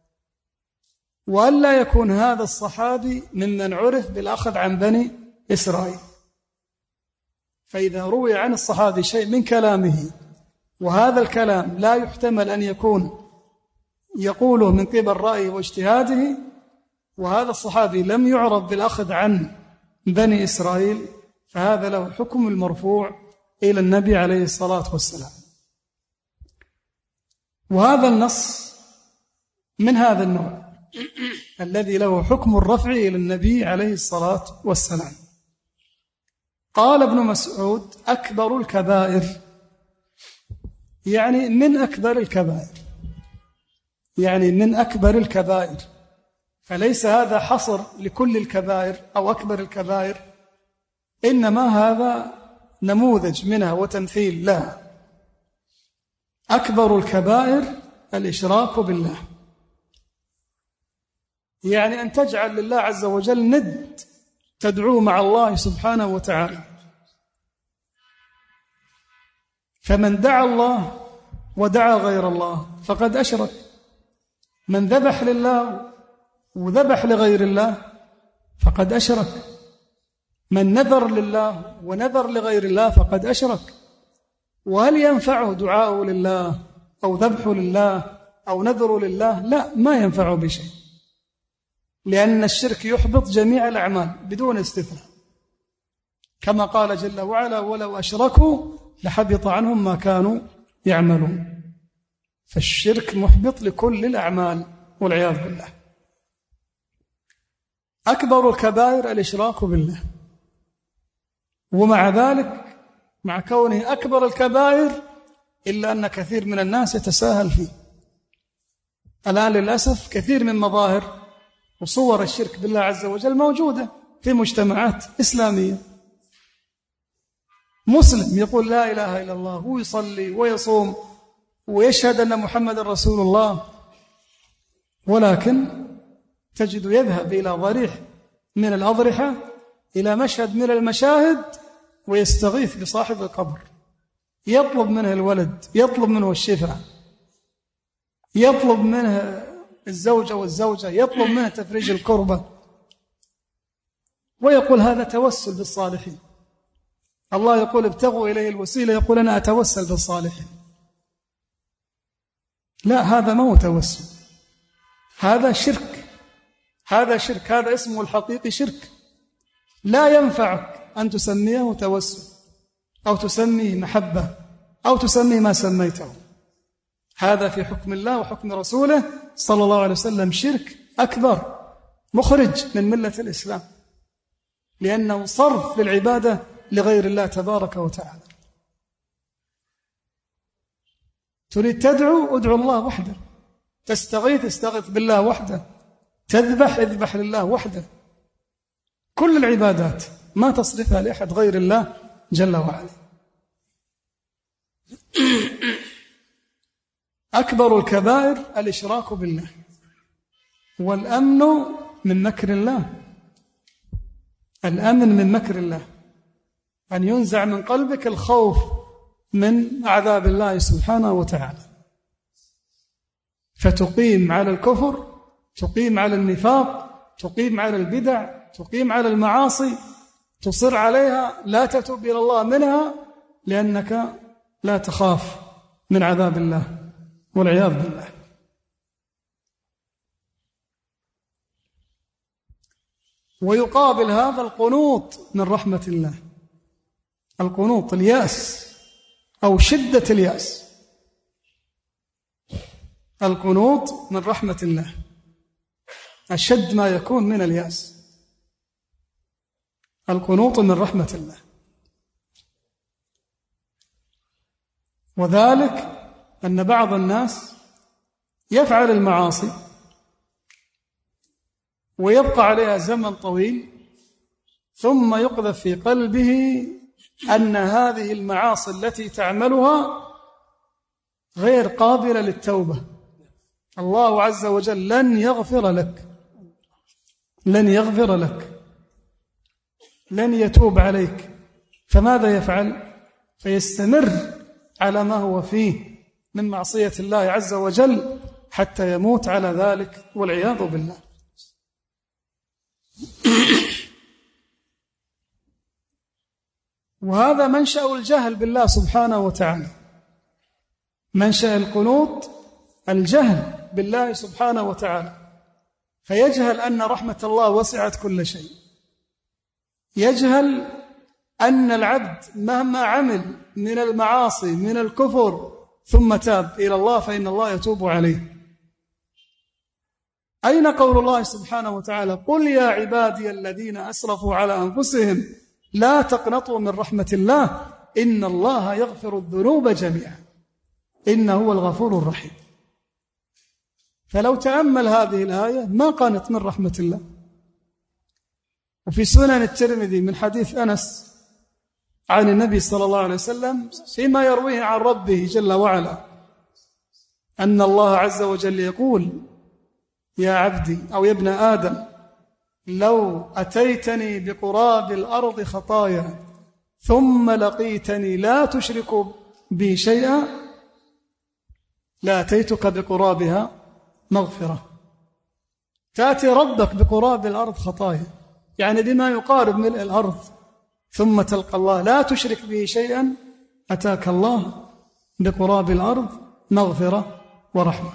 وألا يكون هذا الصحابي ممن عرف بالأخذ عن بني إسرائيل. فإذا روي عن الصحابي شيء من كلامه وهذا الكلام لا يحتمل أن يكون يقوله من قبل رأيه واجتهاده، وهذا الصحابي لم يعرف بالأخذ عن بني إسرائيل، فهذا له حكم المرفوع إلى النبي عليه الصلاة والسلام. وهذا النص من هذا النوع الذي له حكم الرفع إلى النبي عليه الصلاة والسلام. قال ابن مسعود أكبر الكبائر، يعني من أكبر الكبائر، يعني من أكبر الكبائر، فليس هذا حصر لكل الكبائر أو أكبر الكبائر، إنما هذا نموذج منها وتمثيل لها. أكبر الكبائر الإشراك بالله، يعني أن تجعل لله عز وجل ند تدعو مع الله سبحانه وتعالى. فمن دعا الله ودعا غير الله فقد أشرك. من ذبح لله وذبح لغير الله فقد أشرك. من نذر لله ونذر لغير الله فقد أشرك. وهل ينفعه دعاء لله أو ذبح لله أو نذر لله؟ لا، ما ينفعه بشيء، لأن الشرك يحبط جميع الأعمال بدون استثناء، كما قال جل وعلا ولو أشركوا لحبط عنهم ما كانوا يعملون. فالشرك محبط لكل الأعمال والعياذ بالله. أكبر الكبائر الإشراك بالله، ومع ذلك مع كونه أكبر الكبائر إلا أن كثير من الناس يتساهل فيه. الآن للأسف كثير من مظاهر وصور الشرك بالله عز وجل موجودة في مجتمعات إسلامية. مسلم يقول لا إله إلا الله ويصلي ويصوم ويشهد أن محمد رسول الله، ولكن تجد يذهب إلى ضريح من الأضرحة، إلى مشهد من المشاهد، ويستغيث بصاحب القبر، يطلب منه الولد، يطلب منه الشفاء، يطلب منه الزوجة والزوجة، يطلب منه تفريج الكربة، ويقول هذا توسل بالصالحين. الله يقول ابتغوا إليه الوسيلة، يقول أنا أتوسل بالصالحين. لا، هذا ما هو توسل، هذا شرك، هذا شرك، هذا اسمه الحقيقي شرك. لا ينفعك أن تسميه توسل أو تسميه محبة أو تسميه ما سميته. هذا في حكم الله وحكم رسوله صلى الله عليه وسلم شرك أكبر مخرج من ملة الإسلام، لأنه صرف للعبادة لغير الله تبارك وتعالى. تريد تدعو، ادعو الله وحده. تستغيث، استغيث بالله وحده. تذبح، اذبح لله وحده. كل العبادات ما تصرفها لأحد غير الله جل وعلا. أكبر الكبائر الإشراك بالله، والأمن من مكر الله. الأمن من مكر الله، أن ينزع من قلبك الخوف من عذاب الله سبحانه وتعالى، فتقيم على الكفر، تقيم على النفاق، تقيم على البدع، تقيم على المعاصي، تصر عليها، لا تتوب إلى الله منها، لأنك لا تخاف من عذاب الله والعياذ بالله. ويقابل هذا القنوط من رحمة الله، القنوط، اليأس أو شدة اليأس. القنوط من رحمة الله أشد ما يكون من اليأس. القنوط من رحمة الله، وذلك أن بعض الناس يفعل المعاصي ويبقى عليها زمن طويل، ثم يقذف في قلبه أن هذه المعاصي التي تعملها غير قابلة للتوبة. الله عز وجل لن يغفر لك، لن يغفر لك، لن يتوب عليك. فماذا يفعل؟ فيستمر على ما هو فيه من معصية الله عز وجل حتى يموت على ذلك والعياذ بالله. وهذا منشأ الجهل بالله سبحانه وتعالى. منشأ القنوط الجهل بالله سبحانه وتعالى، فيجهل أن رحمة الله وسعت كل شيء، يجهل أن العبد مهما عمل من المعاصي من الكفر ثم تاب إلى الله فإن الله يتوب عليه. أين قول الله سبحانه وتعالى: قل يا عبادي الذين أسرفوا على أنفسهم لا تقنطوا من رحمة الله إن الله يغفر الذنوب جميعا إنه هو الغفور الرحيم. فلو تأمل هذه الآية ما قانت من رحمة الله. وفي سنن الترمذي من حديث أنس عن النبي صلى الله عليه وسلم فيما يرويه عن ربه جل وعلا أن الله عز وجل يقول: يا عبدي أو يا ابن آدم لو أتيتني بقراب الأرض خطايا ثم لقيتني لا تشرك بي شيئا لأتيتك بقرابها مغفرة. تأتي ربك بقراب الأرض خطايا، يعني بما يقارب ملء الأرض، ثم تلقى الله لا تشرك به شيئا، أتاك الله بقراب الأرض مغفرة ورحمة.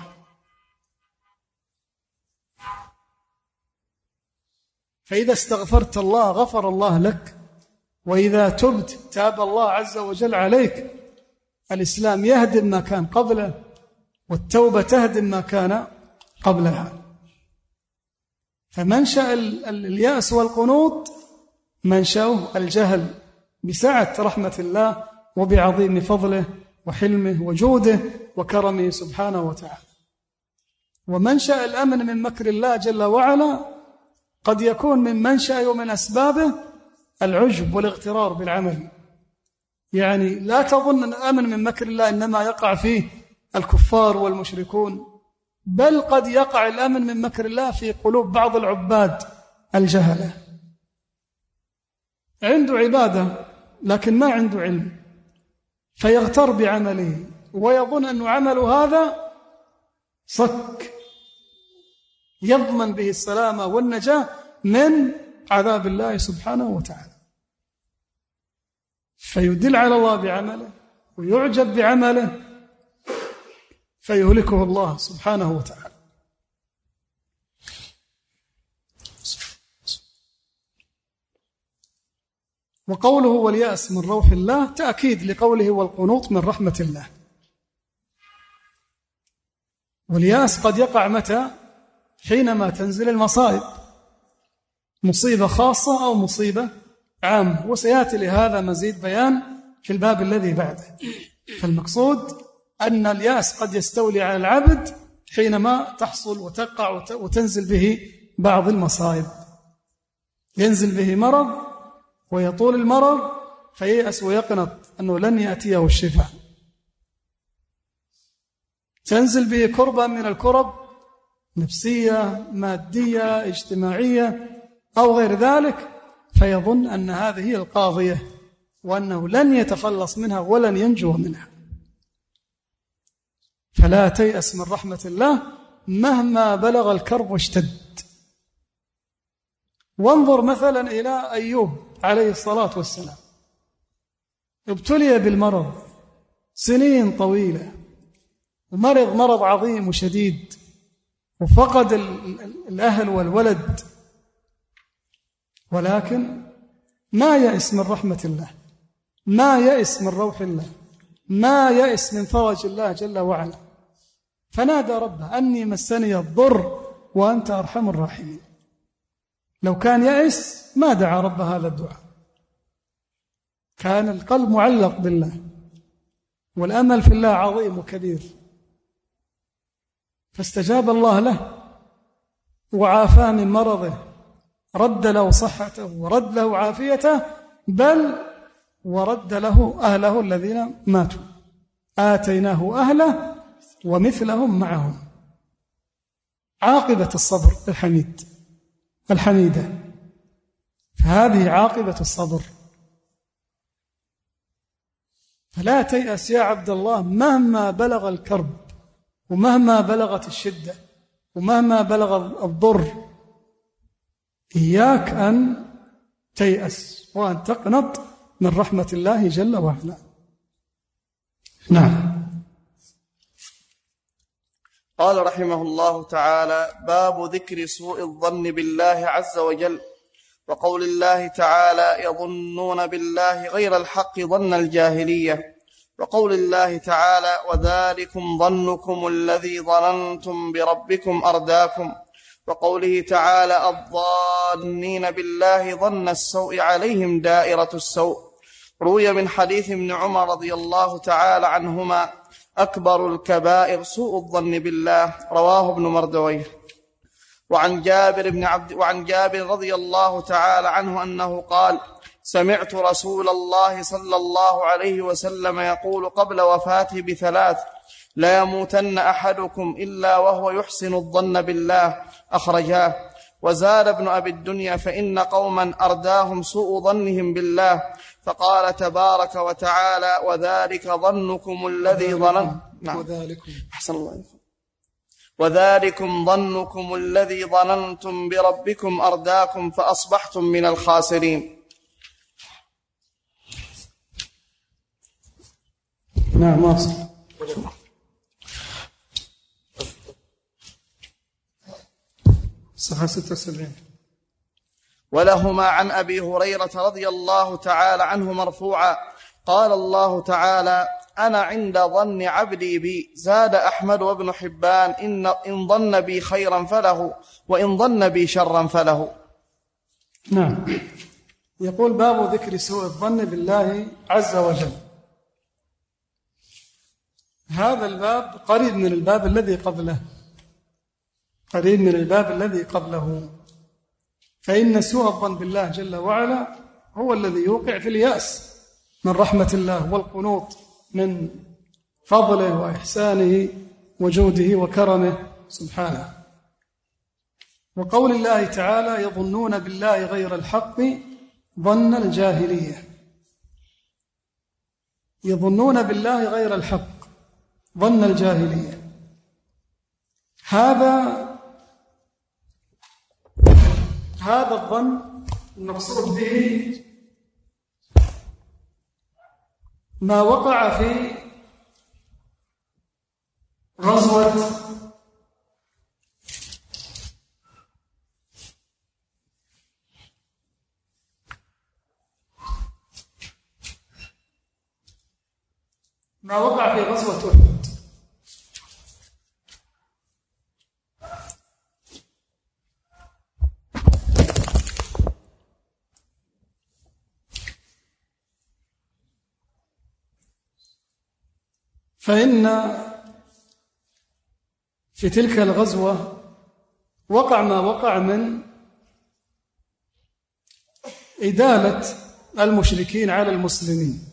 فإذا استغفرت الله غفر الله لك، وإذا تبت تاب الله عز وجل عليك. الإسلام يهدم ما كان قبله، والتوبة تهدم ما كان قبلها. فمنشأ اليأس والقنوط منشأه الجهل بسعة رحمة الله وبعظيم فضله وحلمه وجوده وكرمه سبحانه وتعالى. ومنشأ الأمن من مكر الله جل وعلا قد يكون من منشأ ومن أسبابه العجب والاغترار بالعمل. يعني لا تظن أن الأمن من مكر الله إنما يقع فيه الكفار والمشركون، بل قد يقع الأمن من مكر الله في قلوب بعض العباد الجهلة، عنده عبادة لكن ما عنده علم، فيغتر بعمله ويظن أن عمله هذا صك يضمن به السلامة والنجاة من عذاب الله سبحانه وتعالى، فيدل على الله بعمله ويعجب بعمله فيهلكه الله سبحانه وتعالى. وقوله واليأس من روح الله تأكيد لقوله والقنوط من رحمة الله. واليأس قد يقع متى؟ حينما تنزل المصائب، مصيبة خاصة أو مصيبة عامة، وسيأتي لهذا مزيد بيان في الباب الذي بعده. فالمقصود أن اليأس قد يستولي على العبد حينما تحصل وتقع وتنزل به بعض المصائب. ينزل به مرض ويطول المرض فييأس ويقنط أنه لن يأتيه الشفاء. تنزل به كربة من الكرب، نفسية، مادية، اجتماعية أو غير ذلك، فيظن أن هذه هي القاضية وأنه لن يتخلص منها ولن ينجو منها. فلا تيأس من رحمة الله مهما بلغ الكرب واشتد. وانظر مثلا إلى أيوب عليه الصلاة والسلام، ابتلي بالمرض سنين طويلة، ومرض مرض عظيم وشديد، وفقد الأهل والولد، ولكن ما يأس من رحمة الله، ما يأس من روح الله، ما يأس من فرج الله جل وعلا، فنادى ربه أني مسني الضر وأنت أرحم الراحمين. لو كان يأس ما دعا رب هذا الدعاء، كان القلب معلق بالله، والأمل في الله عظيم وكبير، فاستجاب الله وعافاه من مرضه، رد له صحته ورد له عافيته، بل ورد له أهله الذين ماتوا، آتيناه أهله ومثلهم معهم. عاقبة الصبر الحميدة، فهذه عاقبة الصبر. فلا تيأس يا عبد الله مهما بلغ الكرب، ومهما بلغت الشدة، ومهما بلغ الضر، إياك أن تيأس وأن تقنط من رحمة الله جل وعلا. نعم. قال رحمه الله تعالى: باب ذكر سوء الظن بالله عز وجل، وقول الله تعالى: يظنون بالله غير الحق ظن الجاهلية، وقول الله تعالى: وذلكم ظنكم الذي ظننتم بربكم أرداكم، وقوله تعالى: الظانين بالله ظن السوء عليهم دائرة السوء. روي من حديث ابن عمر رضي الله تعالى عنهما: أكبر الكبائر سوء الظن بالله، رواه ابن مردويه. وعن جابر رضي الله تعالى عنه أنه قال: سمعت رسول الله صلى الله عليه وسلم يقول قبل وفاته ب3: لا يموتن أحدكم إلا وهو يحسن الظن بالله، أخرجاه. وزاد ابن أبي الدنيا: فإن قوما أرداهم سوء ظنهم بالله، فقال تبارك وتعالى: وذلك ظنكم الذي ظننتم. وذلكم ظنكم الذي ظننتم بربكم أرداكم فأصبحتم من الخاسرين. نعم. واصل. صفحة 76. ولهما عن أبي هريرة رضي الله تعالى عنه مرفوعا: قال الله تعالى: أنا عند ظن عبدي بي. زاد أحمد وابن حبان: إن ظن بي خيرا فله، وإن ظن بي شرا فله. نعم. يقول: باب ذكر سوء الظن بالله عز وجل. هذا الباب قريب من الباب الذي قبله، فإن سوء الظن بالله جل وعلا هو الذي يوقع في اليأس من رحمة الله، والقنوط من فضله وإحسانه وجوده وكرمه سبحانه. وقول الله تعالى: يظنون بالله غير الحق ظن الجاهلية. يظنون بالله غير الحق ظن الجاهلية، هذا الظن المقصود به ما وقع في غزوة أحد. فإن في تلك الغزوة وقع ما وقع من إدالة المشركين على المسلمين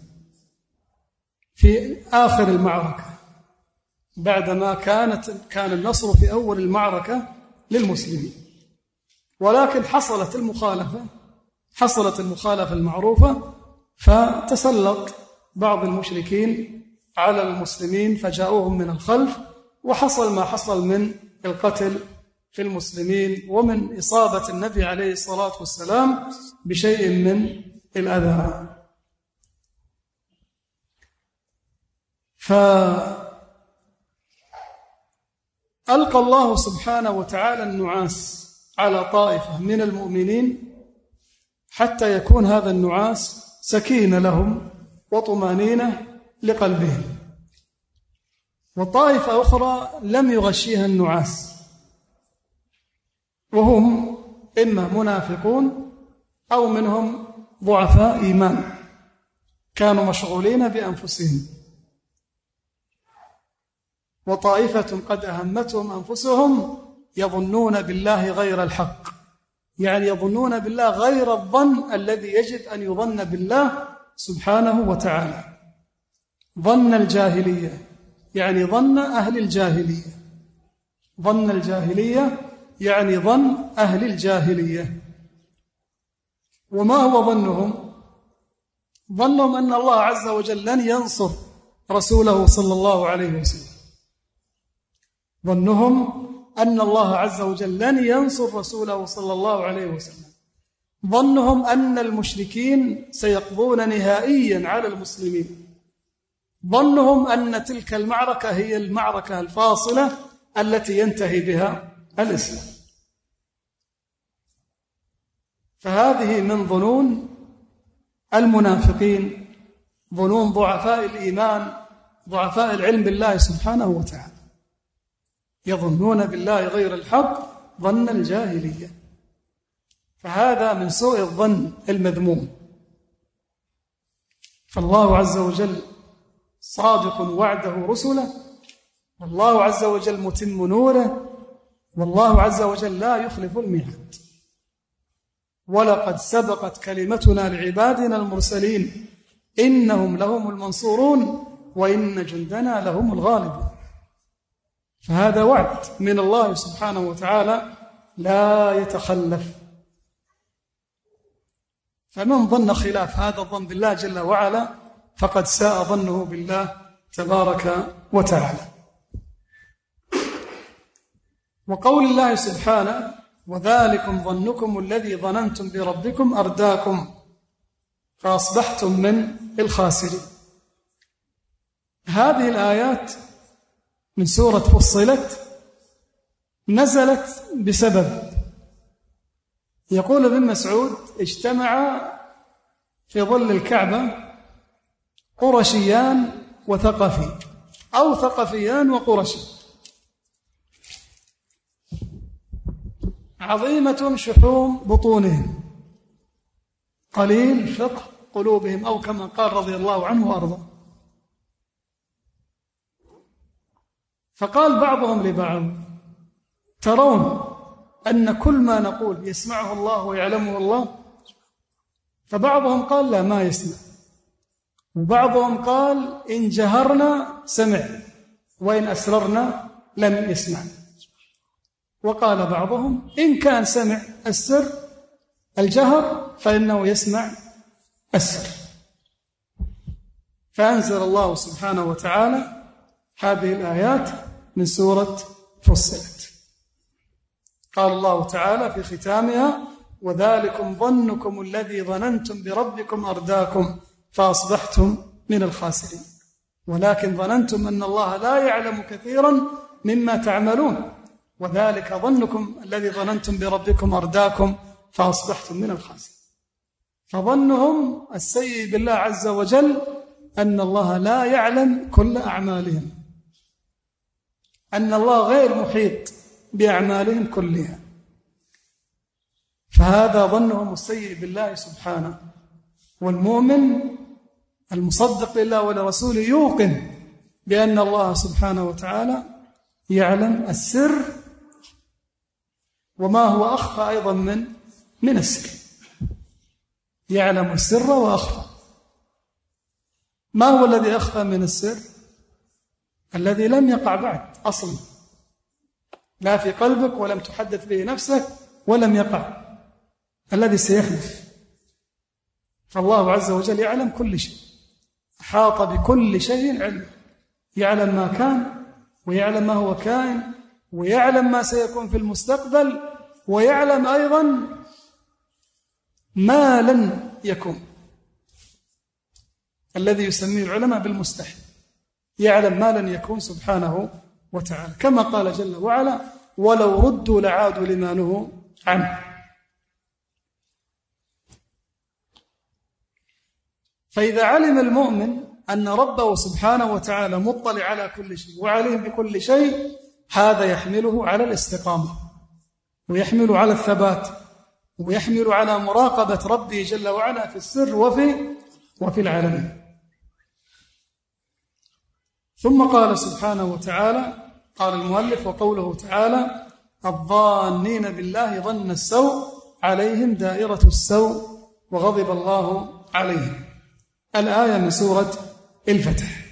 في آخر المعركة بعدما كان النصر في أول المعركة للمسلمين، ولكن حصلت المخالفة المعروفة، فتسلط بعض المشركين على المسلمين فجاءوهم من الخلف، وحصل ما حصل من القتل في المسلمين ومن إصابة النبي عليه الصلاة والسلام بشيء من الأذى. فألقى الله سبحانه وتعالى النعاس على طائفة من المؤمنين حتى يكون هذا النعاس سكينة لهم وطمانينة لقلبهم، وطائفة أخرى لم يغشيها النعاس، وهم إما منافقون أو منهم ضعفاء إيمان كانوا مشغولين بأنفسهم، وطائفة قد أهمتهم أنفسهم يظنون بالله غير الحق، يعني يظنون بالله غير الظن الذي يجب أن يظن بالله سبحانه وتعالى، ظن الجاهلية، يعني ظن أهل الجاهلية، ظن الجاهلية يعني ظن أهل الجاهلية. وما هو ظنهم؟ ظنهم أن الله عز وجل لن ينصر رسوله صلى الله عليه وسلم، ظنهم أن الله عز وجل لن ينصر رسوله صلى الله عليه وسلم، ظنهم أن المشركين سيقضون نهائيا على المسلمين، ظنهم أن تلك المعركة هي المعركة الفاصلة التي ينتهي بها الإسلام. فهذه من ظنون المنافقين، ظنون ضعفاء الإيمان، ضعفاء العلم بالله سبحانه وتعالى، يظنون بالله غير الحق ظن الجاهلية، فهذا من سوء الظن المذموم. فالله عز وجل صادق وعده رسله، والله عز وجل متم نوره، والله عز وجل لا يخلف الميعاد. ولقد سبقت كلمتنا لعبادنا المرسلين إنهم لهم المنصورون وإن جندنا لهم الغالبون. فهذا وعد من الله سبحانه وتعالى لا يتخلف. فمن ظن خلاف هذا الظن بالله جل وعلا فقد ساء ظنه بالله تبارك وتعالى. وقول الله سبحانه وذلكم ظنكم الذي ظننتم بربكم أرداكم فأصبحتم من الخاسرين. هذه الآيات من سورة فصلت نزلت بسبب، يقول ابن مسعود اجتمع في ظل الكعبة قرشيان وثقفي أو ثقفيان وقرشي، عظيمة شحوم بطونهم قليل فقه قلوبهم، أو كما قال رضي الله عنه وأرضاه. فقال بعضهم لبعض ترون أن كل ما نقول يسمعه الله ويعلمه الله؟ فبعضهم قال لا ما يسمع، وبعضهم قال إن جهرنا سمع وإن أسررنا لم يسمع، وقال بعضهم إن كان سمع السر الجهر فإنه يسمع السر. فأنزل الله سبحانه وتعالى هذه الآيات من سورة فصلت. قال الله تعالى في ختامها وذلكم ظنكم الذي ظننتم بربكم أرداكم فأصبحتم من الخاسرين، ولكن ظننتم أن الله لا يعلم كثيرا مما تعملون، وذلك ظنكم الذي ظننتم بربكم أرداكم فأصبحتم من الخاسرين. فظنهم السيء بالله عز وجل أن الله لا يعلم كل أعمالهم، أن الله غير محيط بأعمالهم كلها، فهذا ظنهم السيء بالله سبحانه. والمؤمن المصدق لله ولرسوله يوقن بأن الله سبحانه وتعالى يعلم السر وما هو أخفى أيضا من السر. يعلم السر وأخفى. ما هو الذي أخفى من السر؟ الذي لم يقع بعد أصلا، لا في قلبك ولم تحدث به نفسك ولم يقع، الذي سيحدث. فالله عز وجل يعلم كل شيء، أحاط بكل شيء علم، يعلم ما كان ويعلم ما هو كائن ويعلم ما سيكون في المستقبل ويعلم أيضا ما لن يكون، الذي يسميه العلماء بالمستحيل، يعلم ما لن يكون سبحانه وتعالى، كما قال جل وعلا: ولو ردوا لعادوا لما نهوا عنه. فإذا علم المؤمن أن ربه سبحانه وتعالى مطلع على كل شيء وعليم بكل شيء، هذا يحمله على الاستقامة ويحمل على الثبات ويحمل على مراقبة ربه جل وعلا في السر وفي العلن. ثم قال سبحانه وتعالى، قال المؤلف: وقوله تعالى: الظانين بالله ظن السوء عليهم دائرة السوء وغضب الله عليهم. الآية من سورة الفتح.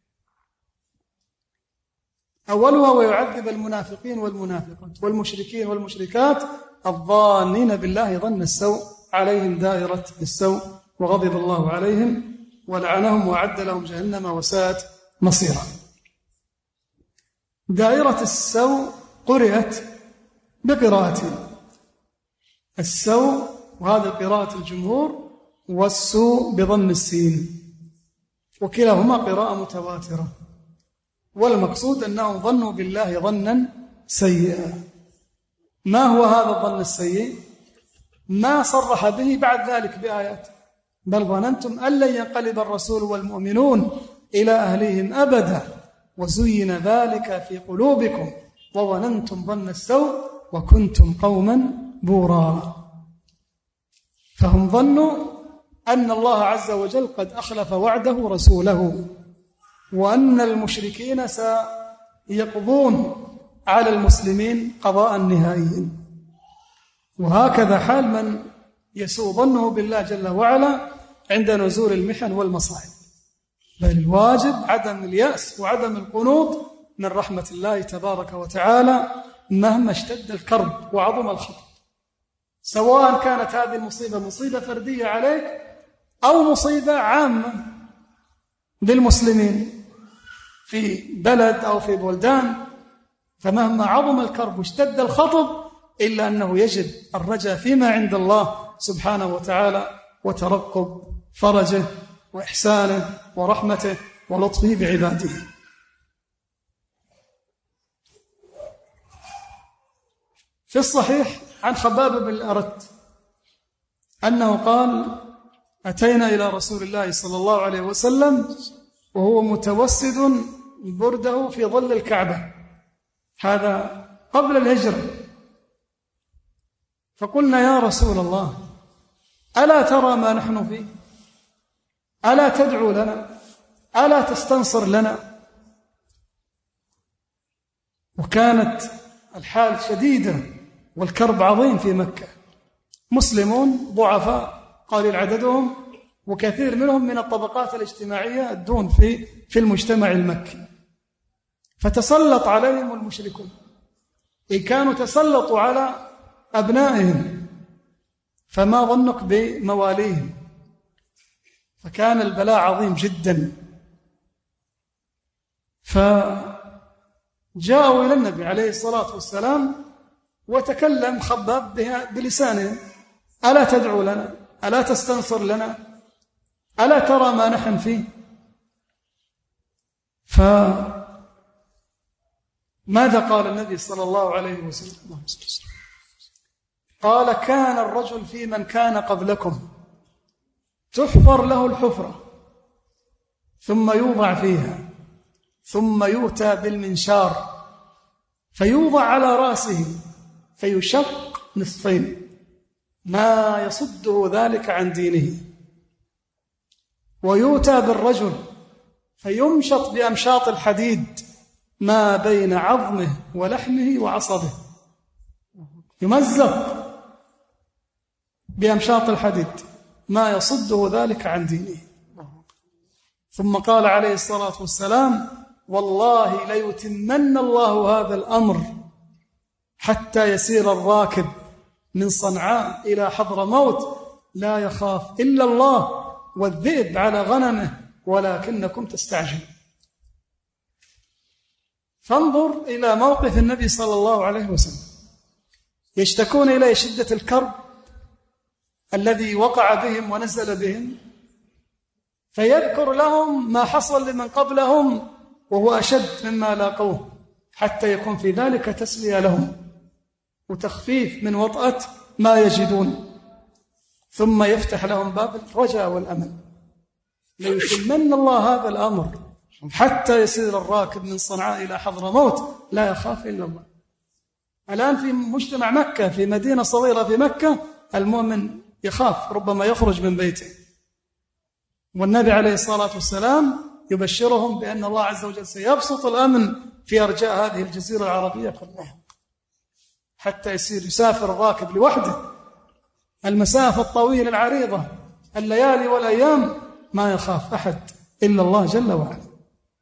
أولها: ويعذب المنافقين والمنافقات والمشركين والمشركات الظانين بالله ظن السوء عليهم دائرة السوء وغضب الله عليهم ولعنهم وأعد لهم جهنم وساءت مصيرا. دائرة السوء قرأت بقراءتين: السوء وهذه قراءة الجمهور، والسوء بضم السين، وكلاهما قراءة متواترة، والمقصود أنهم ظنوا بالله ظنا سيئا. ما هو هذا الظن السيء؟ ما صرح به بعد ذلك بآيات: بل ظننتم أن لن ينقلب الرسول والمؤمنون إلى أهلهم أبدا وزين ذلك في قلوبكم وظننتم ظن السوء وكنتم قوما بورا. فهم ظنوا أن الله عز وجل قد أخلف وعده رسوله، وأن المشركين سيقضون على المسلمين قضاء نهائيا. وهكذا حال من يسوء ظنه بالله جل وعلا عند نزول المحن والمصائب. بل الواجب عدم اليأس وعدم القنوط من رحمة الله تبارك وتعالى مهما اشتد الكرب وعظم الخطر، سواء كانت هذه المصيبة مصيبة فردية عليك أو مصيبة عامة للمسلمين في بلد أو في بلدان. فمهما عظم الكرب واشتد الخطب إلا أنه يجب الرجاء فيما عند الله سبحانه وتعالى وترقب فرجه وإحسانه ورحمته ولطفه بعباده. في الصحيح عن خباب بن الأرت أنه قال: أتينا إلى رسول الله صلى الله عليه وسلم وهو متوسد برده في ظل الكعبة، هذا قبل الهجرة، فقلنا: يا رسول الله، ألا ترى ما نحن فيه؟ ألا تدعو لنا؟ ألا تستنصر لنا؟ وكانت الحال شديدة والكرب عظيم في مكة، مسلمون ضعفاء قليل عددهم، وكثير منهم من الطبقات الاجتماعية الدون في المجتمع المكي، فتسلط عليهم المشركون، إن كانوا تسلطوا على أبنائهم فما ظنك بمواليهم، فكان البلاء عظيم جدا. فجاءوا إلى النبي عليه الصلاة والسلام وتكلم خباب بلسانه: ألا تدعو لنا؟ ألا تستنصر لنا؟ ألا ترى ما نحن فيه؟ فماذا قال النبي صلى الله عليه وسلم؟ قال: كان الرجل في من كان قبلكم تحفر له الحفرة ثم يوضع فيها، ثم يؤتى بالمنشار فيوضع على رأسه فيشق نصفين، ما يصده ذلك عن دينه، ويؤتى بالرجل فيمشط بأمشاط الحديد ما بين عظمه ولحمه وعصبه، يمزق بأمشاط الحديد ما يصده ذلك عن دينه. ثم قال عليه الصلاة والسلام: والله ليتمن الله هذا الأمر حتى يسير الراكب من صنعاء إلى حضرموت لا يخاف إلا الله والذئب على غنمه ولكنكم تستعجلون. فانظر إلى موقف النبي صلى الله عليه وسلم، يشتكون إليه شدة الكرب الذي وقع بهم ونزل بهم، فيذكر لهم ما حصل لمن قبلهم وهو أشد مما لاقوه، حتى يكون في ذلك تسلية لهم وتخفيف من وطأة ما يجدون، ثم يفتح لهم باب الرجاء والأمل. ليتمن الله هذا الأمر حتى يسير الراكب من صنعاء إلى حضرموت لا يخاف إلا الله. الآن في مجتمع مكة، في مدينة صغيرة في مكة، المؤمن يخاف ربما يخرج من بيته، والنبي عليه الصلاة والسلام يبشرهم بأن الله عز وجل سيبسط الأمن في أرجاء هذه الجزيرة العربية كلها، حتى يسافر الراكب لوحده المسافة الطويلة العريضة الليالي والأيام، ما يخاف أحد إلا الله جل وعلا.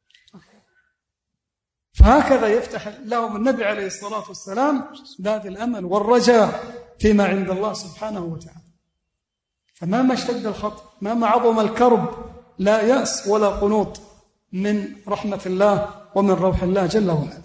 فهكذا يفتح لهم النبي عليه الصلاة والسلام باب الأمل والرجاء فيما عند الله سبحانه وتعالى. فمهما اشتد الخطر، مهما عظم الكرب، لا يأس ولا قنوط من رحمة الله ومن روح الله جل وعلا.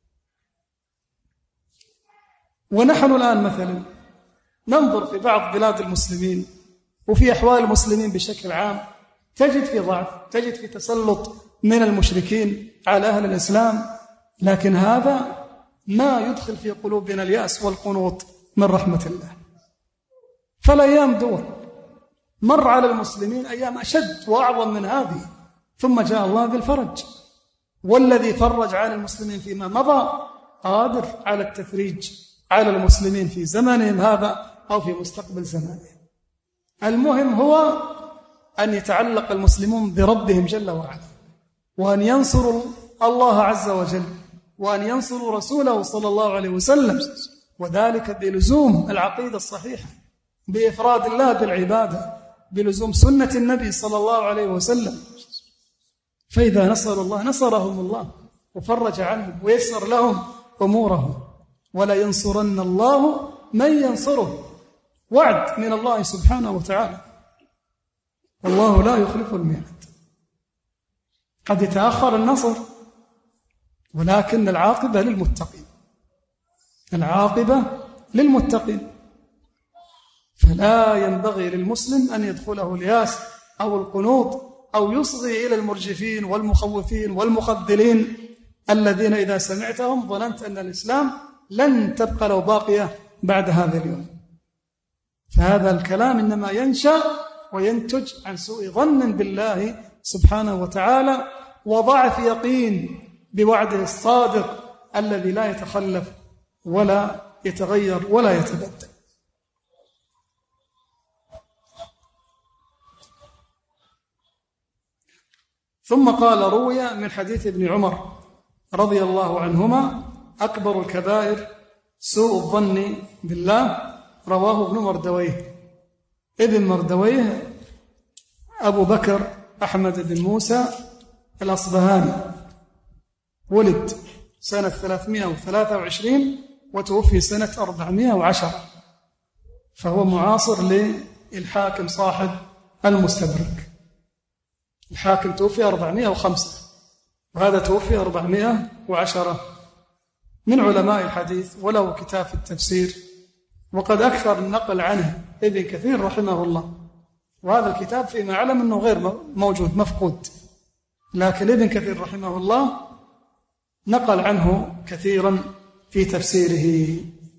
ونحن الآن مثلا ننظر في بعض بلاد المسلمين وفي أحوال المسلمين بشكل عام، تجد في ضعف، تجد في تسلط من المشركين على أهل الإسلام، لكن هذا ما يدخل في قلوبنا اليأس والقنوط من رحمة الله. فالأيام دور، مر على المسلمين أيام أشد وأعظم من هذه، ثم جاء الله بالفرج، والذي فرج على المسلمين فيما مضى قادر على التفريج على المسلمين في زمنهم هذا أو في مستقبل زمانهم. المهم هو أن يتعلق المسلمون بربهم جل وعلا، وأن ينصروا الله عز وجل، وأن ينصروا رسوله صلى الله عليه وسلم، وذلك بلزوم العقيدة الصحيحة، بإفراد الله بالعبادة، بلزوم سنة النبي صلى الله عليه وسلم. فإذا نصروا الله نصرهم الله وفرج عنهم ويسر لهم أمورهم. ولا ينصرن الله من ينصره، وعد من الله سبحانه وتعالى، والله لا يخلف الميعاد. قد يتأخر النصر، ولكن العاقبة للمتقين، العاقبة للمتقين. فلا ينبغي للمسلم أن يدخله الياس أو القنوط أو يصغي إلى المرجفين والمخوفين والمخذلين الذين إذا سمعتهم ظننت أن الإسلام لن تبقى له باقية بعد هذا اليوم. فهذا الكلام إنما ينشأ وينتج عن سوء ظن بالله سبحانه وتعالى وضعف يقين بوعده الصادق الذي لا يتخلف ولا يتغير ولا يتبدل. ثم قال: روي من حديث ابن عمر رضي الله عنهما: أكبر الكبائر سوء الظن بالله. رواه ابن مردويه. ابن مردويه أبو بكر أحمد بن موسى الأصبهاني، ولد سنة 323 وتوفي سنة 410، فهو معاصر للحاكم صاحب المستدرك. الحاكم توفي 405 وهذا توفي 410، من علماء الحديث، وله كتاب في التفسير، وقد أكثر النقل عنه ابن كثير رحمه الله، وهذا الكتاب فيما أعلم أنه غير موجود، مفقود، لكن ابن كثير رحمه الله نقل عنه كثيرا في تفسيره.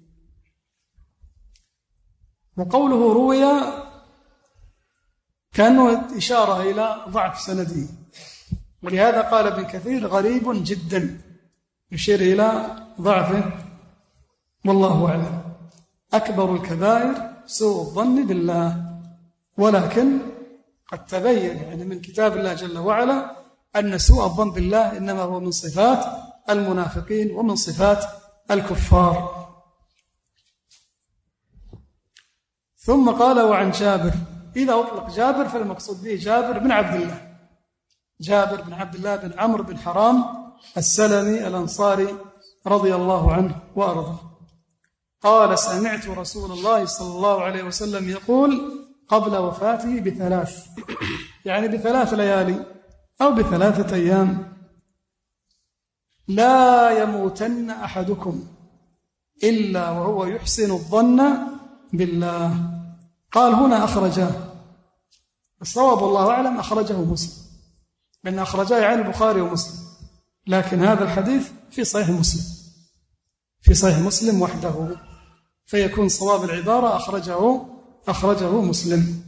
وقوله روي كأنه إشارة إلى ضعف سنده، ولهذا قال ابن كثير غريب جدا، يشير إلى ضعفه، والله أعلم. أكبر الكبائر سوء الظن بالله، ولكن قد تبين يعني من كتاب الله جل وعلا أن سوء الظن بالله إنما هو من صفات المنافقين ومن صفات الكفار. ثم قال: وعن جابر إذا أطلق جابر فالمقصود به جابر بن عبد الله، جابر بن عبد الله بن عمرو بن حرام السلمي الأنصاري رضي الله عنه وأرضاه. قال: سمعت رسول الله صلى الله عليه وسلم يقول قبل وفاته ب3، يعني ب3 ليالي أو ب3 أيام: لا يموتن أحدكم إلا وهو يحسن الظن بالله. قال هنا أخرجاه، الصواب الله أعلم أخرجه مسلم، لأن أخرجاه يعني البخاري ومسلم، لكن هذا الحديث في صحيح مسلم، في صحيح مسلم وحده، فيكون صواب العبارة أخرجه مسلم.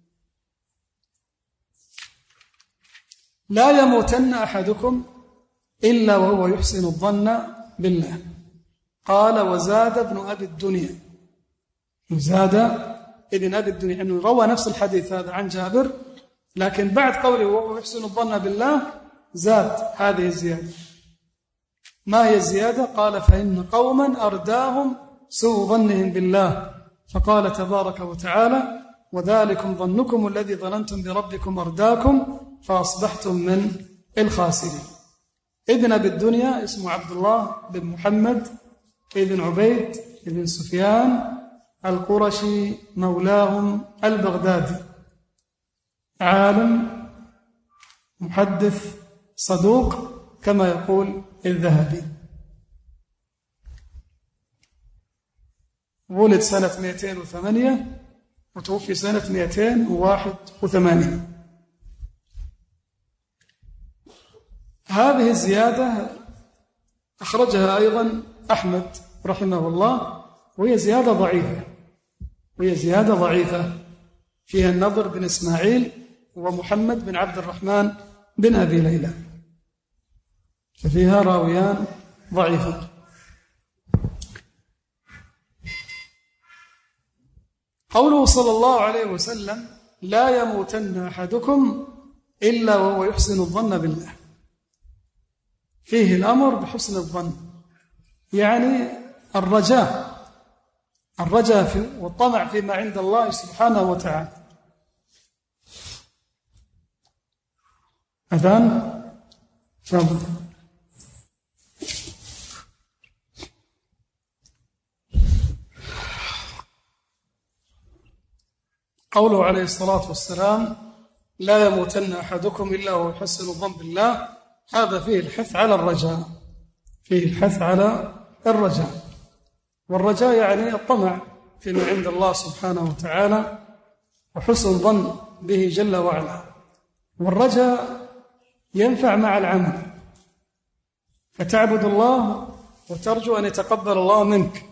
لا يموتن أحدكم إلا وهو يحسن الظن بالله. قال: وزاد ابن أبي الدنيا، وزاد ابن أبي الدنيا، أنه روى نفس الحديث هذا عن جابر، لكن بعد قوله وهو يحسن الظن بالله زاد هذه الزيادة. ما هي الزيادة؟ قال: فإن قوما أرداهم سوء ظنهم بالله، فقال تبارك وتعالى: وذلكم ظنكم الذي ظننتم بربكم أرداكم فأصبحتم من الخاسرين. ابن أبي الدنيا اسمه عبد الله بن محمد ابن عبيد بن سفيان القرشي مولاهم البغدادي، عالم محدث صدوق كما يقول الذهبي. ولد سنة 208 وتوفي سنة 281. هذه الزيادة أخرجها أيضا أحمد رحمه الله، وهي زيادة ضعيفة، فيها النضر بن إسماعيل ومحمد بن عبد الرحمن بن أبي ليلى، ففيها راويان ضعيفة. قوله صلى الله عليه وسلم: لا يموتن أحدكم إلا وهو يحسن الظن بالله، فيه الأمر بحسن الظن، يعني الرجاء والطمع فيما عند الله سبحانه وتعالى. أذان فضل. قوله عليه الصلاة والسلام: لا يموتن أحدكم إلا وهو يحسن الظن بالله، هذا فيه الحث على الرجاء، والرجاء يعني الطمع فيما عند الله سبحانه وتعالى وحسن الظن به جل وعلا. والرجاء ينفع مع العمل، فتعبد الله وترجو أن يتقبل الله منك،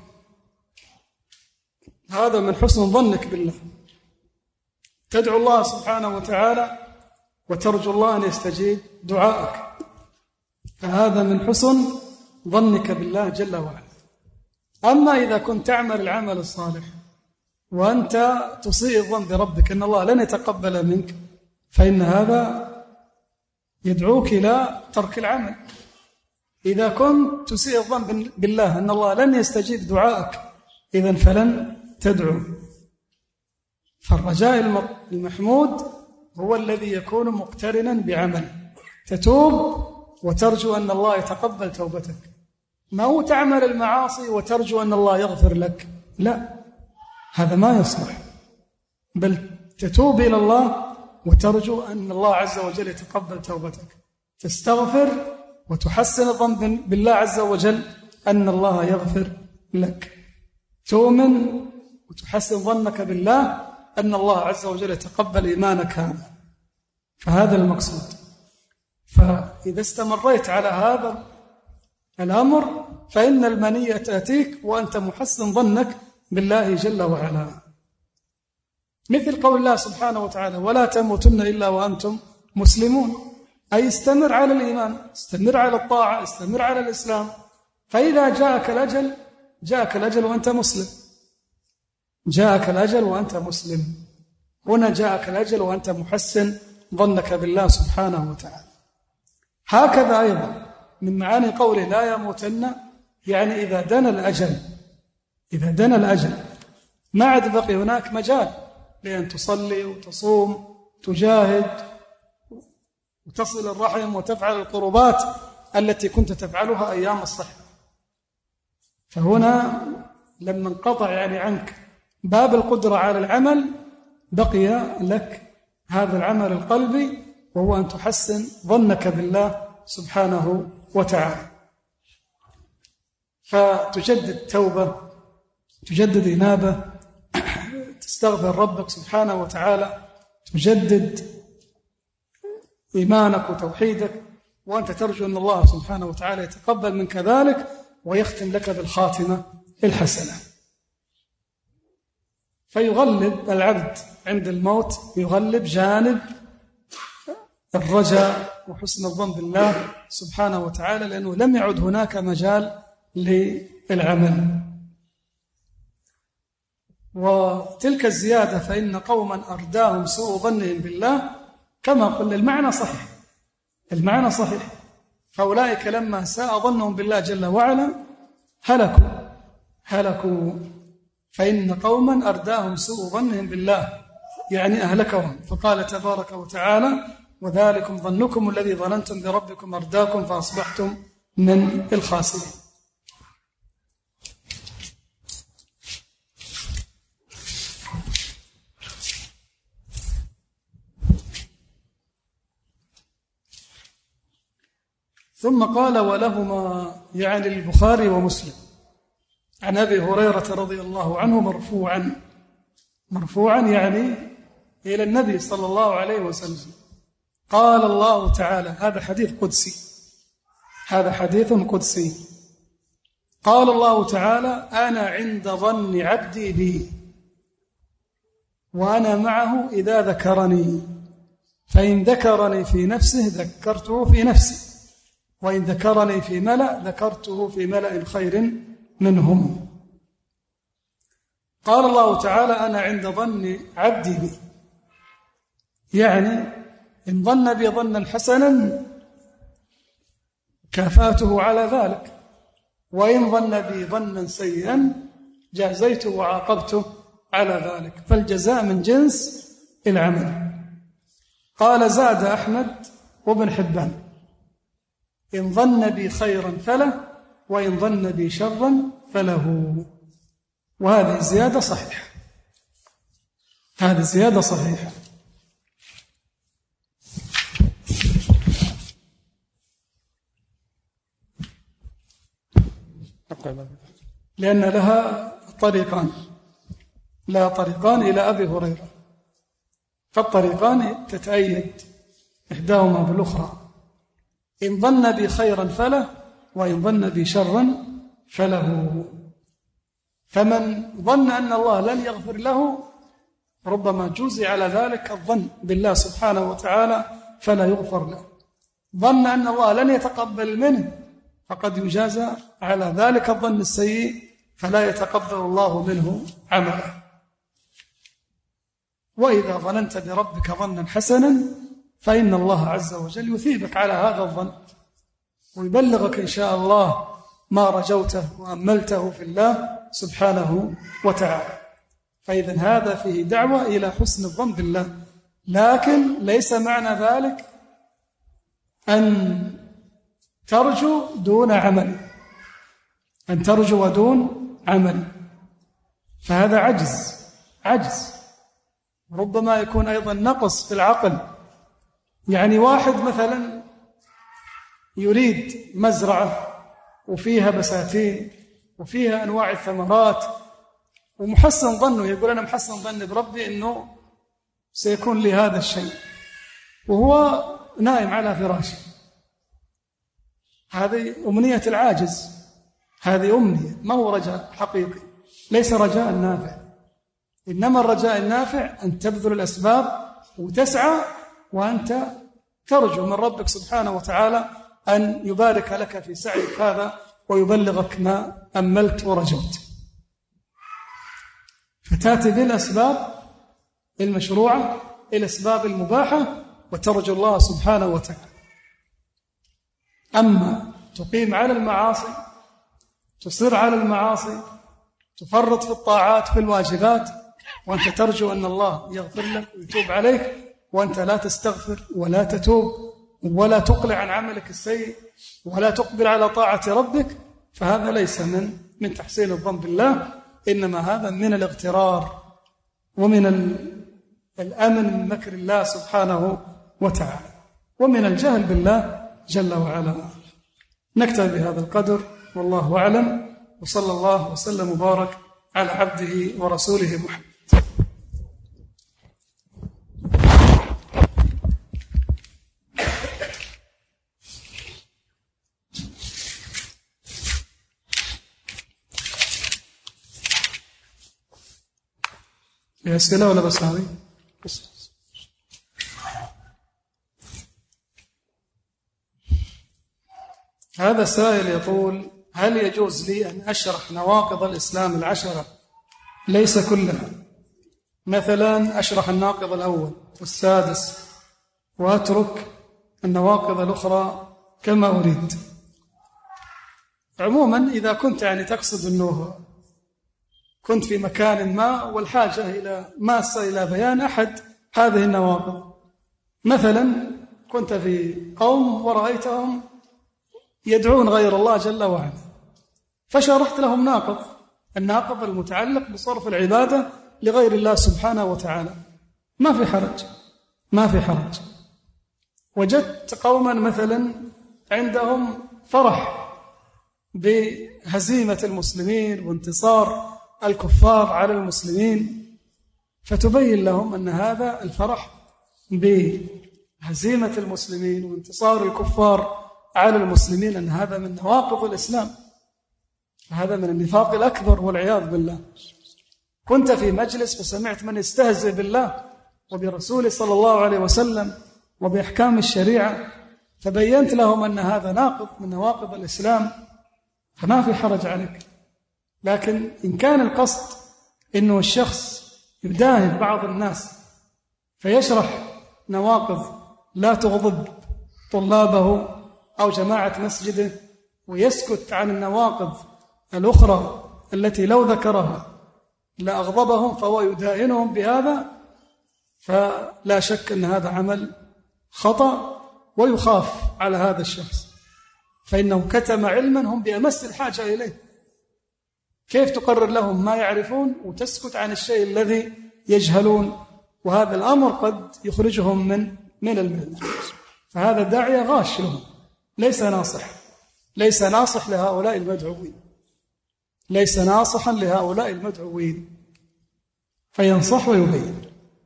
هذا من حسن ظنك بالله. تدعو الله سبحانه وتعالى وترجو الله أن يستجيب دعائك، فهذا من حسن ظنك بالله جل وعلا. أما إذا كنت تعمل العمل الصالح وأنت تسيء الظن بربك أن الله لن يتقبل منك، فإن هذا يدعوك إلى ترك العمل. إذا كنت تسيء الظن بالله أن الله لن يستجيب دعائك، إذن فلن تدعو. فالرجاء المحمود هو الذي يكون مقترنا بعمل، تتوب وترجو أن الله يتقبل توبتك، ما هو تعمل المعاصي وترجو أن الله يغفر لك، لا، هذا ما يصلح، بل تتوب إلى الله وترجو أن الله عز وجل يتقبل توبتك، تستغفر وتحسن الظن بالله عز وجل أن الله يغفر لك، تؤمن وتحسن ظنك بالله أن الله عز وجل يتقبل إيمانك هذا، فهذا المقصود. فإذا استمريت على هذا الأمر فإن المنية تأتيك وأنت محسن ظنك بالله جل وعلا، مثل قول الله سبحانه وتعالى: ولا تموتن إلا وأنتم مسلمون، أي استمر على الإيمان، استمر على الطاعة، استمر على الإسلام، فإذا جاءك الأجل وأنت مسلم، جاءك الأجل وأنت مسلم، هنا جاءك الأجل وأنت محسن ظنك بالله سبحانه وتعالى. هكذا أيضا من معاني قوله لا يموتن، يعني إذا دنا الأجل ما عاد بقي هناك مجال لأن تصلي وتصوم تجاهد وتصل الرحم وتفعل القربات التي كنت تفعلها أيام الصحة. فهنا لما انقطع عنك باب القدرة على العمل بقي لك هذا العمل القلبي، وهو أن تحسن ظنك بالله سبحانه وتعالى. فتجدد توبة، تجدد إنابة، تستغفر ربك سبحانه وتعالى، تجدد إيمانك وتوحيدك، وأنت ترجو أن الله سبحانه وتعالى يتقبل منك ذلك ويختم لك بالخاتمة الحسنة. فيغلب العبد عند الموت، يغلب جانب الرجاء وحسن الظن بالله سبحانه وتعالى، لأنه لم يعد هناك مجال للعمل. وتلك الزيادة فإن قوما أرداهم سوء ظنهم بالله، كما قلنا المعنى صحيح. فأولئك لما ساء ظنهم بالله جل وعلا هلكوا. فإن قوما أرداهم سوء ظنهم بالله أهلكهم. فقال تبارك وتعالى: وذلكم ظنكم الذي ظننتم بربكم أرداكم فأصبحتم من الخاسرين. ثم قال: ولهما البخاري ومسلم عن أبي هريرة رضي الله عنه مرفوعا إلى النبي صلى الله عليه وسلم، قال الله تعالى، هذا حديث قدسي، قال الله تعالى: أنا عند ظن عبدي بي وأنا معه إذا ذكرني، فإن ذكرني في نفسه ذكرته في نفسي، وإن ذكرني في ملأ ذكرته في ملأ خير منهم. قال الله تعالى: أنا عند ظن عبدي بي، إن ظن بي ظنا حسنا كافأته على ذلك، وإن ظن بي ظنا سيئا جازيته وعاقبته على ذلك، فالجزاء من جنس العمل. قال: زاد أحمد وابن حبان: إن ظن بي خيرا فله، وإن ظن بي شرا فله. وهذه زيادة صحيحة. لأن لها طريقان إلى أبي هريرة، فالطريقان تتأيد إحداهما بالأخرى. إن ظن بي خيرا فله، وإن ظن بي شرا فله. فمن ظن أن الله لن يغفر له ربما جوزي على ذلك الظن بالله سبحانه وتعالى فلا يغفر له. ظن أن الله لن يتقبل منه فقد يجازى على ذلك الظن السيء فلا يتقبل الله منه عمله. وإذا ظننت بربك ظنا حسنا فإن الله عز وجل يثيبك على هذا الظن ويبلغك إن شاء الله ما رجوته وأملته في الله سبحانه وتعالى. فإذا هذا فيه دعوة إلى حسن الظن بالله، لكن ليس معنى ذلك أن ترجو دون عمل، أن ترجو دون عمل، فهذا عجز ربما يكون أيضا نقص في العقل. يعني واحد مثلا يريد مزرعة وفيها بساتين وفيها أنواع الثمرات ومحسن ظنه، يقول أنا محسن ظن بربي أنه سيكون لي هذا الشيء، وهو نائم على فراشه. هذه أمنية العاجز، هذه أمنية، ما هو رجاء حقيقي، ليس رجاء نافع. إنما الرجاء النافع أن تبذل الأسباب وتسعى وأنت ترجو من ربك سبحانه وتعالى أن يبارك لك في سعيك هذا ويبلغك ما أملت ورجوت. فتأتي بالأسباب المشروعة، الأسباب المباحة، وترجو الله سبحانه وتعالى. أما تقيم على المعاصي، تصر على المعاصي، تفرط في الطاعات في الواجبات، وأنت ترجو أن الله يغفر لك ويتوب عليك، وأنت لا تستغفر ولا تتوب ولا تقلع عن عملك السيء ولا تقبل على طاعة ربك، فهذا ليس من تحسين الظن بالله، إنما هذا من الاغترار ومن الأمن من مكر الله سبحانه وتعالى، ومن الجهل بالله جل وعلا. نكتفي بهذا القدر، والله أعلم، وصلى الله وسلم وبارك على عبده ورسوله محمد. في أسئلة ولا بس هذه؟ هذا سائل يقول: هل يجوز لي أن أشرح نواقض الإسلام 10 ليس كلها؟ مثلا أشرح الناقض الأول والسادس وأترك النواقض الأخرى كما أريد. عموما إذا كنت تقصد أنه كنت في مكان ما والحاجة إلى ماسة إلى بيان أحد هذه النواقض، مثلا كنت في قوم ورأيتهم يدعون غير الله جل وعلا، فشرحت لهم الناقض المتعلق بصرف العبادة لغير الله سبحانه وتعالى، ما في حرج. وجدت قوما مثلا عندهم فرح بهزيمة المسلمين وانتصار الكفار على المسلمين، فتبين لهم أن هذا الفرح بهزيمة المسلمين وانتصار الكفار على المسلمين أن هذا من نواقض الإسلام، هذا من النفاق الأكبر والعياذ بالله. كنت في مجلس فسمعت من يستهزئ بالله وبرسوله صلى الله عليه وسلم وبأحكام الشريعة، فبينت لهم أن هذا ناقض من نواقض الإسلام، فما في حرج عليك. لكن إن كان القصد إنه الشخص يداهن بعض الناس فيشرح نواقض لا تغضب طلابه أو جماعة مسجده ويسكت عن النواقض الأخرى التي لو ذكرها لأغضبهم فهو يداهنهم بهذا، فلا شك أن هذا عمل خطأ ويخاف على هذا الشخص، فإنه كتم علما هم بأمس الحاجة إليه. كيف تقرر لهم ما يعرفون وتسكت عن الشيء الذي يجهلون؟ وهذا الأمر قد يخرجهم من الملة. فهذا داعية غاش لهم، ليس ناصح لهؤلاء المدعوين، ليس ناصحا لهؤلاء المدعوين، فينصح ويبين.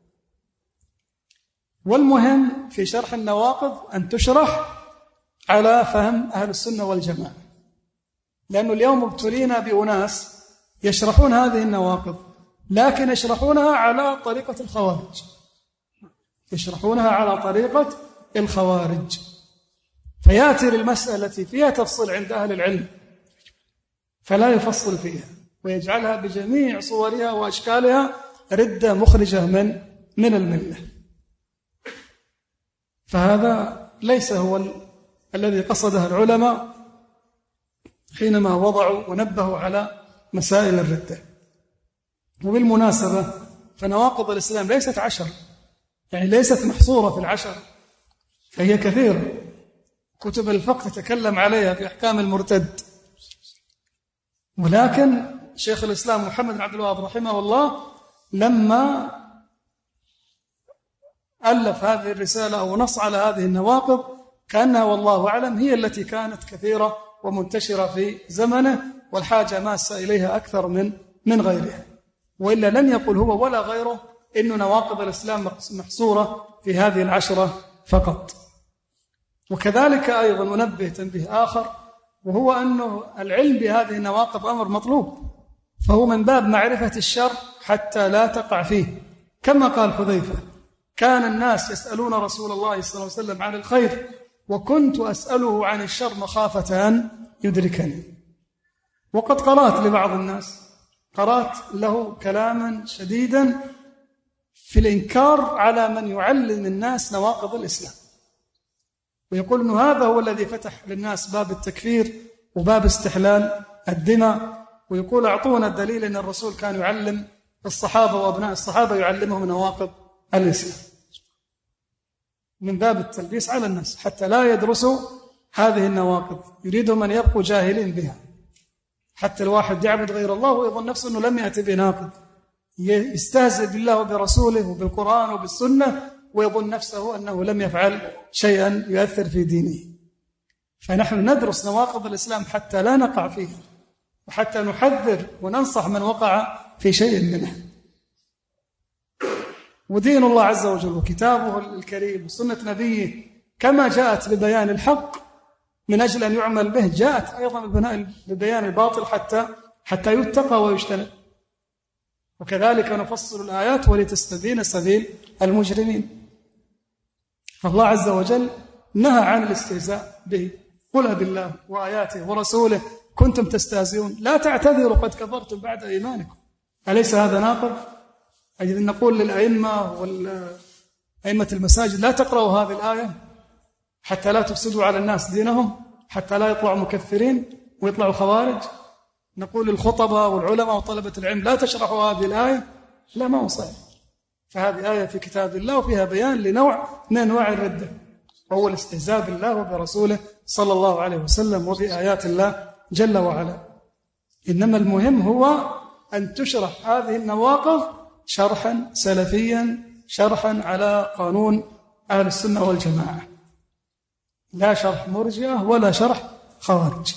والمهم في شرح النواقض أن تشرح على فهم أهل السنة والجماعة، لأنه اليوم ابتلينا بأناس يشرحون هذه النواقض لكن يشرحونها على طريقة الخوارج، فيأتي للمسألة التي فيها تفصيل عند أهل العلم فلا يفصل فيها ويجعلها بجميع صورها وأشكالها ردة مخرجة من الملة. فهذا ليس هو الذي قصده العلماء حينما وضعوا ونبهوا على مسائل الردة. وبالمناسبة فنواقض الإسلام ليست 10، ليست محصورة في 10، فهي كثيرة. كتب الفقه تتكلم عليها في أحكام المرتد، ولكن شيخ الإسلام محمد بن عبد الوهاب رحمه الله لما ألف هذه الرسالة أو نص على هذه النواقض كأنها والله أعلم هي التي كانت كثيرة ومنتشرة في زمنه، والحاجة ماسة إليها أكثر من غيرها، وإلا لن يقول هو ولا غيره إنه نواقض الإسلام محصورة في هذه 10 فقط. وكذلك أيضا منبه تنبيه آخر، وهو أنه العلم بهذه النواقض أمر مطلوب، فهو من باب معرفة الشر حتى لا تقع فيه، كما قال حذيفة: كان الناس يسألون رسول الله صلى الله عليه وسلم عن الخير وكنت أسأله عن الشر مخافة أن يدركني. وقد قرأت لبعض الناس، قرأت له كلاما شديدا في الإنكار على من يعلم الناس نواقض الإسلام، ويقول أنه هذا هو الذي فتح للناس باب التكفير وباب استحلال الدماء، ويقول أعطونا الدليل أن الرسول كان يعلم الصحابة وأبناء الصحابة يعلمهم نواقض الإسلام من باب التلبيس على الناس حتى لا يدرسوا هذه النواقض، يريدهم أن يبقوا جاهلين بها، حتى الواحد يعبد غير الله ويظن نفسه أنه لم يأتي بناقض، يستهزئ بالله وبرسوله وبالقرآن وبالسنة ويظن نفسه أنه لم يفعل شيئا يؤثر في دينه. فنحن ندرس نواقض الإسلام حتى لا نقع فيها، وحتى نحذر وننصح من وقع في شيء منها. ودين الله عز وجل وكتابه الكريم وسنة نبيه كما جاءت ببيان الحق من أجل أن يعمل به، جاءت أيضا ببيان الباطل حتى يتقى ويجتنب. وكذلك نفصل الآيات ولتستبين سبيل المجرمين. فالله عز وجل نهى عن الاستهزاء به، قل بالله وآياته ورسوله كنتم تستهزئون لا تعتذروا قد كفرتم بعد إيمانكم. أليس هذا ناقض؟ أجل نقول للأئمة والأئمة المساجد لا تقرأوا هذه الآية حتى لا تفسدوا على الناس دينهم، حتى لا يطلعوا مكفرين ويطلعوا خوارج. نقول للخطباء والعلماء وطلبة العلم لا تشرحوا هذه الآية، لا ما هو صحيح. فهذه آية في كتاب الله وفيها بيان لنوع من أنواع الردة، وهو الاستهزاء بالله وبرسوله صلى الله عليه وسلم وبآيات الله جل وعلا. إنما المهم هو أن تشرح هذه النواقض شرحا سلفيا، شرحا على قانون أهل السنة والجماعة، لا شرح مرجئة ولا شرح خوارج.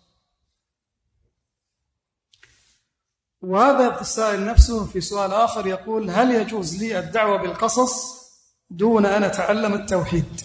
وهذا السائل نفسه في سؤال آخر يقول: هل يجوز لي الدعوة بالقصص دون أن أتعلم التوحيد؟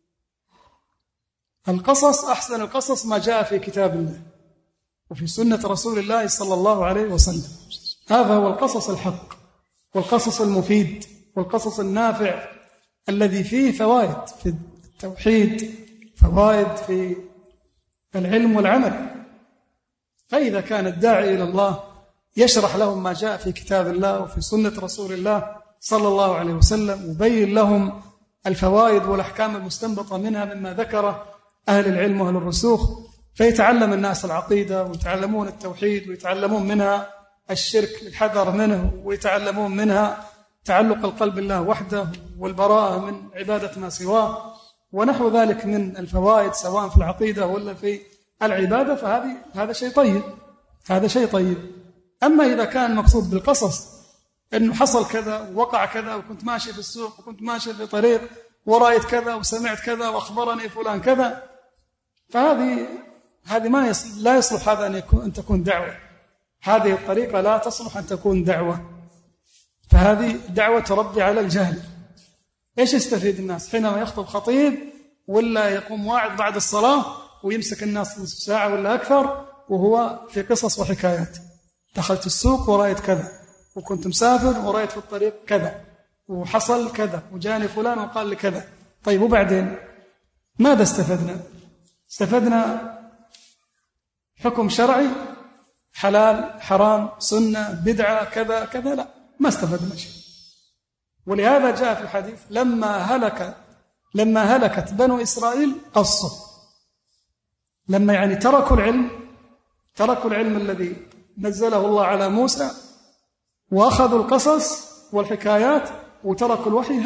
القصص أحسن القصص ما جاء في كتاب الله وفي سنة رسول الله صلى الله عليه وسلم. هذا هو القصص الحق والقصص المفيد والقصص النافع الذي فيه فوائد في التوحيد، فوائد في العلم والعمل. فإذا كان الداعي إلى الله يشرح لهم ما جاء في كتاب الله وفي سنة رسول الله صلى الله عليه وسلم، وبين لهم الفوائد والأحكام المستنبطة منها مما ذكره أهل العلم وأهل الرسوخ، فيتعلم الناس العقيدة ويتعلمون التوحيد ويتعلمون منها الشرك الحذر منه، ويتعلمون منها تعلق القلب بالله وحده والبراءة من عبادة ما سواه ونحو ذلك من الفوائد سواء في العقيدة ولا في العبادة. فهذا شيء طيب، هذا شيء طيب. أما إذا كان المقصود بالقصص أنه حصل كذا ووقع كذا وكنت ماشي في السوق وكنت ماشي في طريق ورأيت كذا وسمعت كذا وأخبرني فلان كذا، فهذه لا يصلح هذا أن تكون دعوة. هذه الطريقة لا تصلح أن تكون دعوة، فهذه دعوة تربي على الجهل. إيش يستفيد الناس حينما يخطب خطيب ولا يقوم واعظ بعد الصلاة ويمسك الناس نصف ساعة ولا أكثر وهو في قصص وحكايات؟ دخلت السوق ورأيت كذا، وكنت مسافر ورأيت في الطريق كذا، وحصل كذا، وجاني فلان وقال لي كذا. طيب وبعدين ماذا استفدنا؟ استفدنا حكم شرعي حلال حرام سنة بدعة كذا كذا؟ لا، ما استفدنا شيء. ولهذا جاء في الحديث لما هلكت بنو إسرائيل قصوا، لما يعني تركوا العلم الذي نزله الله على موسى وأخذوا القصص والحكايات وتركوا الوحي،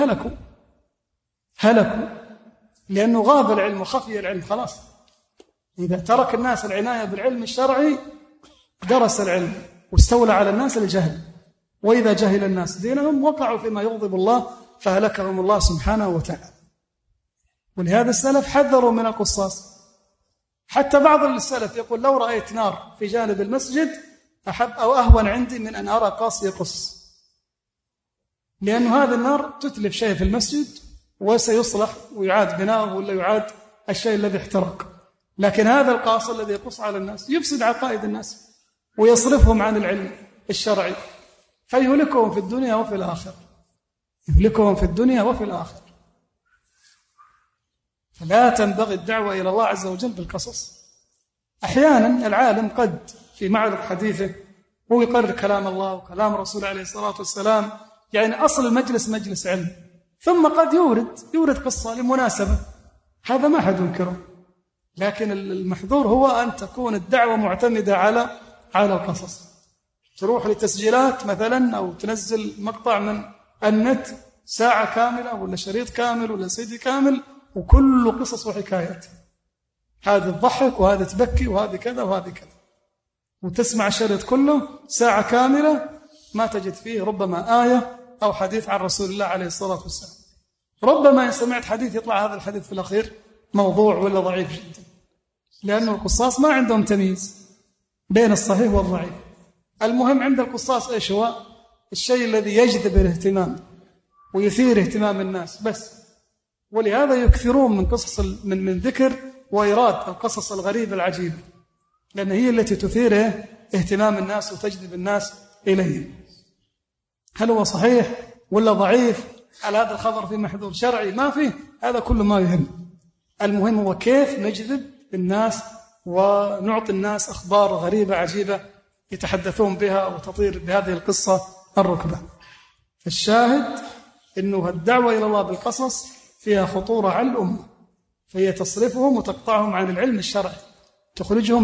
هلكوا لأنه غاب العلم وخفي العلم. خلاص، إذا ترك الناس العناية بالعلم الشرعي درس العلم واستولى على الناس الجهل، وإذا جهل الناس دينهم وقعوا فيما يغضب الله فهلكهم الله سبحانه وتعالى. ولهذا السلف حذروا من القصاص. حتى بعض السلف يقول: لو رأيت نار في جانب المسجد أحب أو أهون عندي من أن أرى قاص يقص، لأن هذه النار تتلف شيء في المسجد وسيصلح ويعاد بناؤه ولا يعاد الشيء الذي احترق. لكن هذا القاص الذي يقص على الناس يفسد عقائد الناس ويصرفهم عن العلم الشرعي، فيهلكهم في الدنيا وفي الآخرة، يهلكهم في الدنيا وفي الآخرة. فلا تنبغي الدعوة إلى الله عز وجل بالقصص. أحيانا العالم قد في معرض حديثه هو يقرر كلام الله وكلام رسول عليه الصلاة والسلام، يعني أصل المجلس مجلس علم، ثم قد يورد قصة لمناسبة، هذا ما أحد ينكره. لكن المحظور هو أن تكون الدعوة معتمدة على القصص. تروح لتسجيلات مثلا أو تنزل مقطع من النت ساعة كاملة ولا شريط كامل ولا سيدي كامل وكله قصص وحكايات، هذه تضحك وهذه تبكي وهذه كذا وهذه كذا، وتسمع الشريط كله ساعة كاملة ما تجد فيه ربما آية أو حديث عن رسول الله عليه الصلاة والسلام. ربما إن سمعت حديث يطلع هذا الحديث في الأخير موضوع ولا ضعيف جدا، لأنه القصاص ما عندهم تمييز بين الصحيح والضعيف. المهم عند القصاص إيش هو؟ الشيء الذي يجذب الاهتمام ويثير اهتمام الناس بس. ولهذا يكثرون من قصص من ذكر وإيراد القصص الغريبة العجيبة، لأن هي التي تثير اهتمام الناس وتجذب الناس إليه. هل هو صحيح ولا ضعيف؟ هل هذا الخبر في محذور شرعي؟ ما فيه، هذا كله ما يهم. المهم هو كيف نجذب الناس ونعطي الناس أخبار غريبة عجيبة يتحدثون بها وتطير بهذه القصة الركبة. الشاهد إنه الدعوة إلى الله بالقصص فيها خطورة على الأمة، فهي تصرفهم وتقطعهم عن العلم الشرعي، تخرجهم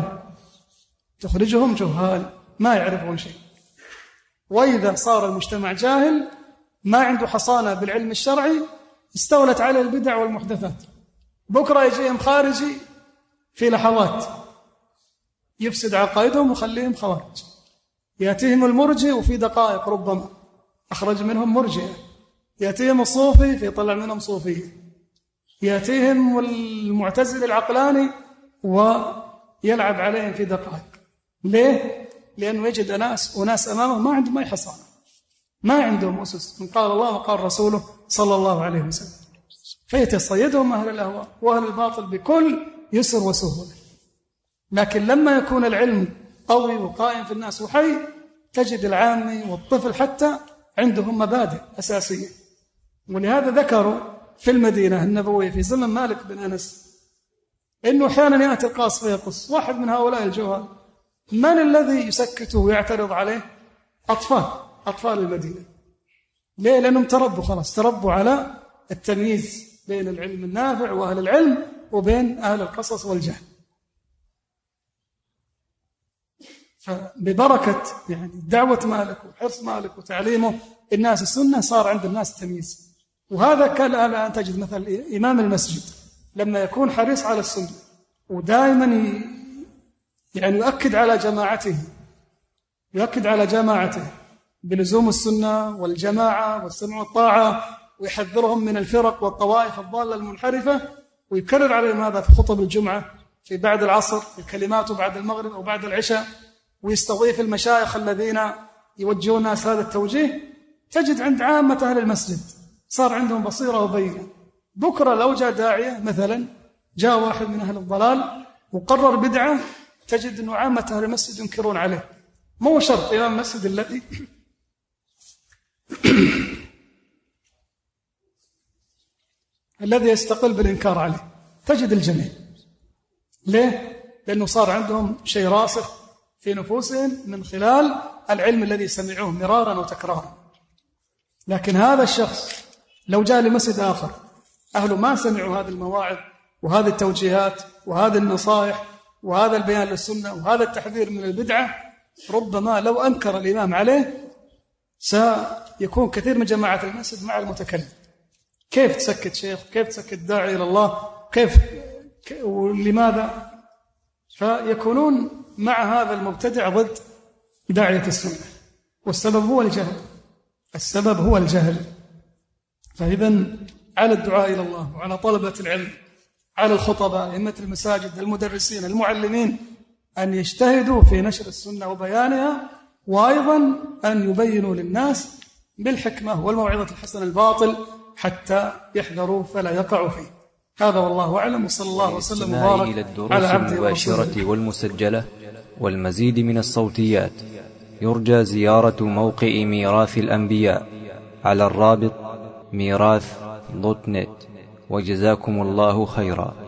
جهال ما يعرفون شيء. وإذا صار المجتمع جاهل ما عنده حصانة بالعلم الشرعي استولت على البدع والمحدثات. بكرة يجيهم خارجي في لحظات يفسد عقائدهم وخليهم خوارج، يأتيهم المرجئ وفي دقائق ربما أخرج منهم مرجئة، يأتيهم الصوفي فيطلع منهم صوفية، يأتيهم المعتزل العقلاني ويلعب عليهم في دقائق. ليه؟ لأنه يجد أناس أمامه ما عندهم أي حصانة، ما عندهم أسس من قال الله وقال رسوله صلى الله عليه وسلم، فيتصيدهم أهل الأهواء وأهل الباطل بكل يسر وسهولة. لكن لما يكون العلم قوي وقائم في الناس وحي تجد العامي والطفل حتى عندهم مبادئ أساسية. ولهذا ذكروا في المدينة النبوية في زمن مالك بن أنس إنه أحيانا يأتي القاص فيقص واحد من هؤلاء الجهال، من الذي يسكته ويعترض عليه؟ أطفال المدينة. ليه؟ لأنهم تربوا على التمييز بين العلم النافع وأهل العلم وبين أهل القصص والجهل. فببركة دعوة مالك وحرص مالك وتعليمه الناس السنة صار عند الناس تمييز. وهذا كان الآن تجد مثل إمام المسجد لما يكون حريص على السنة ودائما يؤكد على جماعته بلزوم السنة والجماعة والسمع والطاعة، ويحذرهم من الفرق والطوائف الضالة المنحرفة، ويكرر عليهم هذا في خطب الجمعة في بعد العصر في كلماته بعد المغرب أو بعد العشاء، ويستضيف المشايخ الذين يوجهون الناس هذا التوجيه. تجد عند عامة أهل المسجد صار عندهم بصيرة وبينة. بكرة لو جاء داعية مثلا، جاء واحد من أهل الضلال وقرر بدعة، تجد أنه عامة أهل المسجد ينكرون عليه. مو شرط إمام المسجد الذي يستقل بالإنكار عليه، تجد الجميع. ليه؟ لأنه صار عندهم شيء راسخ في نفوسهم من خلال العلم الذي سمعوه مرارا وتكرارا. لكن هذا الشخص لو جاء لمسجد آخر أهله ما سمعوا هذه المواعظ وهذه التوجيهات وهذه النصائح وهذا البيان للسنة وهذا التحذير من البدعة، ربما لو أنكر الإمام عليه سيكون كثير من جماعة المسجد مع المتكلم. كيف تسكت شيخ؟ كيف تسكت داعي إلى الله؟ ولماذا؟ فيكونون مع هذا المبتدع ضد داعية السنة، والسبب هو الجهل. فإذا على الدعاء إلى الله وعلى طلبة العلم، على الخطباء، أئمة المساجد، المدرسين، المعلمين، أن يجتهدوا في نشر السنة وبيانها، وأيضا أن يبينوا للناس بالحكمة والموعظة الحسنة الباطل حتى يحذروا فلا يقعوا فيه. هذا والله أعلم، وصلى الله وسلم وبارك على عبده ورسوله. المباشرة والمسجلة والمزيد من الصوتيات يرجى زيارة موقع ميراث الأنبياء على الرابط ميراث.net. وجزاكم الله خيرا.